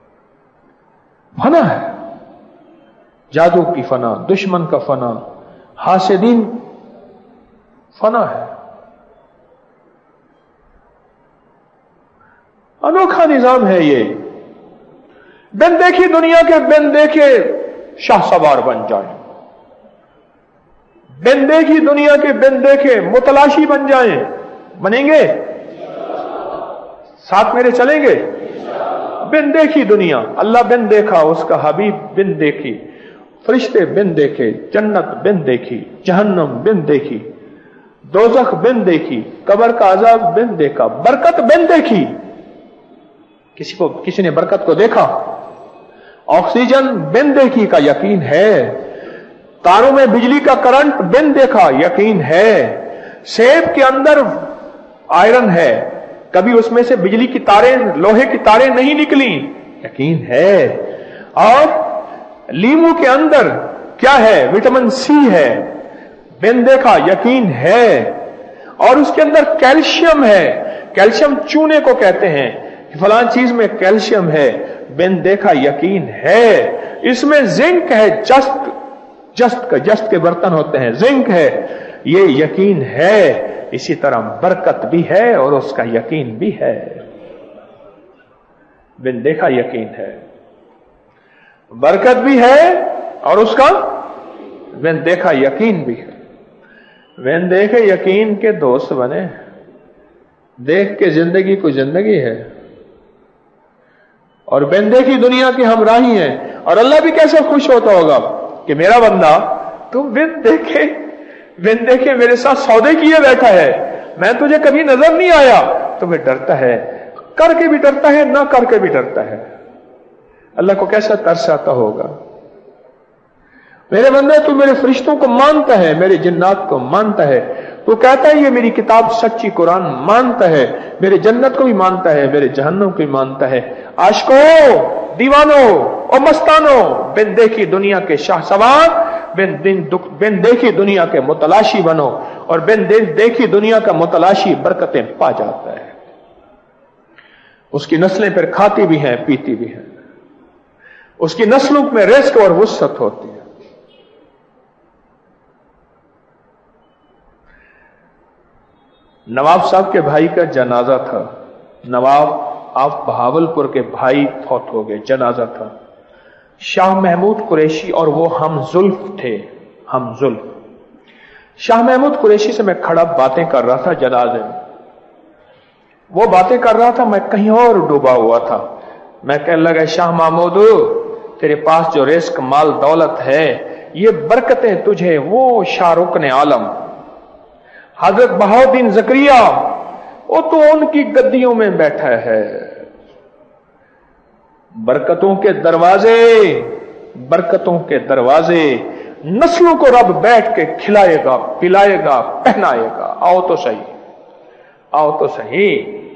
فنا ہے، جادو کی فنا، دشمن کا فنا، حاسدین فنا ہے۔ انوکھا نظام ہے یہ، بن دیکھی دنیا کے بن دیکھے شاہ سوار بن جائیں، بن دیکھی دنیا کے بن دیکھے متلاشی بن جائیں، بنیں گے؟ ساتھ میرے چلیں گے؟ بن دیکھی دنیا، اللہ بن دیکھا، اس کا حبیب بن دیکھی، فرشتے بن دیکھے، جنت بن دیکھی، جہنم بن دیکھی، دوزخ بن دیکھی، قبر کا عذاب بن دیکھا، برکت بن دیکھی۔ کسی کو کسی نے برکت کو دیکھا؟ آکسیجن بن دیکھی کا یقین ہے، تاروں میں بجلی کا کرنٹ بن دیکھا یقین ہے، سیب کے اندر آئرن ہے، کبھی اس میں سے بجلی کی تاریں، لوہے کی تاریں نہیں نکلی، یقین ہے۔ اور لیمو کے اندر کیا ہے؟ وٹامن سی ہے، بن دیکھا یقین ہے۔ اور اس کے اندر کیلشیم ہے، کیلشیم چونے کو کہتے ہیں، فلاں چیز میں کیلشیم ہے، بن دیکھا یقین ہے۔ اس میں زنک ہے، جست جست کا جست کے برتن ہوتے ہیں، زنک ہے، یہ یقین ہے۔ اسی طرح برکت بھی ہے اور اس کا یقین بھی ہے، بن دیکھا یقین ہے، برکت بھی ہے اور اس کا بن دیکھا یقین بھی ہے۔ بن دیکھے یقین کے دوست بنے، دیکھ کے زندگی کو زندگی ہے، اور بن دیکھی دنیا کے ہم راہی ہیں۔ اور اللہ بھی کیسے خوش ہوتا ہوگا کہ میرا بندہ تم بن دیکھے بن دیکھے میرے ساتھ سودے کیے بیٹھا ہے، میں تجھے کبھی نظر نہیں آیا، تمہیں ڈرتا ہے، کر کے بھی ڈرتا ہے، نہ کر کے بھی ڈرتا ہے۔ اللہ کو کیسا ترس آتا ہوگا، میرے بندے تو میرے فرشتوں کو مانتا ہے، میرے جنات کو مانتا ہے، تو کہتا ہے یہ میری کتاب سچی قرآن مانتا ہے، میرے جنت کو بھی مانتا ہے، میرے جہنم کو بھی مانتا ہے۔ عاشقوں، دیوانوں اور مستانوں، بن دیکھی دنیا کے شاہ سوار، بن بن دیکھی دنیا کے متلاشی بنو، اور بن دیکھی دنیا کا متلاشی برکتیں پا جاتا ہے۔ اس کی نسلیں پھر کھاتی بھی ہیں، پیتی بھی ہیں، اس کی نسلوں میں رزق اور وسعت ہوتی ہے۔ نواب صاحب کے بھائی کا جنازہ تھا، نواب آف بہاول پور کے بھائی فوت ہو گئے، جنازہ تھا۔ شاہ محمود قریشی اور وہ ہم زلف تھے، ہم زلف۔ شاہ محمود قریشی سے میں کھڑا باتیں کر رہا تھا جنازے میں، وہ باتیں کر رہا تھا، میں کہیں اور ڈوبا ہوا تھا۔ میں کہنے لگا شاہ محمود تیرے پاس جو رزق مال دولت ہے، یہ برکتیں تجھے وہ شاہ رکن عالم حضرت بہاؤدین زکریا، وہ تو ان کی گدیوں میں بیٹھا ہے، برکتوں کے دروازے برکتوں کے دروازے نسلوں کو رب بیٹھ کے کھلائے گا، پلائے گا، پہنائے گا۔ آؤ تو صحیح، آؤ تو صحیح،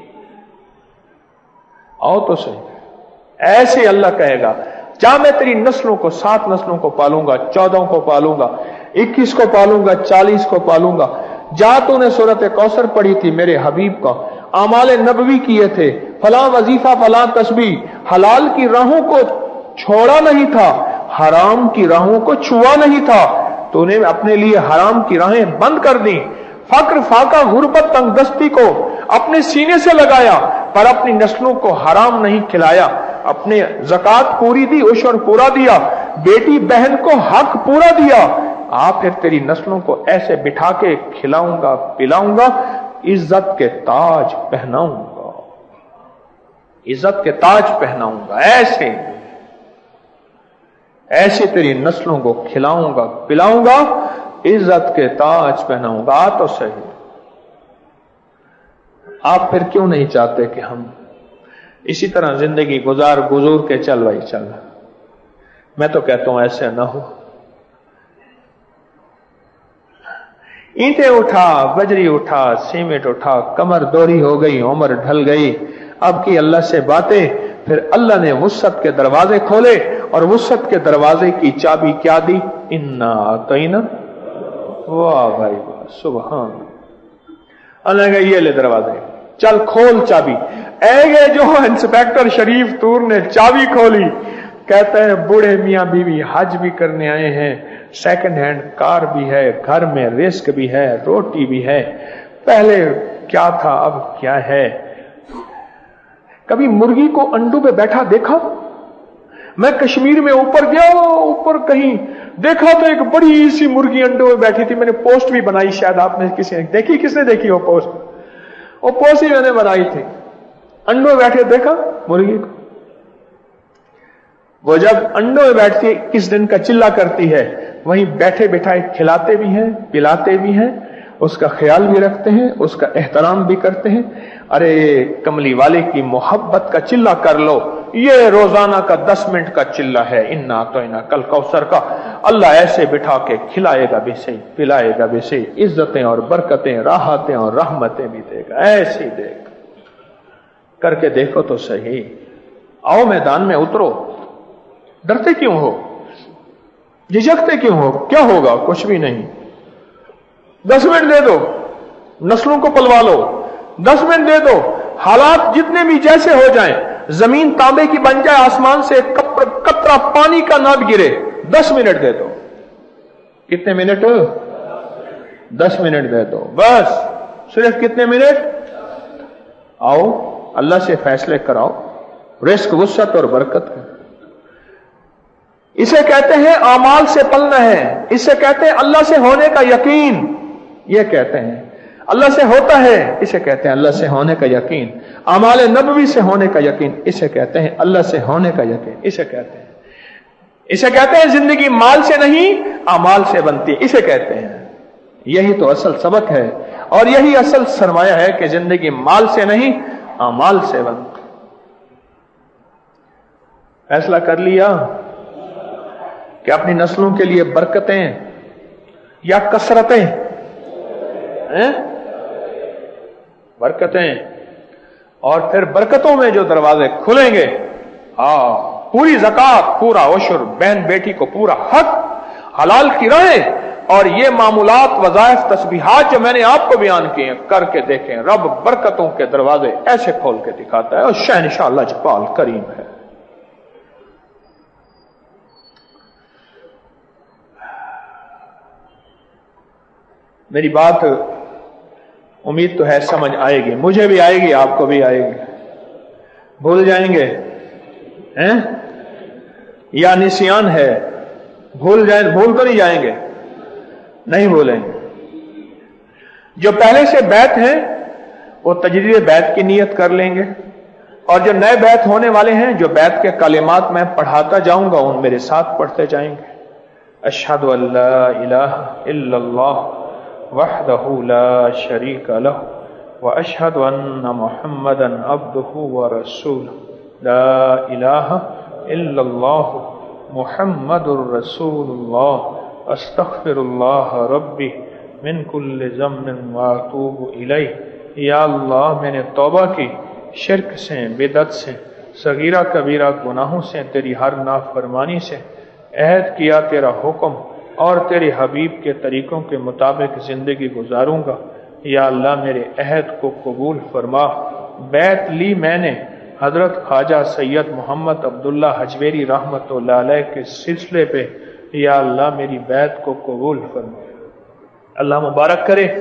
آؤ تو صحیح۔ ایسے اللہ کہے گا جا میں تیری نسلوں کو، سات نسلوں کو پالوں گا، چودہ کو پالوں گا، اکیس کو پالوں گا، چالیس کو پالوں گا۔ جا تو نے سورت کوثر پڑھی تھی میرے حبیب کا، اعمال نبوی کیے تھے، فلاں وظیفہ، فلاں تسبیح، حلال کی راہوں کو چھوڑا نہیں تھا، حرام کی راہوں کو چھوا نہیں تھا، تو نے اپنے لیے حرام کی راہیں بند کر دی، फक्र फाका गुर्बत तंगदस्ती को अपने सीने से लगाया पर अपनी नस्लों को हराम नहीं खिलाया, अपने ज़कात पूरी दी, उशर पूरा दिया, बेटी बहन को हक पूरा दिया, आ फिर तेरी नस्लों को ऐसे बिठा के खिलाऊंगा पिलाऊंगा, इज्जत के ताज पहनाऊंगा, इज्जत के ताज पहनाऊंगा, ऐसे ऐसे तेरी नस्लों को खिलाऊंगा पिलाऊंगा, इज्जत के ताज पहनाऊंगा। तो सही, आप फिर क्यों नहीं चाहते कि हम इसी तरह जिंदगी गुजार गुजूर के चल भाई चल? मैं तो कहता हूं ऐसे ना हो। ईंटें उठा, बजरी उठा, सीमेंट उठा, कमर दोरी हो गई, उम्र ढल गई, अब की अल्लाह से बातें। फिर अल्लाह ने वुसअत के दरवाजे खोले और वुसअत के दरवाजे की चाबी क्या दी? इन्ना आतैना। वाह भाई वाह, सुभान अल्लाह का, ये ले दरवाजे, चल खोल चाबी। ऐगे जो इंस्पेक्टर शरीफ तूर ने चाबी खोली, कहते हैं बूढ़े मियां बीवी हज भी करने आए हैं, सेकंड हैंड कार भी है, घर में रिस्क भी है, रोटी भी है, पहले क्या था अब क्या है। कभी मुर्गी को अंडों पे बैठा देखा? मैं कश्मीर में ऊपर गया, ऊपर कहीं देखा तो एक बड़ी सी मुर्गी अंडों में बैठी थी। मैंने पोस्ट भी बनाई, शायद आपने किसी ने देखी? किसने देखी वो पोस्ट? वो पोस्ट ही मैंने बनाई थी, अंडों में बैठे देखा मुर्गी को। वो जब अंडों में बैठती है, किस दिन का चिल्ला करती है, वहीं बैठे बैठाए खिलाते भी हैं, पिलाते भी हैं, उसका ख्याल भी रखते हैं, उसका एहतराम भी करते हैं। अरे कमली वाले की मोहब्बत का चिल्ला कर लो, ये रोजाना का दस मिनट का चिल्ला है, इन्ना तो इन्ना कल कौसर का। अल्लाह ऐसे बिठा के खिलाएगा भी सही, पिलाएगा भी सही, इज्जतें और बरकतें, राहतें और रहमतें भी देगा, ऐसे ही देगा। करके देखो तो सही। आओ मैदान में उतरो। डरते क्यों हो? झिझकते क्यों हो? क्या होगा? कुछ भी नहीं। दस मिनट दे दो, नस्लों को पलवा लो। दस मिनट दे दो, हालात जितने भी जैसे हो जाएं, जमीन तांबे की बन जाए, आसमान से कतरा पानी का ना गिरे, दस मिनट दे दो। कितने मिनट? दस मिनट दे दो बस। सिर्फ कितने मिनट? आओ अल्लाह से फैसले कराओ, रिस्क वुसअत और बरकत है। इसे कहते हैं आमाल से पलना है, इसे कहते हैं अल्लाह से होने का यकीन। ये कहते हैं अल्लाह से होता है, इसे कहते हैं अल्लाह से होने का यकीन। आमाल नबवी से होने का यकीन, इसे कहते हैं अल्लाह से होने का यकीन। इसे कहते हैं इसे कहते हैं जिंदगी माल से नहीं आमाल से बनती, इसे कहते हैं। यही तो असल सबक है और यही असल सरमाया है कि जिंदगी माल से नहीं आमाल से बनती। फैसला कर लिया कि अपनी नस्लों के लिए बरकतें या कसरतें हैं? बरकतें। और फिर बरकतों में जो दरवाजे खुलेंगे, हाँ, पूरी ज़कात, पूरा उशर, बहन बेटी को पूरा हक, हलाल की राहें और ये मामूलात, वज़ाइफ, तस्बीहात जो मैंने आपको बयान किए हैं, करके देखें। रब बरकतों के दरवाजे ऐसे खोल के दिखाता है और शहनशाह लजपाल करीम है। मेरी बात उम्मीद तो है समझ आएगी, मुझे भी आएगी, आपको भी आएगी। भूल जाएंगे हैं या निसियान है? भूल जाए, भूल तो नहीं जाएंगे? नहीं भूलेंगे। जो पहले से बैत हैं वो तजदीद बैत की नियत कर लेंगे और जो नए बैत होने वाले हैं, जो बैत के कलिमात मैं पढ़ाता जाऊंगा, उन मेरे साथ पढ़ते जाएंगे। अशहदु अल्ला इलाहा इल्लल्लाह वहदहु ला शरीका लहु व अशहदु अन्ना मुहम्मदन अब्दुहु व रसूलुहु ला इलाहा इल्लल्लाह मुहम्मदुर रसूलुल्लाह अस्तगफिरुल्लाह रब्बी मिन कुल्लि ज़म्बिन व अतूबु इलैह। या अल्लाह, मैंने तौबा की शिर्क से, बिदअत से, सगीरा कबीरा गुनाहों से, तेरी हर नाफरमानी से। अहद किया तेरा हुक्म और तेरे हबीब के तरीकों के मुताबिक जिंदगी गुजारूंगा। या अल्लाह, मेरे अहद को कबूल फरमा। बैत ली मैंने हजरत ख्वाजा सैयद मोहम्मद अब्दुल्ला हजवेरी रहमतुल्लाह अलैह के सिलसिले पे। या अल्लाह, मेरी बैत को कबूल फरमा। अल्लाह मुबारक करे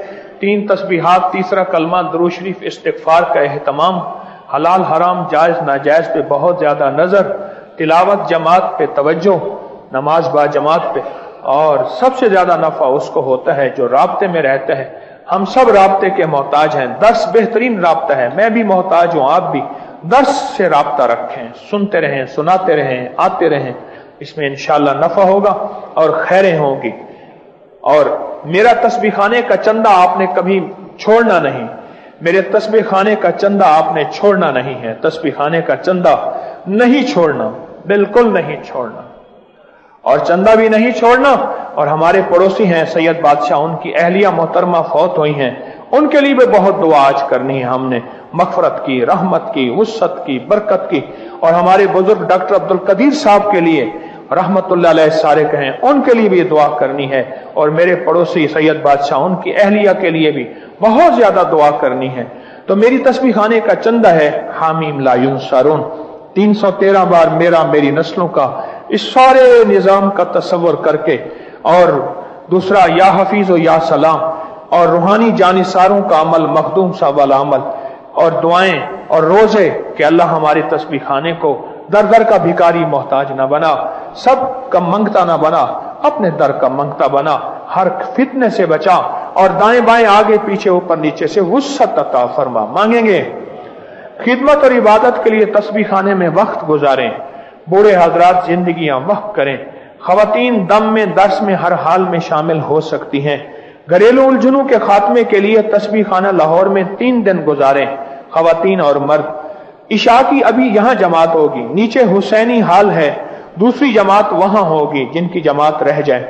تین تسبیحات، تیسرا کلمہ، درود شریف، استغفار کا اہتمام، حلال حرام جائز ناجائز پہ بہت زیادہ نظر، تلاوت جماعت پہ توجہ، نماز با جماعت پہ، اور سب سے زیادہ نفع اس کو ہوتا ہے جو رابطے میں رہتا ہے۔ ہم سب رابطے کے محتاج ہیں، درس بہترین رابطہ ہے، میں بھی محتاج ہوں، آپ بھی درس سے رابطہ رکھیں، سنتے رہیں، سناتے رہیں، آتے رہیں، اس میں انشاءاللہ نفع ہوگا اور خیریں ہوں گی۔ اور میرا تسبیح خانے کا چندہ آپ نے کبھی چھوڑنا نہیں، میرے تسبیح خانے کا چندہ آپ نے چھوڑنا نہیں ہے، تسبیح خانے کا چندہ نہیں چھوڑنا، بالکل نہیں چھوڑنا، اور چندہ بھی نہیں چھوڑنا۔ اور ہمارے پڑوسی ہیں سید بادشاہ، ان کی اہلیہ محترمہ فوت ہوئی ہیں، ان کے لیے بھی بہت دعا آج کرنی ہے ہم نے، مغفرت کی، رحمت کی، وسعت کی، برکت کی، اور ہمارے بزرگ ڈاکٹر عبد القدیر صاحب کے لیے رحمت اللہ علیہ سارے کہیں، ان کے لیے بھی دعا کرنی ہے، اور میرے پڑوسی سید بادشاہ ان کی اہلیہ کے لیے بھی بہت زیادہ دعا کرنی ہے۔ تو میری تسبیح خانے کا چندہ ہے حامیم لا ینصرون، تین سو تیرہ بار میرا میری نسلوں کا، اس سارے نظام کا تصور کر کے، اور دوسرا یا حفیظ و یا سلام، اور روحانی جانثاروں کا عمل، مخدوم صاحب والا عمل، اور دعائیں اور روزے کہ اللہ ہمارے تسبیح خانے کو در در کا بھکاری محتاج نہ بنا، سب کا منگتا نہ بنا، اپنے در کا منگتا بنا، ہر فتنے سے بچا، اور دائیں بائیں آگے پیچھے اوپر نیچے سے وسعت عطا فرما۔ مانگیں گے خدمت اور عبادت کے لیے تسبیح خانے میں وقت گزاریں، بوڑھے حضرات زندگیاں وقف کریں، خواتین دم میں درس میں ہر حال میں شامل ہو سکتی ہیں۔ گھریلو الجھنوں کے خاتمے کے لیے تسبیح خانہ لاہور میں تین دن گزاریں، خواتین اور مرد۔ عشاء کی ابھی یہاں جماعت ہوگی، نیچے حسینی ہال ہے، دوسری جماعت وہاں ہوگی جن کی جماعت رہ جائے۔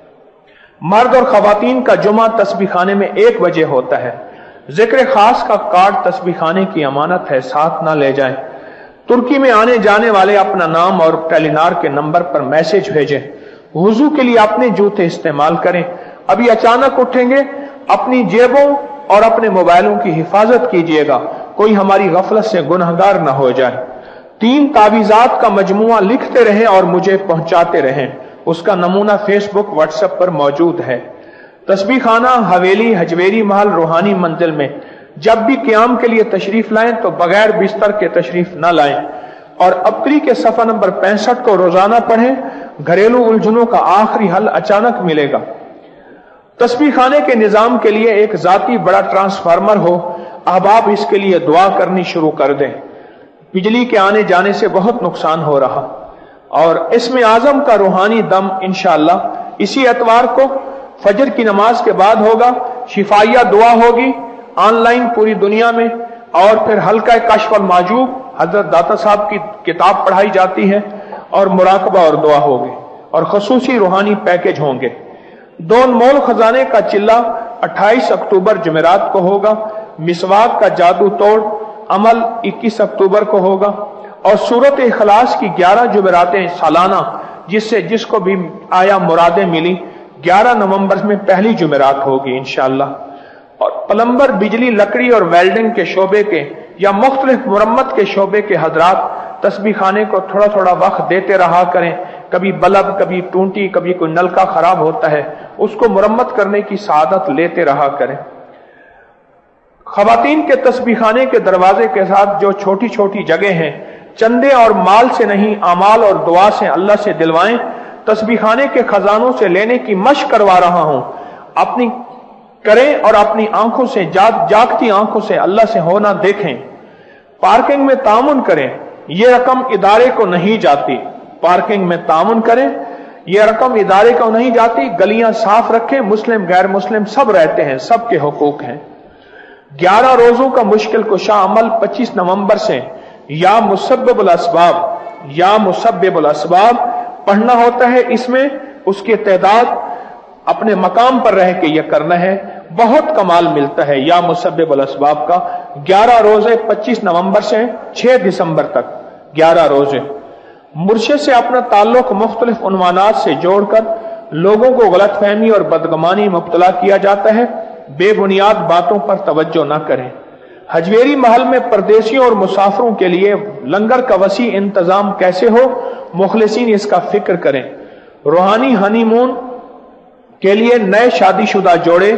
مرد اور خواتین کا جمعہ تسبیح خانے میں ایک بجے ہوتا ہے۔ ذکر خاص کا کارڈ تسبیح خانے کی امانت ہے، ساتھ نہ لے جائیں۔ ترکی میں آنے جانے والے اپنا نام اور ٹیلینار کے نمبر پر میسج بھیجیں۔ وضو کے لیے اپنے جوتے استعمال کریں، ابھی اچانک اٹھیں گے، اپنی جیبوں اور اپنے موبائلوں کی حفاظت کیجیے گا، کوئی ہماری غفلت سے گنہگار نہ ہو جائے۔ تین تعویذات کا مجموعہ لکھتے رہیں اور مجھے پہنچاتے رہیں، اس کا نمونہ فیس بک واٹس ایپ پر موجود ہے۔ تسبیح خانہ حویلی حجویری محل روحانی منزل میں جب بھی قیام کے لیے تشریف لائیں تو بغیر بستر کے تشریف نہ لائیں، اور ابتری کے صفحہ نمبر پینسٹھ کو روزانہ پڑھیں، گھریلو الجھنوں کا آخری حل اچانک ملے گا۔ تسبیح خانے کے نظام کے لیے ایک ذاتی بڑا ٹرانسفارمر ہو، احباب اس کے لیے دعا کرنی شروع کر دیں، بجلی کے آنے جانے سے بہت نقصان ہو رہا۔ اور اسم اعظم کا روحانی دم انشاءاللہ اسی اتوار کو فجر کی نماز کے بعد ہوگا، شفائیہ دعا ہوگی آن لائن پوری دنیا میں، اور پھر حلقہ کشف المحجوب حضرت داتا صاحب کی کتاب پڑھائی جاتی ہے، اور مراقبہ اور دعا ہوگی، اور خصوصی روحانی پیکج ہوں گے۔ دون مول خزانے کا چلہ اٹھائیس اکتوبر جمعرات کو ہوگا، مسواک کا جادو توڑ عمل اکیس اکتوبر کو ہوگا، اور سورت اخلاص کی گیارہ جمعراتیں سالانہ جس سے جس کو بھی آیا مرادیں ملی، گیارہ نومبر میں پہلی جمعرات ہوگی انشاءاللہ۔ اور پلمبر، بجلی، لکڑی اور ویلڈنگ کے شعبے کے یا مختلف مرمت کے شعبے کے حضرات تسبیح خانے کو تھوڑا تھوڑا وقت دیتے رہا کریں، کبھی بلب، کبھی ٹونٹی، کبھی کوئی نلکا خراب ہوتا ہے، اس کو مرمت کرنے کی سعادت لیتے رہا کریں۔ خواتین کے تسبیح خانے کے دروازے کے ساتھ جو چھوٹی چھوٹی جگہ ہیں، چندے اور مال سے نہیں، اعمال اور دعا سے اللہ سے دلوائیں۔ تسبیح خانے کے خزانوں سے لینے کی مشق کروا رہا ہوں، اپنی کریں اور اپنی آنکھوں سے جاگ جاگتی آنکھوں سے اللہ سے ہونا دیکھیں۔ پارکنگ میں تعاون کریں، یہ رقم ادارے کو نہیں جاتی، پارکنگ میں تعاون کریں، یہ رقم ادارے کو نہیں جاتی، گلیاں صاف رکھیں، مسلم غیر مسلم سب رہتے ہیں، سب کے حقوق ہیں۔ گیارہ روزوں کا مشکل کشا عمل پچیس نومبر سے یا مسبب الاسباب یا مسبب الاسباب پڑھنا ہوتا ہے، اس میں اس کی تعداد اپنے مقام پر رہ کے یہ کرنا ہے، بہت کمال ملتا ہے۔ یا مسبب الاسباب کا گیارہ روزے پچیس نومبر سے چھ دسمبر تک گیارہ روزے۔ مرشد سے اپنا تعلق مختلف عنوانات سے جوڑ کر لوگوں کو غلط فہمی اور بدگمانی مبتلا کیا جاتا ہے، بے بنیاد باتوں پر توجہ نہ کریں۔ حجویری محل میں پردیسیوں اور مسافروں کے لیے لنگر کا وسیع انتظام کیسے ہو، مخلصین اس کا فکر کریں۔ روحانی ہنی مون کے لیے نئے شادی شدہ جوڑے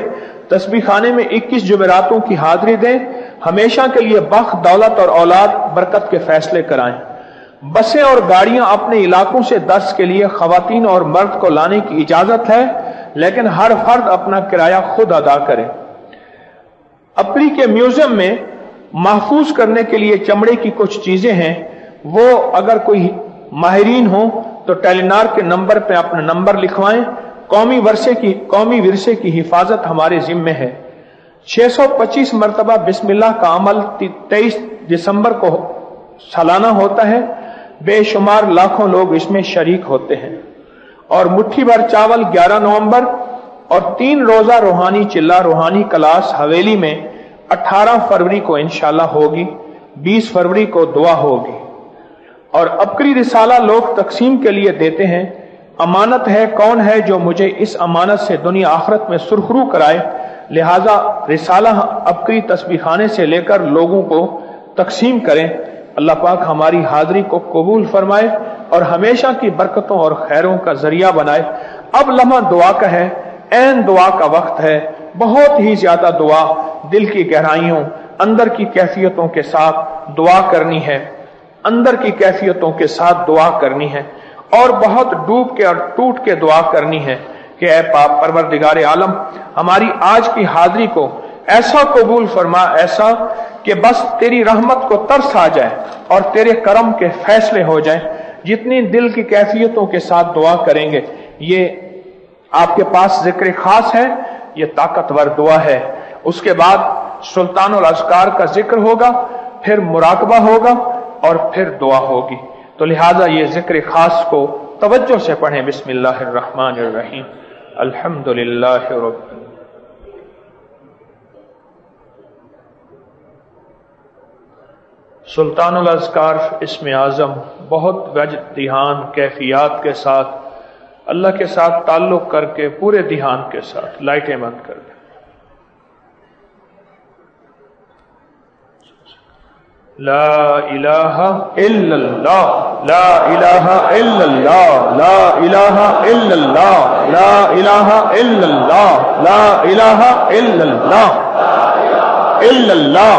تسبیح خانے میں اکیس جمعراتوں کی حاضری دیں، ہمیشہ کے لیے بخت، دولت اور اولاد برکت کے فیصلے کرائیں۔ بسیں اور گاڑیاں اپنے علاقوں سے درس کے لیے خواتین اور مرد کو لانے کی اجازت ہے، لیکن ہر فرد اپنا کرایہ خود ادا کرے۔ اپری کے میوزیم میں محفوظ کرنے کے لیے چمڑے کی کچھ چیزیں ہیں، وہ اگر کوئی ماہرین ہوں تو ٹیلی نار کے نمبر پہ اپنا نمبر لکھوائیں۔ قومی ورثے کی قومی ورثے کی حفاظت ہمارے ذمے ہے۔ چھ سو پچیس مرتبہ بسم اللہ کا عمل تیئیس دسمبر کو سالانہ ہوتا ہے، بے شمار لاکھوں لوگ اس میں شریک ہوتے ہیں۔ اور مٹھی بھر چاول گیارہ نومبر اور تین روزہ روحانی چلہ روحانی کلاس حویلی میں اٹھارہ فروری کو انشاءاللہ ہوگی، بیس فروری کو دعا ہوگی۔ اور ابکری رسالہ لوگ تقسیم کے لیے دیتے ہیں۔ امانت ہے، کون ہے جو مجھے اس امانت سے دنیا آخرت میں سرخرو کرائے، لہذا رسالہ ابکری تسبیح خانے سے لے کر لوگوں کو تقسیم کریں۔ اللہ پاک ہماری حاضری کو قبول فرمائے اور ہمیشہ کی برکتوں اور خیروں کا ذریعہ بنائے۔ اب لمحہ دعا کا ہے، عین دعا کا وقت ہے، بہت ہی زیادہ دعا، دل کی گہرائیوں، اندر کی کیفیتوں کے ساتھ دعا کرنی ہے، اندر کی کیفیتوں کے ساتھ دعا کرنی ہے، اور بہت ڈوب کے اور ٹوٹ کے دعا کرنی ہے کہ اے پاک پروردگار عالم، ہماری آج کی حاضری کو ایسا قبول فرما، ایسا کہ بس تیری رحمت کو ترس آ جائے اور تیرے کرم کے فیصلے ہو جائیں۔ جتنی دل کی کیفیتوں کے ساتھ دعا کریں گے، یہ آپ کے پاس ذکر خاص ہے، یہ طاقتور دعا ہے۔ اس کے بعد سلطان الاذکار کا ذکر ہوگا، پھر مراقبہ ہوگا اور پھر دعا ہوگی۔ تو لہٰذا یہ ذکر خاص کو توجہ سے پڑھیں۔ بسم اللہ الرحمن الرحیم، الحمد للہ رب سلطان الاذکار اسم اعظم بہت وجد دھیان کیفیات کے ساتھ اللہ کے ساتھ تعلق کر کے پورے دھیان کے ساتھ لائٹیں بند کر دیں۔ لا الہ الا اللہ، لا الہ الا اللہ، لا الہ الا اللہ، لا الہ الا اللہ، لا الہ الا اللہ، الا اللہ۔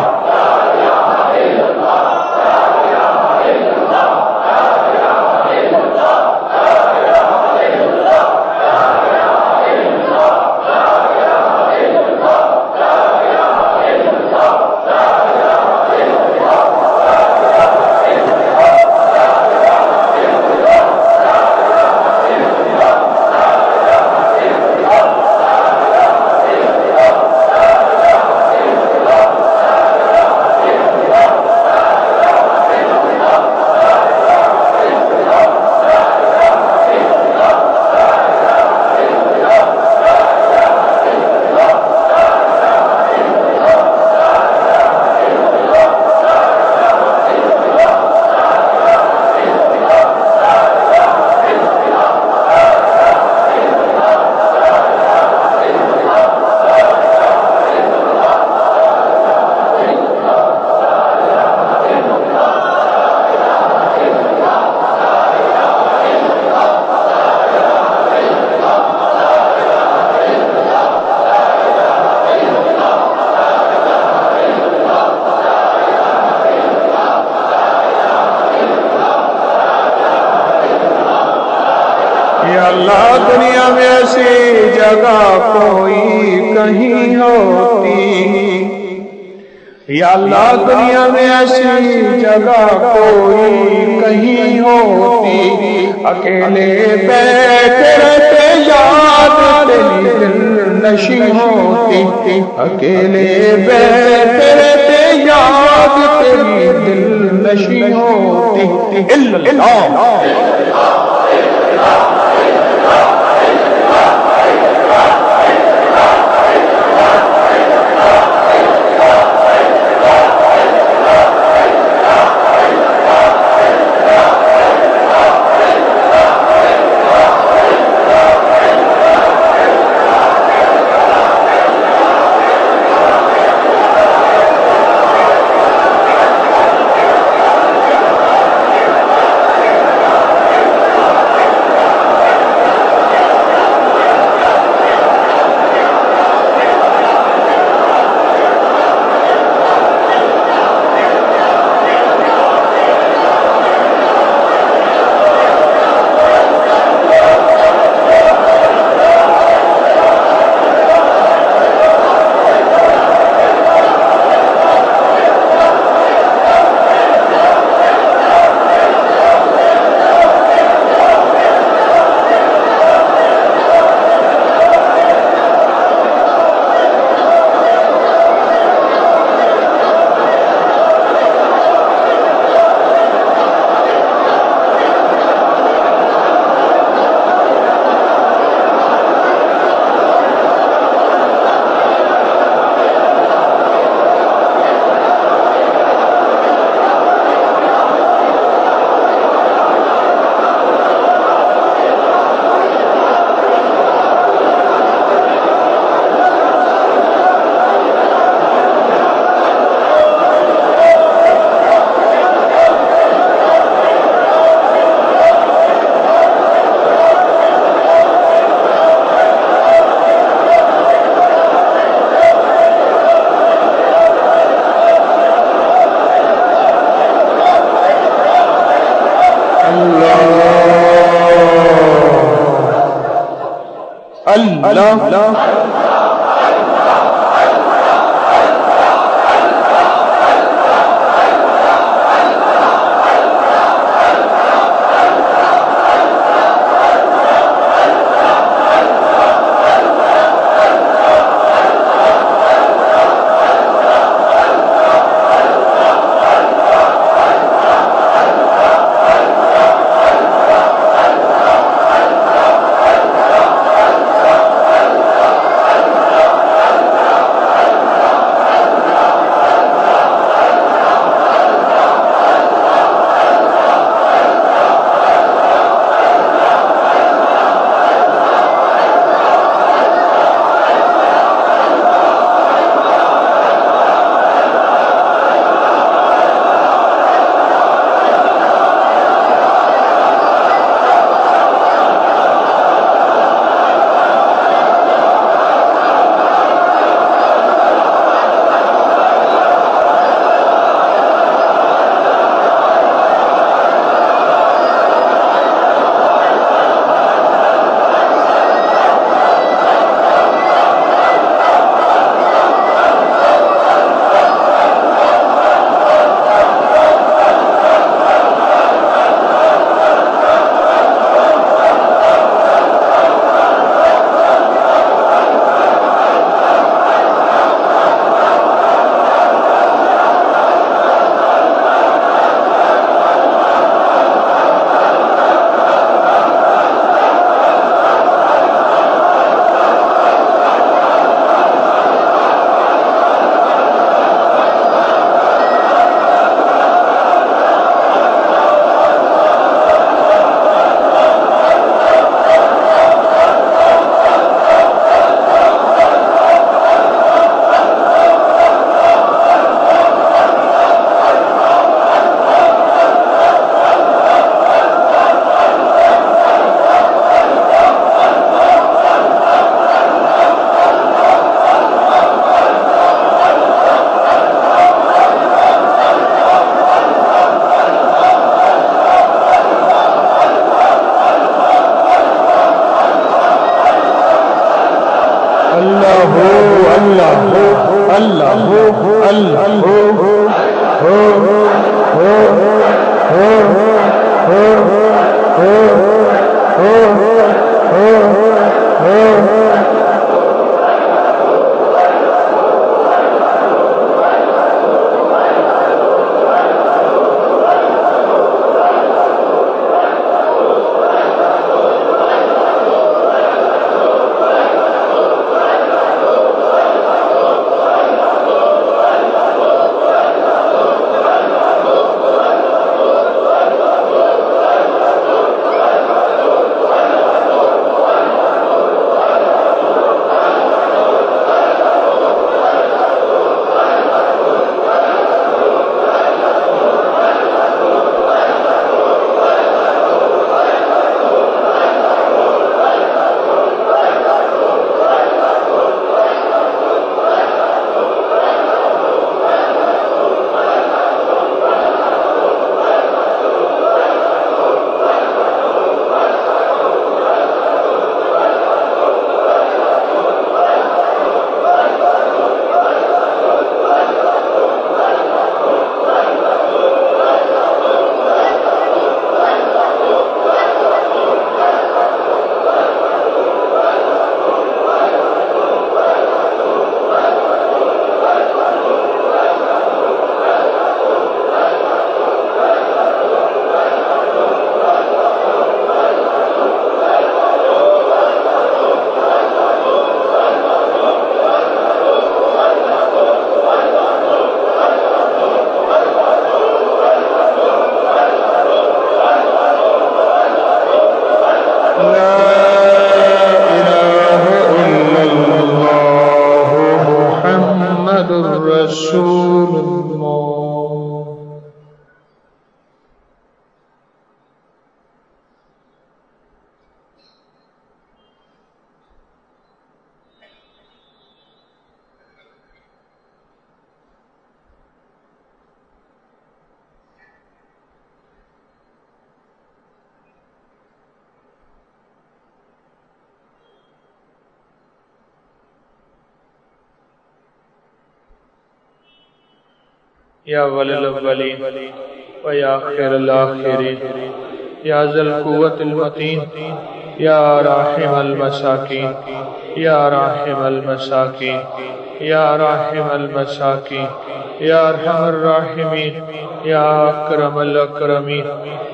اللہ دنیا میں ایسی جگہ کوئی کہیں ہوتی، یا اللہ دنیا میں ایسی جگہ کوئی کہیں ہوتی، اکیلے بیٹھے رہتے یاد تیری دل نشی ہوتی، اکیلے بیٹھے رہتے یاد تیری دل نشی ہوتی۔ اللہ अल्लाह। یا ولی الاولین و یا خیر الاخرین یا ذی القوة المتین یا راحم المساکین یا راحم المساکین یا راحم المساکین یا ارحم الراحمین یا اکرم الاکرمین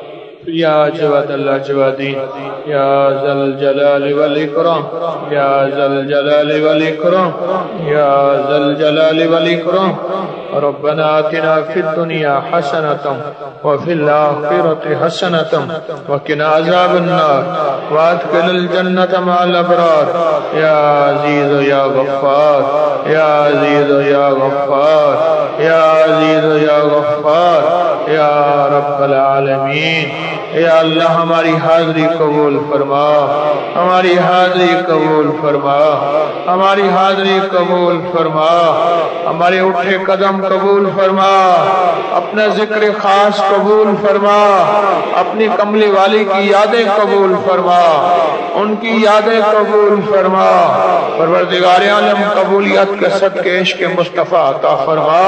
یا جواد الاجوادین یا ذی الجلال والاکرام یا ذی الجلال والاکرام یا ذی الجلال والاکرام ربنا آتنا فی الدنیا حسنة وفی الآخرة حسنة وقنا عذاب النار وادخلنا الجنة مع الابرار یا عزیز یا غفار یا عزیز یا غفار یا عزیز یا غفار یا رب العالمین۔ یا اللہ ہماری حاضری قبول فرما، ہماری حاضری قبول فرما، ہماری حاضری قبول فرما، ہمارے اٹھے قدم قبول فرما، اپنا ذکر خاص قبول فرما، اپنی کملی والی کی یادیں قبول فرما، ان کی یادیں قبول فرما۔ پروردگار عالم قبولیت کے صدقے عشق مصطفیٰ عطا فرما،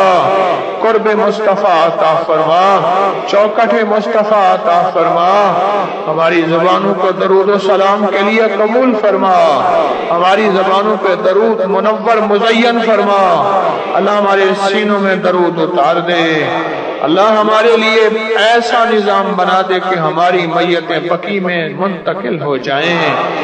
قرب مصطفیٰ عطا فرما، چوکٹ مصطفیٰ عطا فرما، ہماری زبانوں کو درود و سلام کے لیے قبول فرما، ہماری زبانوں پہ درود منور مزین فرما۔ اللہ ہمارے سینوں میں درود اتار دے، اللہ ہمارے لیے ایسا نظام بنا دے کہ ہماری میتیں بقی میں منتقل ہو جائیں۔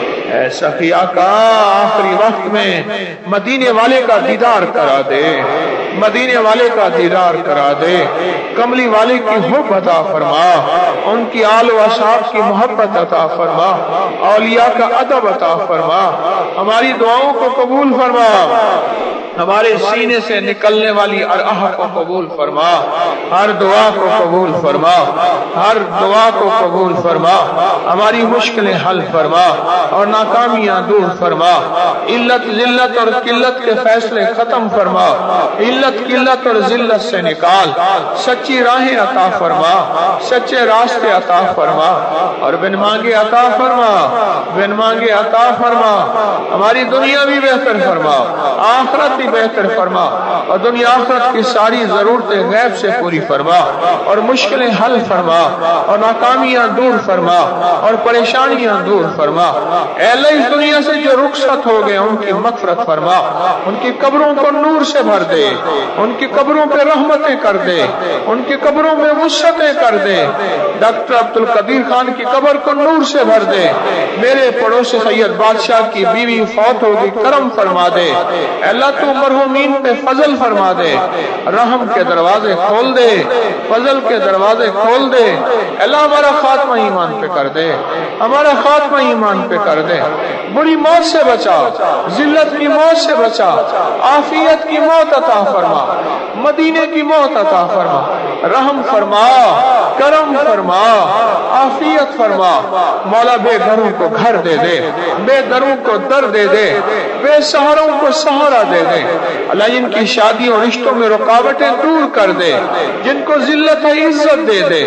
اے سخی آقا آخری وقت میں مدینے والے کا دیدار کرا دے، مدینے والے کا دیدار کرا دے، کملی والے کی حب عطا فرما، ان کی آل و اصحاب کی محبت عطا فرما، اولیاء کا ادب عطا فرما، ہماری دعاؤں کو قبول فرما، ہمارے سینے سے نکلنے والی ارآہ کو قبول فرما، ہر دعا کو قبول فرما، ہر دعا کو قبول فرما، ہماری مشکلیں حل فرما اور ناکامیاں دور فرما، علت ذلت اور قلت کے فیصلے ختم فرما، علت قلت اور ذلت سے نکال، سچی راہیں عطا فرما، سچے راستے عطا فرما اور بن مانگے عطا فرما، بن مانگے عطا فرما، ہماری دنیا بھی بہتر فرما، آخرت بھی بہتر فرما اور دنیا آخرت کی ساری ضرورتیں غیب سے پوری فرما اور مشکلیں حل فرما اور ناکامیاں دور فرما اور پریشانیاں دور فرما۔ اے اللہ اس دنیا سے جو رخصت ہو گئے ان کی مغفرت فرما، ان کی قبروں کو نور سے بھر دے، ان کی قبروں پہ رحمتیں کر دے، ان کی قبروں میں وسعتیں کر دے۔ ڈاکٹر عبد القدیر خان کی قبر کو نور سے بھر دے، میرے پڑوس سید بادشاہ کی بیوی فوت ہوگی کرم فرما دے، اے اللہ تو مرحومین پہ فضل فرما دے، رحم کے دروازے کھول دے، فضل کے دروازے کھول دے، اللہ ہمارا خاتمہ ایمان پہ کر دے، ہمارا خاتمہ ایمان پہ کر دے، بری موت سے بچا، ذلت کی موت سے بچا، عافیت کی موت عطا فرما، مدینے کی موت عطا فرما، رحم فرما، کرم فرما، عافیت فرما۔ مولا بے گھروں کو گھر دے دے، بے دروں کو در دے دے، بے سہاروں کو سہارا دے دے، اللہ جن کی شادیوں اور رشتوں میں رکاوٹیں دور کر دے، جن کو ذلت ہے عزت دے دے،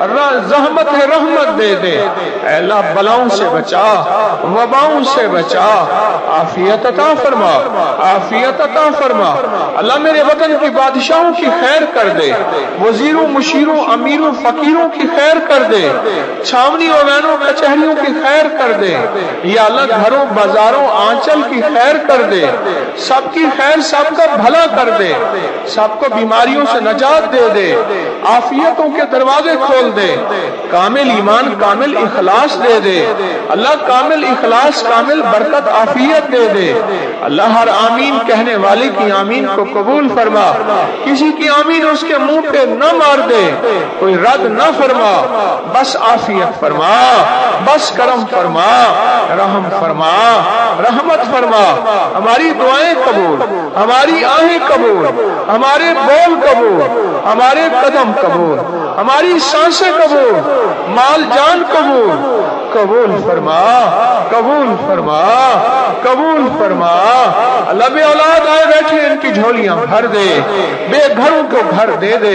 زحمت ہے رحمت دے دے، اے اللہ بلاؤں سے بچا، وباؤں سے بچا، عافیت عطا فرما، عافیت عطا فرما۔ اللہ میرے وطن کی بادشاہوں کی خیر کر دے، وزیروں مشیروں امیروں فقیروں کی خیر کر دے، چھاونی اور وینوں کچہریوں کی خیر کر دے، یا اللہ گھروں بازاروں آنچل کی خیر کر دے، سب کی خیر سب کا بھلا کر دے، سب کو بیماریوں سے نجات دے دے، عافیتوں کے دروازے کھول دے، کامل ایمان کامل اخلاص دے دے، اللہ کامل اخلاص کامل برکت عافیت دے دے، اللہ ہر آمین کہنے والی کی آمین کو قبول فرما، کسی کی آمین اس کے منہ پہ نہ مار دے، کوئی رد نہ فرما، بس عافیت فرما، بس کرم فرما، رحم فرما، رحمت فرما، ہماری دعائیں قبول، ہماری آہیں قبول، ہمارے بول قبول، ہمارے قدم قبول، ہماری سانسیں قبول، مال جان قبول، قبول فرما، قبول فرما، قبول فرما۔ اللہ بے اولاد آئے بیٹھے ان کی جھولیاں بھر دے، بے گھروں کو گھر دے دے،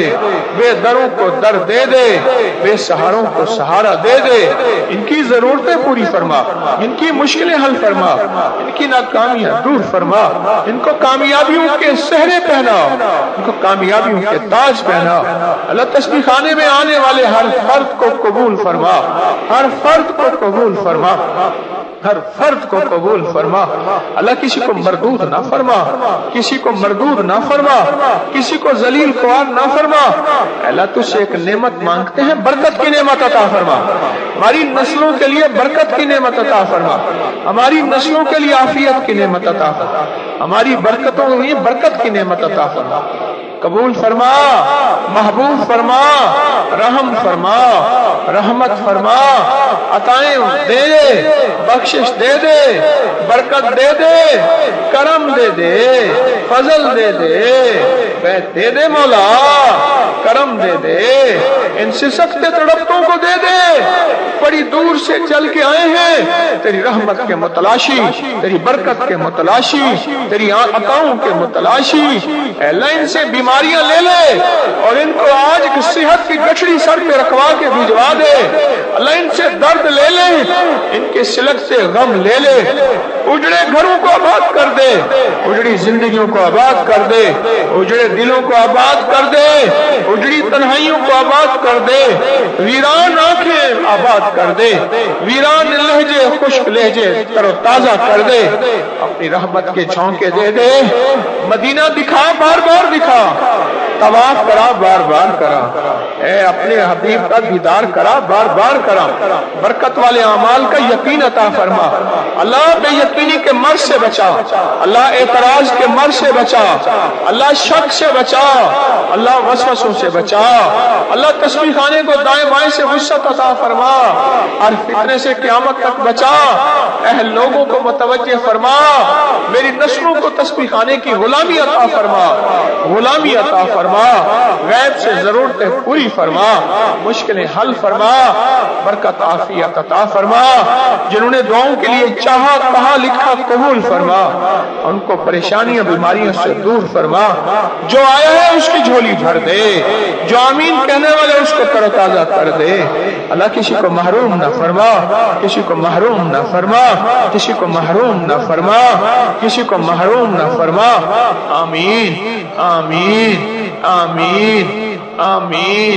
بے دروں کو در دے دے، بے سہاروں کو سہارا دے دے، ان کی ضرورتیں پوری فرما، ان کی مشکلیں حل فرما، ان کی ناکامیاں دور فرما، ان کو کامیابیوں کے سہرے پہنا، ان کو کامیابیوں کے تاج پہنا۔ اللہ تسبیح خانے میں آنے والے ہر فرد کو قبول فرما، ہر فرد کو قبول فرما، ہر فرد کو قبول فرما۔ اللہ کسی کو مردود نہ فرما، کسی کو مردود نہ فرما، کسی کو ذلیل خوار نہ فرما۔ اللہ تجھ سے ایک نعمت مانگتے ہیں، برکت کی نعمت عطا فرما، ہماری نسلوں کے لیے برکت کی نعمت عطا فرما، ہماری نسلوں کے لیے عافیت کی نعمت عطا فرما، ہماری برکتوں کے لیے برکت کی نعمت عطا فرما۔ قبول فرما، محبوب فرما، رحم فرما، رحمت فرما، عطائیں دے دے، بخشش دے دے، برکت دے دے، کرم دے دے، فضل دے دے، بیت دے دے مولا، کرم دے دے، ان سے سختے تڑپتوں کو دے دے، بڑی دور سے چل کے آئے ہیں تیری رحمت کے متلاشی، تیری برکت کے متلاشی، تیری عطاؤں کے متلاشی۔ اے اللہ ان سے بیماریاں لے لے اور ان کو آج صحت کی گٹھڑی سر پہ رکھوا کے بھجوا دے۔ اللہ ان سے درد لے لے، ان کے سلک سے غم لے لے، اجڑے گھروں کو آباد کر دے، اجڑی زندگیوں کو آباد کر دے، اجڑے دلوں کو آباد کر دے، اجڑی تنہائیوں کو آباد کر دے، ویران آنکھیں آباد کر دے، ویران لہجے خشک لہجے تر و تازہ کر دے، اپنی رحمت کے چھونکے دے دے۔ مدینہ دکھا، بار بار دکھا، طواف کرا، بار بار کرا، اے اپنے حبیب کا دیدار کرا، بار بار کرا، برکت والے اعمال کا یقین عطا فرما۔ اللہ بے یقینی کے مرض سے بچا، اللہ اعتراض کے مرض سے بچا، اللہ شک سے بچا، اللہ وسوسوں سے بچا، اللہ تسبیح خانے کو دائیں بائیں سے وسعت عطا فرما، ہر فتنے سے قیامت تک بچا، اہل لوگوں کو متوجہ فرما، میری نسلوں کو تسبیح خانے کی غلامی عطا فرما، غلامی عطا فرما، غیب سے ضرورتیں پوری فرما، مشکلیں حل فرما، برکت عافیت عطا فرما، جنہوں نے دعاؤں کے لیے چاہا کہا لکھا قبول فرما، ان کو پریشانیاں بیماریوں سے دور فرما، جو آیا ہے اس کی جھولی بھر دے، جو آمین کہنے والے اس کو تر و تازہ کر دے۔ اللہ کسی کو محروم نہ فرما، کسی کو محروم نہ فرما، کسی کو محروم نہ فرما، کسی کو محروم نہ فرما۔ آمین آمین آمین آمین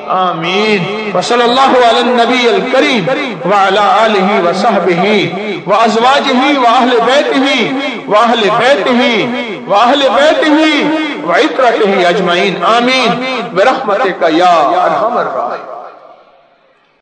آمین۔ وصلی اللہ علی النبی الکریم وعلی آلہ وصحبہ وازواجہ واہل بیتہ واہل بیتہ واہل بیتہ وعترتہ اجمعین، آمین برحمتک یا ارحم الراحمین۔